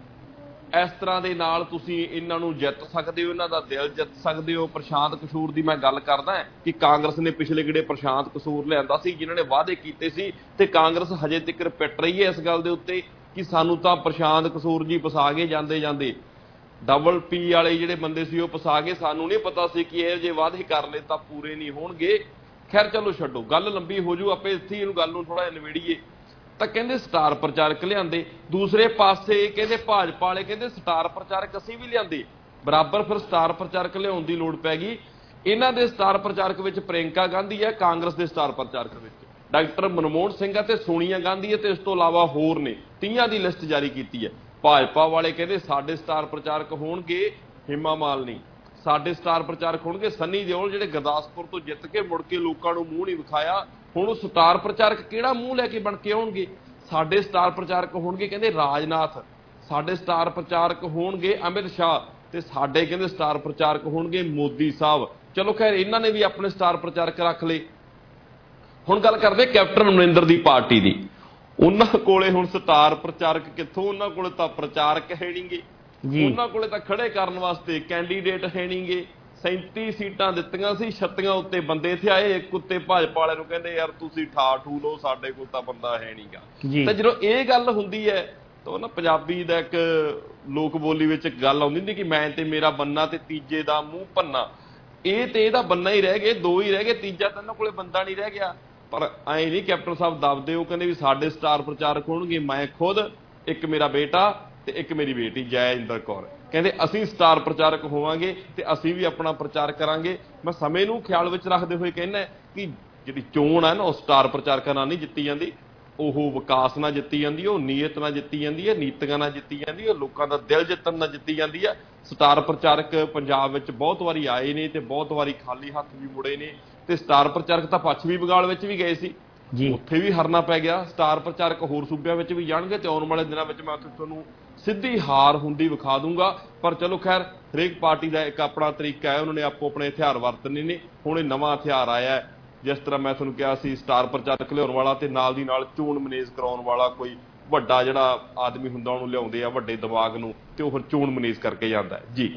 ਇਸ ਤਰ੍ਹਾਂ ਦੇ ਨਾਲ ਤੁਸੀਂ ਇਹਨਾਂ ਨੂੰ ਜਿੱਤ ਸਕਦੇ ਹੋ, ਇਹਨਾਂ ਦਾ ਦਿਲ ਜਿੱਤ ਸਕਦੇ ਹੋ। ਪ੍ਰਸ਼ਾਂਤ ਕਿਸ਼ੋਰ ਦੀ ਮੈਂ ਗੱਲ ਕਰਦਾ ਕਿ ਕਾਂਗਰਸ ਨੇ ਪਿਛਲੇ ਕਿਹੜੇ ਪ੍ਰਸ਼ਾਂਤ ਕਿਸ਼ੋਰ ਲਿਆਂਦਾ ਸੀ ਜਿਨ੍ਹਾਂ ਨੇ ਵਾਅਦੇ ਕੀਤੇ ਸੀ, ਤੇ ਕਾਂਗਰਸ ਹਜੇ ਤੱਕ ਪਿੱਟ ਰਹੀ ਹੈ ਇਸ ਗੱਲ ਦੇ ਉੱਤੇ ਕਿ ਸਾਨੂੰ ਤਾਂ ਪ੍ਰਸ਼ਾਂਤ ਕਿਸ਼ੋਰ ਜੀ ਫਸਾ ਕੇ ਜਾਂਦੇ ਜਾਂਦੇ, ਡਬਲ ਪੀ ਵਾਲੇ ਜਿਹੜੇ ਬੰਦੇ ਸੀ ਉਹ ਫਸਾ ਕੇ, ਸਾਨੂੰ ਨਹੀਂ ਪਤਾ ਸੀ ਕਿ ਇਹ ਜੇ ਵਾਅਦੇ ਕਰ ਲਏ ਤਾਂ ਪੂਰੇ ਨਹੀਂ ਹੋਣਗੇ। ਖੈਰ ਚਲੋ ਛੱਡੋ, ਗੱਲ ਲੰਬੀ ਹੋ ਜੂ, ਆਪੇ ਇੱਥੇ ਇਹਨੂੰ ਗੱਲ ਨੂੰ ਥੋੜਾ ਜਿਹਾ ਨਿਬੇੜੀਏ। ਤਾਂ ਕਹਿੰਦੇ ਸਟਾਰ ਪ੍ਰਚਾਰਕ ਲਿਆਂਦੇ, ਦੂਸਰੇ ਪਾਸੇ ਕਹਿੰਦੇ ਭਾਜਪਾ ਵਾਲੇ ਕਹਿੰਦੇ ਸਟਾਰ ਪ੍ਰਚਾਰਕ ਅਸੀਂ ਵੀ ਲਿਆਂਦੇ, ਬਰਾਬਰ ਫਿਰ ਸਟਾਰ ਪ੍ਰਚਾਰਕ ਲਿਆਉਣ ਦੀ ਲੋੜ ਪੈ ਗਈ। ਇਹਨਾਂ ਦੇ ਸਟਾਰ ਪ੍ਰਚਾਰਕ ਵਿੱਚ ਪ੍ਰਿਯੰਕਾ ਗਾਂਧੀ ਹੈ, ਕਾਂਗਰਸ ਦੇ ਸਟਾਰ ਪ੍ਰਚਾਰਕ ਵਿੱਚ ਡਾਕਟਰ ਮਨਮੋਹਨ ਸਿੰਘ ਹੈ ਤੇ ਸੋਨੀਆ ਗਾਂਧੀ ਹੈ, ਤੇ ਇਸ ਤੋਂ ਇਲਾਵਾ ਹੋਰ ਨੇ, ਤੀਹਾਂ ਦੀ ਲਿਸਟ ਜਾਰੀ ਕੀਤੀ ਹੈ। ਭਾਜਪਾ ਵਾਲੇ ਕਹਿੰਦੇ ਸਾਡੇ ਸਟਾਰ ਪ੍ਰਚਾਰਕ ਹੋਣਗੇ ਹਿਮਾ ਮਾਲਿਨੀ, ਸਾਡੇ ਸਟਾਰ ਪ੍ਰਚਾਰਕ ਹੋਣਗੇ ਸੰਨੀ ਦਿਓਲ ਜਿਹੜੇ ਗੁਰਦਾਸਪੁਰ ਤੋਂ ਜਿੱਤ ਕੇ ਮੁੜ ਕੇ ਲੋਕਾਂ ਨੂੰ ਮੂੰਹ ਨਹੀਂ ਵਿਖਾਇਆ, ਹੁਣ ਉਹ ਸਟਾਰ ਪ੍ਰਚਾਰਕ ਕਿਹੜਾ ਮੂੰਹ ਲੈ ਕੇ ਬਣ ਕੇ ਆਉਣਗੇ। ਸਾਡੇ ਸਟਾਰ ਪ੍ਰਚਾਰਕ ਹੋਣਗੇ ਕਹਿੰਦੇ ਰਾਜਨਾਥ, ਸਾਡੇ ਸਟਾਰ ਪ੍ਰਚਾਰਕ ਹੋਣਗੇ ਅਮਿਤ ਸ਼ਾਹ, ਤੇ ਸਾਡੇ ਕਹਿੰਦੇ ਸਟਾਰ ਪ੍ਰਚਾਰਕ ਹੋਣਗੇ ਮੋਦੀ ਸਾਹਿਬ। ਚਲੋ ਖੈਰ, ਇਹਨਾਂ ਨੇ ਵੀ ਆਪਣੇ ਸਟਾਰ ਪ੍ਰਚਾਰਕ ਰੱਖ ਲਏ। ਹੁਣ ਗੱਲ ਕਰਦੇ ਕੈਪਟਨ ਅਮਰਿੰਦਰ ਦੀ ਪਾਰਟੀ ਦੀ। ਉਹਨਾਂ ਕੋਲੇ ਹੁਣ ਸਟਾਰ ਪ੍ਰਚਾਰਕ ਕਿੱਥੋਂ, ਉਹਨਾਂ ਕੋਲੇ ਤਾਂ ਪ੍ਰਚਾਰਕ ਹੈ ਨਹੀਂਗੇ, ਉਹਨਾਂ ਕੋਲੇ ਤਾਂ ਖੜੇ ਕਰਨ ਵਾਸਤੇ ਕੈਂਡੀਡੇਟ ਹੈ ਨਹੀਂਗੇ। ਸੈਂਤੀ ਸੀਟਾਂ ਦਿੱਤੀਆਂ ਸੀ, ਛੱਤੀਆਂ ਉੱਤੇ ਬੰਦੇ ਇੱਥੇ ਆਏ, ਇੱਕ ਉੱਤੇ ਭਾਜਪਾ ਵਾਲਿਆਂ ਨੂੰ ਕਹਿੰਦੇ ਯਾਰ ਤੁਸੀਂ ਠਾ ਠੂ ਲਓ, ਸਾਡੇ ਕੋਲ ਤਾਂ ਬੰਦਾ ਹੈ ਨਹੀਂਗਾ। ਤਾਂ ਜਦੋਂ ਇਹ ਗੱਲ ਹੁੰਦੀ ਹੈ ਤਾਂ ਨਾ ਪੰਜਾਬੀ ਦਾ ਇੱਕ ਲੋਕ ਬੋਲੀ ਵਿੱਚ ਇੱਕ ਗੱਲ ਆਉਂਦੀ ਹੁੰਦੀ ਕਿ ਮੈਂ ਤੇ ਮੇਰਾ ਬੰਨਾ ਤੇ ਤੀਜੇ ਦਾ ਮੂੰਹ ਭੰਨਾ। ਇਹ ਤੇ ਇਹਦਾ ਬੰਨਾ ਹੀ ਰਹਿ ਗਏ, ਦੋ ਹੀ ਰਹਿ ਗਏ, ਤੀਜਾ ਤਾਂ ਇਹਨਾਂ ਕੋਲੇ ਬੰਦਾ ਨਹੀਂ ਰਹਿ ਗਿਆ। ਪਰ ਐਂ ਨਹੀਂ ਕੈਪਟਨ ਸਾਹਿਬ ਦੱਬਦੇ, ਉਹ ਕਹਿੰਦੇ ਵੀ ਸਾਡੇ ਸਟਾਰ ਪ੍ਰਚਾਰਕ ਹੋਣਗੇ, ਮੈਂ ਖੁਦ, ਇੱਕ ਮੇਰਾ ਬੇਟਾ ਤੇ ਇੱਕ ਮੇਰੀ ਬੇਟੀ ਜੈ ਇੰਦਰ ਕੌਰ, ਕਹਿੰਦੇ ਅਸੀਂ ਸਟਾਰ ਪ੍ਰਚਾਰਕ ਹੋਵਾਂਗੇ ਤੇ ਅਸੀਂ ਵੀ ਆਪਣਾ ਪ੍ਰਚਾਰ ਕਰਾਂਗੇ। ਮੈਂ ਸਮੇਂ ਨੂੰ ਖਿਆਲ ਵਿੱਚ ਰੱਖਦੇ ਹੋਏ ਕਹਿੰਦਾ ਕਿ ਜਿਹੜੀ ਚੋਣ ਹੈ ਨਾ ਉਹ ਸਟਾਰ ਪ੍ਰਚਾਰਕਾਂ ਨਾਲ ਨਹੀਂ ਜਿੱਤੀ ਜਾਂਦੀ, ਉਹ ਵਿਕਾਸ ਨਾਲ ਜਿੱਤੀ ਜਾਂਦੀ ਹੈ, ਉਹ ਨੀਅਤ ਨਾਲ ਜਿੱਤੀ ਜਾਂਦੀ ਹੈ, ਨੀਤੀਆਂ ਨਾਲ ਜਿੱਤੀ ਜਾਂਦੀ ਹੈ, ਲੋਕਾਂ ਦਾ ਦਿਲ ਜਿੱਤਣ ਨਾਲ ਜਿੱਤੀ ਜਾਂਦੀ ਹੈ। ਸਟਾਰ ਪ੍ਰਚਾਰਕ ਪੰਜਾਬ ਵਿੱਚ ਬਹੁਤ ਵਾਰੀ ਆਏ ਨੇ ਤੇ ਬਹੁਤ ਵਾਰੀ ਖਾਲੀ ਹੱਥ ਵੀ ਮੁੜੇ ਨੇ, ਤੇ ਸਟਾਰ ਪ੍ਰਚਾਰਕ ਤਾਂ ਪੱਛਮੀ ਬੰਗਾਲ ਵਿੱਚ ਵੀ ਗਏ ਸੀ ਜੀ, ਉੱਥੇ ਵੀ ਹਰਨਾ ਪੈ ਗਿਆ। ਸਟਾਰ ਪ੍ਰਚਾਰਕ ਹੋਰ ਸੂਬਿਆਂ ਵਿੱਚ ਵੀ ਜਾਣਗੇ ਤੇ ਆਉਣ ਵਾਲੇ ਦਿਨਾਂ ਵਿੱਚ ਮੈਂ ਉੱਥੇ ਤੁਹਾਨੂੰ ਸਿੱਧੀ ਹਾਰ ਹੁੰਦੀ ਵਿਖਾ ਦੂੰਗਾ। ਪਰ ਚਲੋ ਖੈਰ, ਹਰੇਕ ਪਾਰਟੀ ਦਾ ਇੱਕ ਆਪਣਾ ਤਰੀਕਾ ਹੈ, ਉਹਨਾਂ ਨੇ ਆਪੋ ਆਪਣੇ ਹਥਿਆਰ ਵਰਤਣੇ ਨੇ। ਹੁਣ ਇਹ ਨਵਾਂ ਹਥਿਆਰ ਆਇਆ, ਜਿਸ ਤਰ੍ਹਾਂ ਮੈਂ ਤੁਹਾਨੂੰ ਕਿਹਾ ਸੀ, ਸਟਾਰ ਪ੍ਰਚਾਰਕ ਲਿਆਉਣ ਵਾਲਾ ਤੇ ਨਾਲ ਦੀ ਨਾਲ ਚੋਣ ਮੈਨੇਜ ਕਰਾਉਣ ਵਾਲਾ ਕੋਈ ਵੱਡਾ ਜਿਹੜਾ ਆਦਮੀ ਹੁੰਦਾ ਉਹਨੂੰ ਲਿਆਉਂਦੇ ਆ, ਵੱਡੇ ਦਿਮਾਗ ਨੂੰ, ਤੇ ਉਹ ਫਿਰ ਚੋਣ ਮੈਨੇਜ ਕਰਕੇ ਜਾਂਦਾ ਜੀ।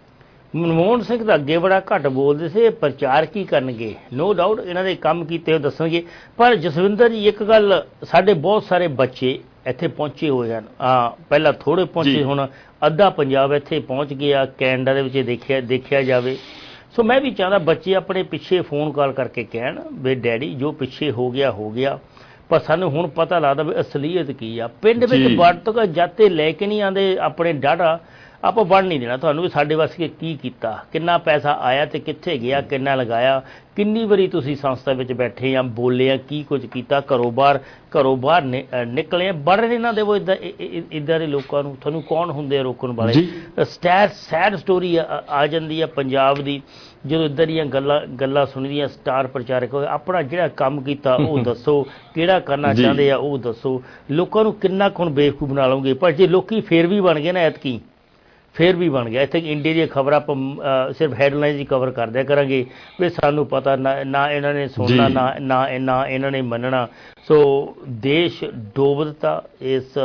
ਮਨਮੋਹਨ ਸਿੰਘ ਤਾਂ ਅੱਗੇ ਬੜਾ ਘੱਟ ਬੋਲਦੇ ਸੀ, ਪ੍ਰਚਾਰ ਕੀ ਕਰਨਗੇ, ਨੋ ਡਾਊਟ ਇਹਨਾਂ ਦੇ ਕੰਮ ਕੀਤੇ ਉਹ ਦੱਸਣਗੇ। ਪਰ ਜਸਵਿੰਦਰ ਜੀ, ਇੱਕ ਗੱਲ, ਸਾਡੇ ਬਹੁਤ ਸਾਰੇ ਬੱਚੇ ਇੱਥੇ ਪਹੁੰਚੇ ਹੋਏ ਹਨ, ਆ ਪਹਿਲਾਂ ਥੋੜ੍ਹੇ ਪਹੁੰਚੇ, ਹੁਣ ਅੱਧਾ ਪੰਜਾਬ ਇੱਥੇ ਪਹੁੰਚ ਗਿਆ, ਕੈਨੇਡਾ ਦੇ ਵਿੱਚ ਦੇਖਿਆ ਦੇਖਿਆ ਜਾਵੇ। ਸੋ ਮੈਂ ਵੀ ਚਾਹੁੰਦਾ ਬੱਚੇ ਆਪਣੇ ਪਿੱਛੇ ਫੋਨ ਕਾਲ ਕਰਕੇ ਕਹਿਣ ਵੀ ਡੈਡੀ ਜੋ ਪਿੱਛੇ ਹੋ ਗਿਆ ਹੋ ਗਿਆ, ਪਰ ਸਾਨੂੰ ਹੁਣ ਪਤਾ ਲੱਗਦਾ ਵੀ ਅਸਲੀਅਤ ਕੀ ਆ। ਪਿੰਡ ਵਿੱਚ ਵੜ ਤੋਂ ਜਾਤੇ ਲੈ ਕੇ ਨਹੀਂ ਆਉਂਦੇ ਆਪਣੇ ਡਾਟਾ, ਆਪਾਂ ਵੜ ਨਹੀਂ ਦੇਣਾ ਤੁਹਾਨੂੰ ਵੀ ਸਾਡੇ ਵਾਸਤੇ ਕੀ ਕੀਤਾ, ਕਿੰਨਾ ਪੈਸਾ ਆਇਆ ਤੇ ਕਿੱਥੇ ਗਿਆ, ਕਿੰਨਾ ਲਗਾਇਆ, ਕਿੰਨੀ ਵਾਰੀ ਤੁਸੀਂ ਸੰਸਥਾ ਵਿੱਚ ਬੈਠੇ ਆ, ਬੋਲੇ ਆ, ਕੀ ਕੁਝ ਕੀਤਾ, ਘਰੋਂ ਬਾਹਰ ਘਰੋਂ ਬਾਹਰ ਨਿਕਲੇ ਆ, ਵੜ ਨਹੀਂ ਨਾ ਦੇਵੋ ਇੱਦਾਂ ਇੱਦਾਂ ਦੇ ਲੋਕਾਂ ਨੂੰ। ਤੁਹਾਨੂੰ ਕੌਣ ਹੁੰਦੇ ਆ ਰੋਕਣ ਵਾਲੇ? ਸਟੈਰ ਸੈਡ ਸਟੋਰੀ ਆ ਜਾਂਦੀ ਆ ਪੰਜਾਬ ਦੀ ਜਦੋਂ ਇੱਦਾਂ ਦੀਆਂ ਗੱਲਾਂ ਗੱਲਾਂ ਸੁਣੀਆਂ। ਸਟਾਰ ਪ੍ਰਚਾਰਕ ਆਪਣਾ ਜਿਹੜਾ ਕੰਮ ਕੀਤਾ ਉਹ ਦੱਸੋ, ਕਿਹੜਾ ਕਰਨਾ ਚਾਹੁੰਦੇ ਆ ਉਹ ਦੱਸੋ, ਲੋਕਾਂ ਨੂੰ ਕਿੰਨਾ ਕੁ ਬੇਵਕੂਫ ਬਣਾ ਲਓਗੇ। ਪਰ ਜੇ ਲੋਕੀ ਫੇਰ ਵੀ ਬਣ ਗਏ ਨਾ, ਐਤਕੀ ਫੇਰ ਵੀ ਬਣ ਗਿਆ। ਇੱਥੇ ਇੰਡੀਆ ਦੀਆਂ ਖਬਰਾਂ ਆਪਾਂ ਸਿਰਫ ਹੈਡਲਾਈਨਸ ਹੀ ਕਵਰ ਕਰਦਿਆ ਕਰਾਂਗੇ ਵੀ ਸਾਨੂੰ ਪਤਾ ਨਾ ਨਾ ਇਹਨਾਂ ਨੇ ਸੁਣਨਾ ਨਾ ਨਾ ਨਾ ਇਹਨਾਂ ਨੇ ਮੰਨਣਾ। ਸੋ ਦੇਸ਼ ਡੋਬ ਦਿੱਤਾ ਇਸ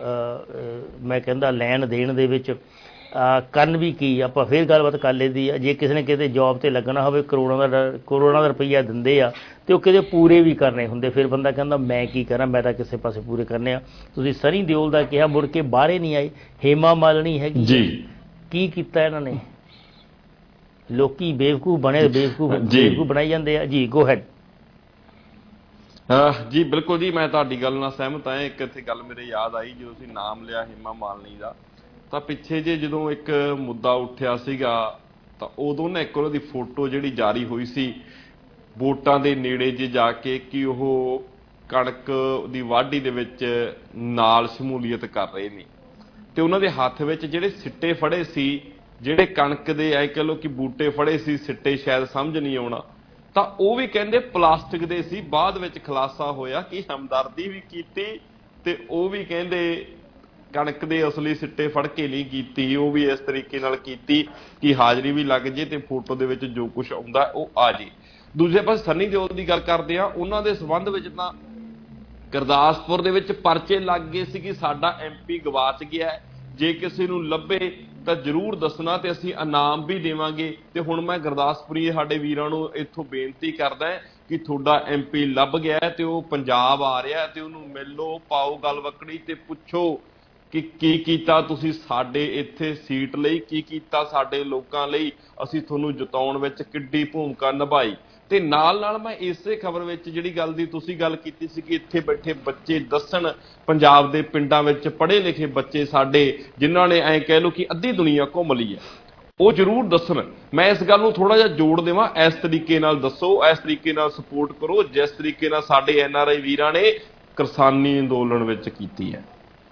ਮੈਂ ਕਹਿੰਦਾ ਲੈਣ ਦੇਣ ਦੇ ਵਿੱਚ। ਕਰਨ ਵੀ ਕੀ, ਆਪਾਂ ਫਿਰ ਗੱਲਬਾਤ ਕਰ ਲੈਂਦੀ ਆ। ਜੇ ਕਿਸੇ ਨੇ ਕਿਤੇ ਜੋਬ 'ਤੇ ਲੱਗਣਾ ਹੋਵੇ, ਕਰੋੜਾਂ ਦਾ ਕਰੋੜਾਂ ਦਾ ਰੁਪਈਆ ਦਿੰਦੇ ਆ ਅਤੇ ਉਹ ਕਿਤੇ ਪੂਰੇ ਵੀ ਕਰਨੇ ਹੁੰਦੇ, ਫਿਰ ਬੰਦਾ ਕਹਿੰਦਾ ਮੈਂ ਕੀ ਕਰਾਂ, ਮੈਂ ਤਾਂ ਕਿਸੇ ਪਾਸੇ ਪੂਰੇ ਕਰਨੇ ਆ। ਤੁਸੀਂ ਸਨੀ ਦਿਓਲ ਦਾ ਕਿਹਾ, ਮੁੜ ਕੇ ਬਾਹਰੇ ਨਹੀਂ ਆਏ। ਹੇਮਾ ਮਾਲਿਨੀ ਹੈਗੀ ਜੀ, ਕੀ ਕੀਤਾ ਇਹਨਾਂ ਨੇ? ਲੋਕੀ ਬੇਵਕੂਫ ਬਣੇ, ਬੇਵਕੂਫ ਬੇਵਕੂਫ ਬਣਾਈ ਜਾਂਦੇ ਆ ਜੀ। Go ahead. ਜੀ ਬਿਲਕੁਲ ਜੀ, ਮੈਂ ਤੁਹਾਡੀ ਗੱਲ ਨਾਲ ਸਹਿਮਤ ਹਾਂ। ਇੱਕ ਇੱਥੇ ਗੱਲ ਮੇਰੇ ਯਾਦ ਆਈ ਜਦੋਂ ਤੁਸੀਂ ਨਾਮ ਲਿਆ ਹੇਮਾ ਮਾਲਿਨੀ ਦਾ, ਤਾਂ ਪਿੱਛੇ ਜੇ ਜਦੋਂ ਇੱਕ ਮੁੱਦਾ ਉੱਠਿਆ ਸੀਗਾ ਤਾਂ ਉਦੋਂ ਨਾ ਇੱਕ ਉਹਨਾਂ ਦੀ ਫੋਟੋ ਜਿਹੜੀ ਜਾਰੀ ਹੋਈ ਸੀ ਵੋਟਾਂ ਦੇ ਨੇੜੇ ਜੇ ਜਾ ਕੇ, ਕਿ ਉਹ ਕਣਕ ਦੀ ਵਾਢੀ ਦੇ ਵਿੱਚ ਨਾਲ ਸ਼ਮੂਲੀਅਤ ਕਰ ਰਹੇ ਨੇ, ਤੇ ਉਹਨਾਂ ਦੇ ਹੱਥ ਵਿੱਚ ਜਿਹੜੇ ਸਿੱਟੇ ਫੜੇ ਸੀ, ਜਿਹੜੇ ਕਣਕ ਦੇ ਐ ਕਹਿ ਲਓ ਕਿ ਬੂਟੇ ਫੜੇ ਸੀ, ਸਿੱਟੇ ਸ਼ਾਇਦ ਸਮਝ ਨਹੀਂ ਆਉਣਾ, ਤਾਂ ਉਹ ਵੀ ਕਹਿੰਦੇ ਪਲਾਸਟਿਕ ਦੇ ਸੀ। ਬਾਅਦ ਵਿੱਚ ਖੁਲਾਸਾ ਹੋਇਆ ਕਿ ਹਮਦਰਦੀ ਵੀ ਕੀਤੀ ਤੇ ਉਹ ਵੀ ਕਹਿੰਦੇ ਕਣਕ ਦੇ ਅਸਲੀ ਸਿੱਟੇ ਫੜ ਕੇ ਨਹੀਂ ਕੀਤੀ, ਉਹ ਵੀ ਇਸ ਤਰੀਕੇ ਨਾਲ ਕੀਤੀ ਕਿ ਹਾਜ਼ਰੀ ਵੀ ਲੱਗ ਜੇ ਤੇ ਫੋਟੋ ਦੇ ਵਿੱਚ ਜੋ ਕੁਛ ਆਉਂਦਾ ਉਹ ਆ ਜੇ। ਦੂਜੇ ਪਾਸੇ ਸਨੀ ਦਿਓਲ ਦੀ ਗੱਲ ਕਰਦੇ ਆ, ਉਹਨਾਂ ਦੇ ਸੰਬੰਧ ਵਿੱਚ ਤਾਂ ਗੁਰਦਾਸਪੁਰ ਦੇ ਵਿੱਚ ਪਰਚੇ ਲੱਗ ਗਏ ਸੀ ਕਿ ਸਾਡਾ ਐਮ ਪੀ ਗਵਾਚ ਗਿਆ ਹੈ, ਜੇ ਕਿਸੇ ਨੂੰ ਲੱਭੇ ਤਾਂ ਜ਼ਰੂਰ ਦੱਸਣਾ ਤੇ ਅਸੀਂ ਇਨਾਮ ਵੀ ਦੇਵਾਂਗੇ। ਤੇ ਹੁਣ ਮੈਂ ਗੁਰਦਾਸਪੁਰੀ ਸਾਡੇ ਵੀਰਾਂ ਨੂੰ ਇੱਥੋਂ ਬੇਨਤੀ ਕਰਦਾ ਕਿ ਤੁਹਾਡਾ ਐਮ ਪੀ ਲੱਭ ਗਿਆ ਤੇ ਉਹ ਪੰਜਾਬ ਆ ਰਿਹਾ ਤੇ ਉਹਨੂੰ ਮਿਲ ਲਓ, ਪਾਓ ਗੱਲ ਵਕੜੀ ਤੇ ਪੁੱਛੋ ਕਿ ਕੀ ਕੀਤਾ ਤੁਸੀਂ ਸਾਡੇ ਇੱਥੇ ਸੀਟ ਲਈ, ਕੀ ਕੀਤਾ ਸਾਡੇ ਲੋਕਾਂ ਲਈ, ਅਸੀਂ ਤੁਹਾਨੂੰ ਜਿਤਾਉਣ ਵਿੱਚ ਕਿੱਡੀ ਭੂਮਿਕਾ ਨਿਭਾਈ। ਤੇ ਨਾਲ ਨਾਲ ਮੈਂ ਇਸੇ ਖਬਰ ਵਿੱਚ ਜਿਹੜੀ ਗੱਲ ਦੀ ਤੁਸੀਂ ਗੱਲ ਕੀਤੀ ਸੀ ਕਿ ਇੱਥੇ ਬੈਠੇ ਬੱਚੇ ਦੱਸਣ, ਪੰਜਾਬ ਦੇ ਪਿੰਡਾਂ ਵਿੱਚ ਪੜ੍ਹੇ ਲਿਖੇ ਬੱਚੇ ਸਾਡੇ ਜਿਨ੍ਹਾਂ ਨੇ ਐਂ ਕਹਿ ਲਓ ਕਿ ਅੱਧੀ ਦੁਨੀਆ ਘੁੰਮ ਲਈ ਹੈ, ਉਹ ਜ਼ਰੂਰ ਦੱਸਣ। ਮੈਂ ਇਸ ਗੱਲ ਨੂੰ ਥੋੜ੍ਹਾ ਜਿਹਾ ਜੋੜ ਦੇਵਾਂ, ਇਸ ਤਰੀਕੇ ਨਾਲ ਦੱਸੋ, ਇਸ ਤਰੀਕੇ ਨਾਲ ਸਪੋਰਟ ਕਰੋ ਜਿਸ ਤਰੀਕੇ ਨਾਲ ਸਾਡੇ ਐਨ ਆਰ ਆਈ ਵੀਰਾਂ ਨੇ ਕਿਸਾਨੀ ਅੰਦੋਲਨ ਵਿੱਚ ਕੀਤੀ ਹੈ।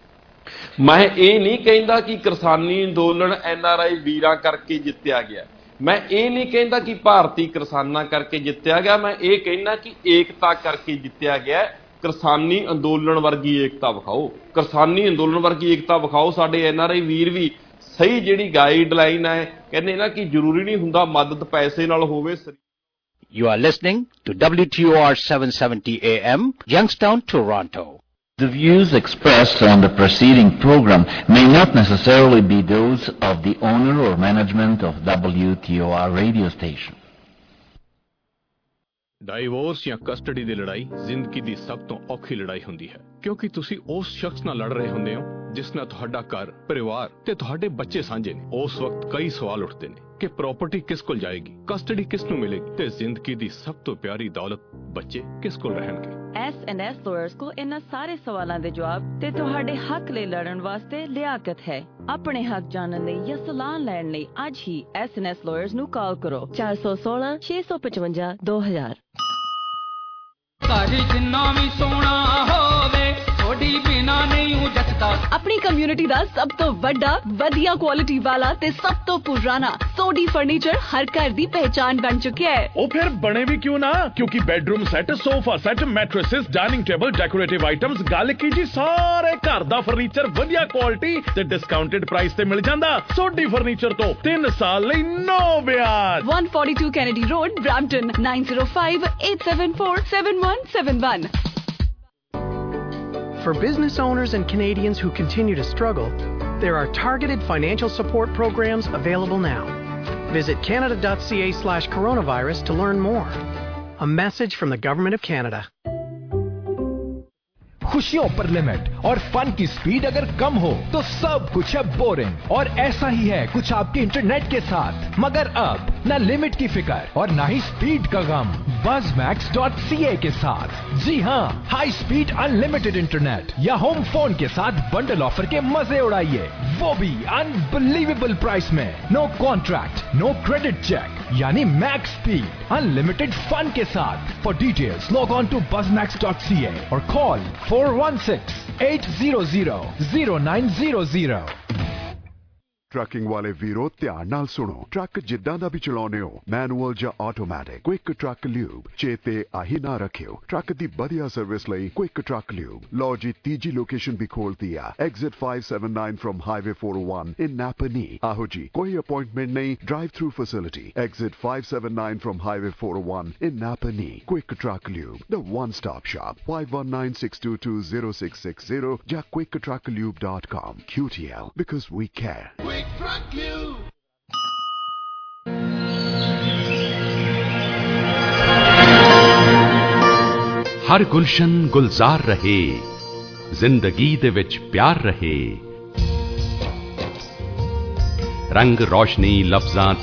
ਮੈਂ ਇਹ ਨਹੀਂ ਕਹਿੰਦਾ ਕਿ ਕਿਸਾਨੀ ਅੰਦੋਲਨ ਐਨ ਆਰ ਆਈ ਵੀਰਾਂ ਕਰਕੇ ਜਿੱਤਿਆ ਗਿਆ, ਮੈਂ ਇਹ ਨਹੀਂ ਕਹਿੰਦਾ ਕਿ ਭਾਰਤੀ ਕਿਸਾਨਾਂ ਕਰਕੇ ਜਿੱਤਿਆ ਗਿਆ, ਮੈਂ ਇਹ ਕਹਿੰਦਾ ਕਿ ਏਕਤਾ ਕਰਕੇ ਜਿੱਤਿਆ ਗਿਆ। ਕਿਸਾਨੀ ਅੰਦੋਲਨ ਵਰਗੀ ਏਕਤਾ ਵਿਖਾਓ, ਕਿਸਾਨੀ ਅੰਦੋਲਨ ਵਰਗੀ ਏਕਤਾ ਵਿਖਾਓ। ਸਾਡੇ ਐਨ ਆਰ ਆਈ ਵੀਰ ਵੀ ਸਹੀ ਜਿਹੜੀ ਗਾਈਡਲਾਈਨ ਹੈ, ਕਹਿੰਦੇ ਨਾ ਕਿ ਜ਼ਰੂਰੀ ਨਹੀਂ ਹੁੰਦਾ ਮਦਦ ਪੈਸੇ ਨਾਲ ਹੋਵੇ। You are listening to W T O R seven seventy A M, Youngstown, Toronto. The views expressed on the preceding program may not necessarily be those of the owner or management of W T O R radio station. Divorce ਜਾਂ custody ਦੀ ਲੜਾਈ ਜ਼ਿੰਦਗੀ ਦੀ ਸਭ ਤੋਂ ਔਖੀ ਲੜਾਈ ਹੁੰਦੀ ਹੈ, ਕਿਉਂਕਿ ਤੁਸੀਂ ਉਸ ਸ਼ਖਸ ਨਾਲ ਲੜ ਰਹੇ ਹੁੰਦੇ ਹੋ ਜਿਸ ਨਾਲ ਤੁਹਾਡਾ ਘਰ, ਪਰਿਵਾਰ ਤੇ ਤੁਹਾਡੇ ਬੱਚੇ ਸਾਂਝੇ ਨੇ, ਉਸ ਵਕਤ ਕਈ ਸਵਾਲ ਉੱਠਦੇ ਨੇ ਕਿ ਪ੍ਰਾਪਰਟੀ ਕਿਸ ਕੋਲ ਜਾਏਗੀ, ਕਸਟਡੀ ਕਿਸ ਨੂੰ ਮਿਲੇਗੀ ਤੇ ਜ਼ਿੰਦਗੀ ਦੀ ਸਭ ਤੋਂ ਪਿਆਰੀ ਦੌਲਤ ਬੱਚੇ ਕਿਸ ਕੋਲ ਰਹਿਣਗੇ। ਐਸ ਐਂਡ ਐਸ ਲਾਇਰਸ ਕੋ ਇਹਨਾਂ ਸਾਰੇ ਸਵਾਲਾਂ ਦੇ ਜਵਾਬ ਤੇ ਤੁਹਾਡੇ ਹੱਕ ਲਈ ਲੜਨ ਵਾਸਤੇ ਲਿਆਕਤ ਹੈ। ਆਪਣੇ ਹੱਕ ਜਾਣਨ ਲਈ ਜਾਂ ਸਲਾਹ ਲੈਣ ਲਈ ਅੱਜ ਹੀ ਐਸ ਐਂਡ ਐਸ ਲਾਇਰਸ ਨੂੰ ਕਾਲ ਕਰੋ ਚਾਰ ਸੌ ਸੋਲਾਂ ਛੇ ਸੌ ਪਚਵੰਜਾ ਦੋ ਹਜ਼ਾਰ। ਘਰ ਜਿੰਨਾ ਵੀ ਸੋਹਣਾ ਹੋਵੇ ਥੋੜੀ ਬਿਨਾ ਨਹੀਂ ਹੋ ਜੱਟਦਾ। ਆਪਣੀ ਕਮਿਊਨਿਟੀ ਦਾ ਸਭ ਤੋਂ ਵੱਡਾ, ਵਧੀਆ ਕੁਆਲਿਟੀ ਵਾਲਾ ਤੇ ਸਭ ਤੋਂ ਪੁਰਾਣਾ ਸੋਡੀ ਫਰਨੀਚਰ ਹਰ ਘਰ ਦੀ ਪਹਿਚਾਨ ਬਣ ਚੁੱਕਿਆ ਹੈ। ਉਹ ਫਿਰ ਬਣੇ ਵੀ ਕਿਉਂ ਨਾ, ਕਿਉਂਕਿ bedroom set, sofa set, mattresses, dining table, decorative items, ਗੱਲ ਕੀ ਜੀ ਸਾਰੇ ਘਰ ਦਾ ਫਰਨੀਚਰ ਵਧੀਆ ਕੁਆਲਿਟੀ ਤੇ ਡਿਸਕਾਊਂਟਡ ਪ੍ਰਾਈਸ ਤੇ ਮਿਲ ਜਾਂਦਾ। ਸੋਡੀ ਫਰਨੀਚਰ ਤੋਂ ਤਿੰਨ ਸਾਲ ਲਈ ਨੋ ਵਿਆਜ। one forty-two Kennedy Road, Brampton, nine zero five eight seven four seven one seven one. For business owners and Canadians who continue to struggle, there are targeted financial support programs available now. Visit canada.ca slash coronavirus to learn more. A message from the Government of Canada. खुशियों पर limit और fun की speed अगर कम हो तो सब कुछ है बोरिंग, और ऐसा ही है कुछ आपके इंटरनेट के साथ। मगर अब न लिमिट की फिक्र और न ही स्पीड का गम Buzz Max dot C A के साथ। जी हाँ, हाई स्पीड अनलिमिटेड इंटरनेट या होम फोन के साथ बंडल ऑफर के मजे उड़ाइए, वो भी अनबिलीवेबल प्राइस में। No contract, no credit check, यानी मैक्स स्पीड अनलिमिटेड फन के साथ। For details log on to Buzz Max dot C A और call four one six eight zero zero zero nine zero zero। Trucking ਵਾਲੇ ਵੀਰੋ ਧਿਆਨ ਨਾਲ ਸੁਣੋ। Truck ਜਿੱਦਾਂ ਦਾ ਵੀ ਚਲਾਉਂਦੇ ਹੋ, ਮੈਨੂਅਲ ਜਾਂ ਆਟੋਮੈਟਿਕ, ਕੁਇਕ ਟਰੱਕ ਲਿਊਬ ਚੇਤੇ ਆਹੀ ਨਾ ਰੱਖਿਓ। ਟਰੱਕ ਦੀ ਵਧੀਆ ਸਰਵਿਸ ਲਈ ਕੁਇਕ ਟਰੱਕ ਲਿਊਬ। ਲਓ ਜੀ, ਤੀਜੀ ਲੋਕੇਸ਼ਨ ਵੀ ਖੋਲਤੀ ਆ, exit five seventy-nine from Highway four oh one in Napanee। ਆਹੋ ਜੀ, ਕੋਈ ਅਪਾਇੰਟਮੈਂਟ ਨਹੀਂ, drive through facility. Exit five seventy-nine from Highway four oh one in Napanee। Quick truck lube, the one stop shop। five one nine six two two zero six six zero ਜਾਂ quick truck lube dot com। Q T L, because we care। ਹਰ ਗੁਲਸ਼ਨ ਗੁਲਜ਼ਾਰ ਰਹੇ, ਜ਼ਿੰਦਗੀ ਦੇ ਵਿੱਚ ਪਿਆਰ ਰਹੇ, ਰੰਗ ਰੋਸ਼ਨੀ ਲਫ਼ਜ਼ਾਂ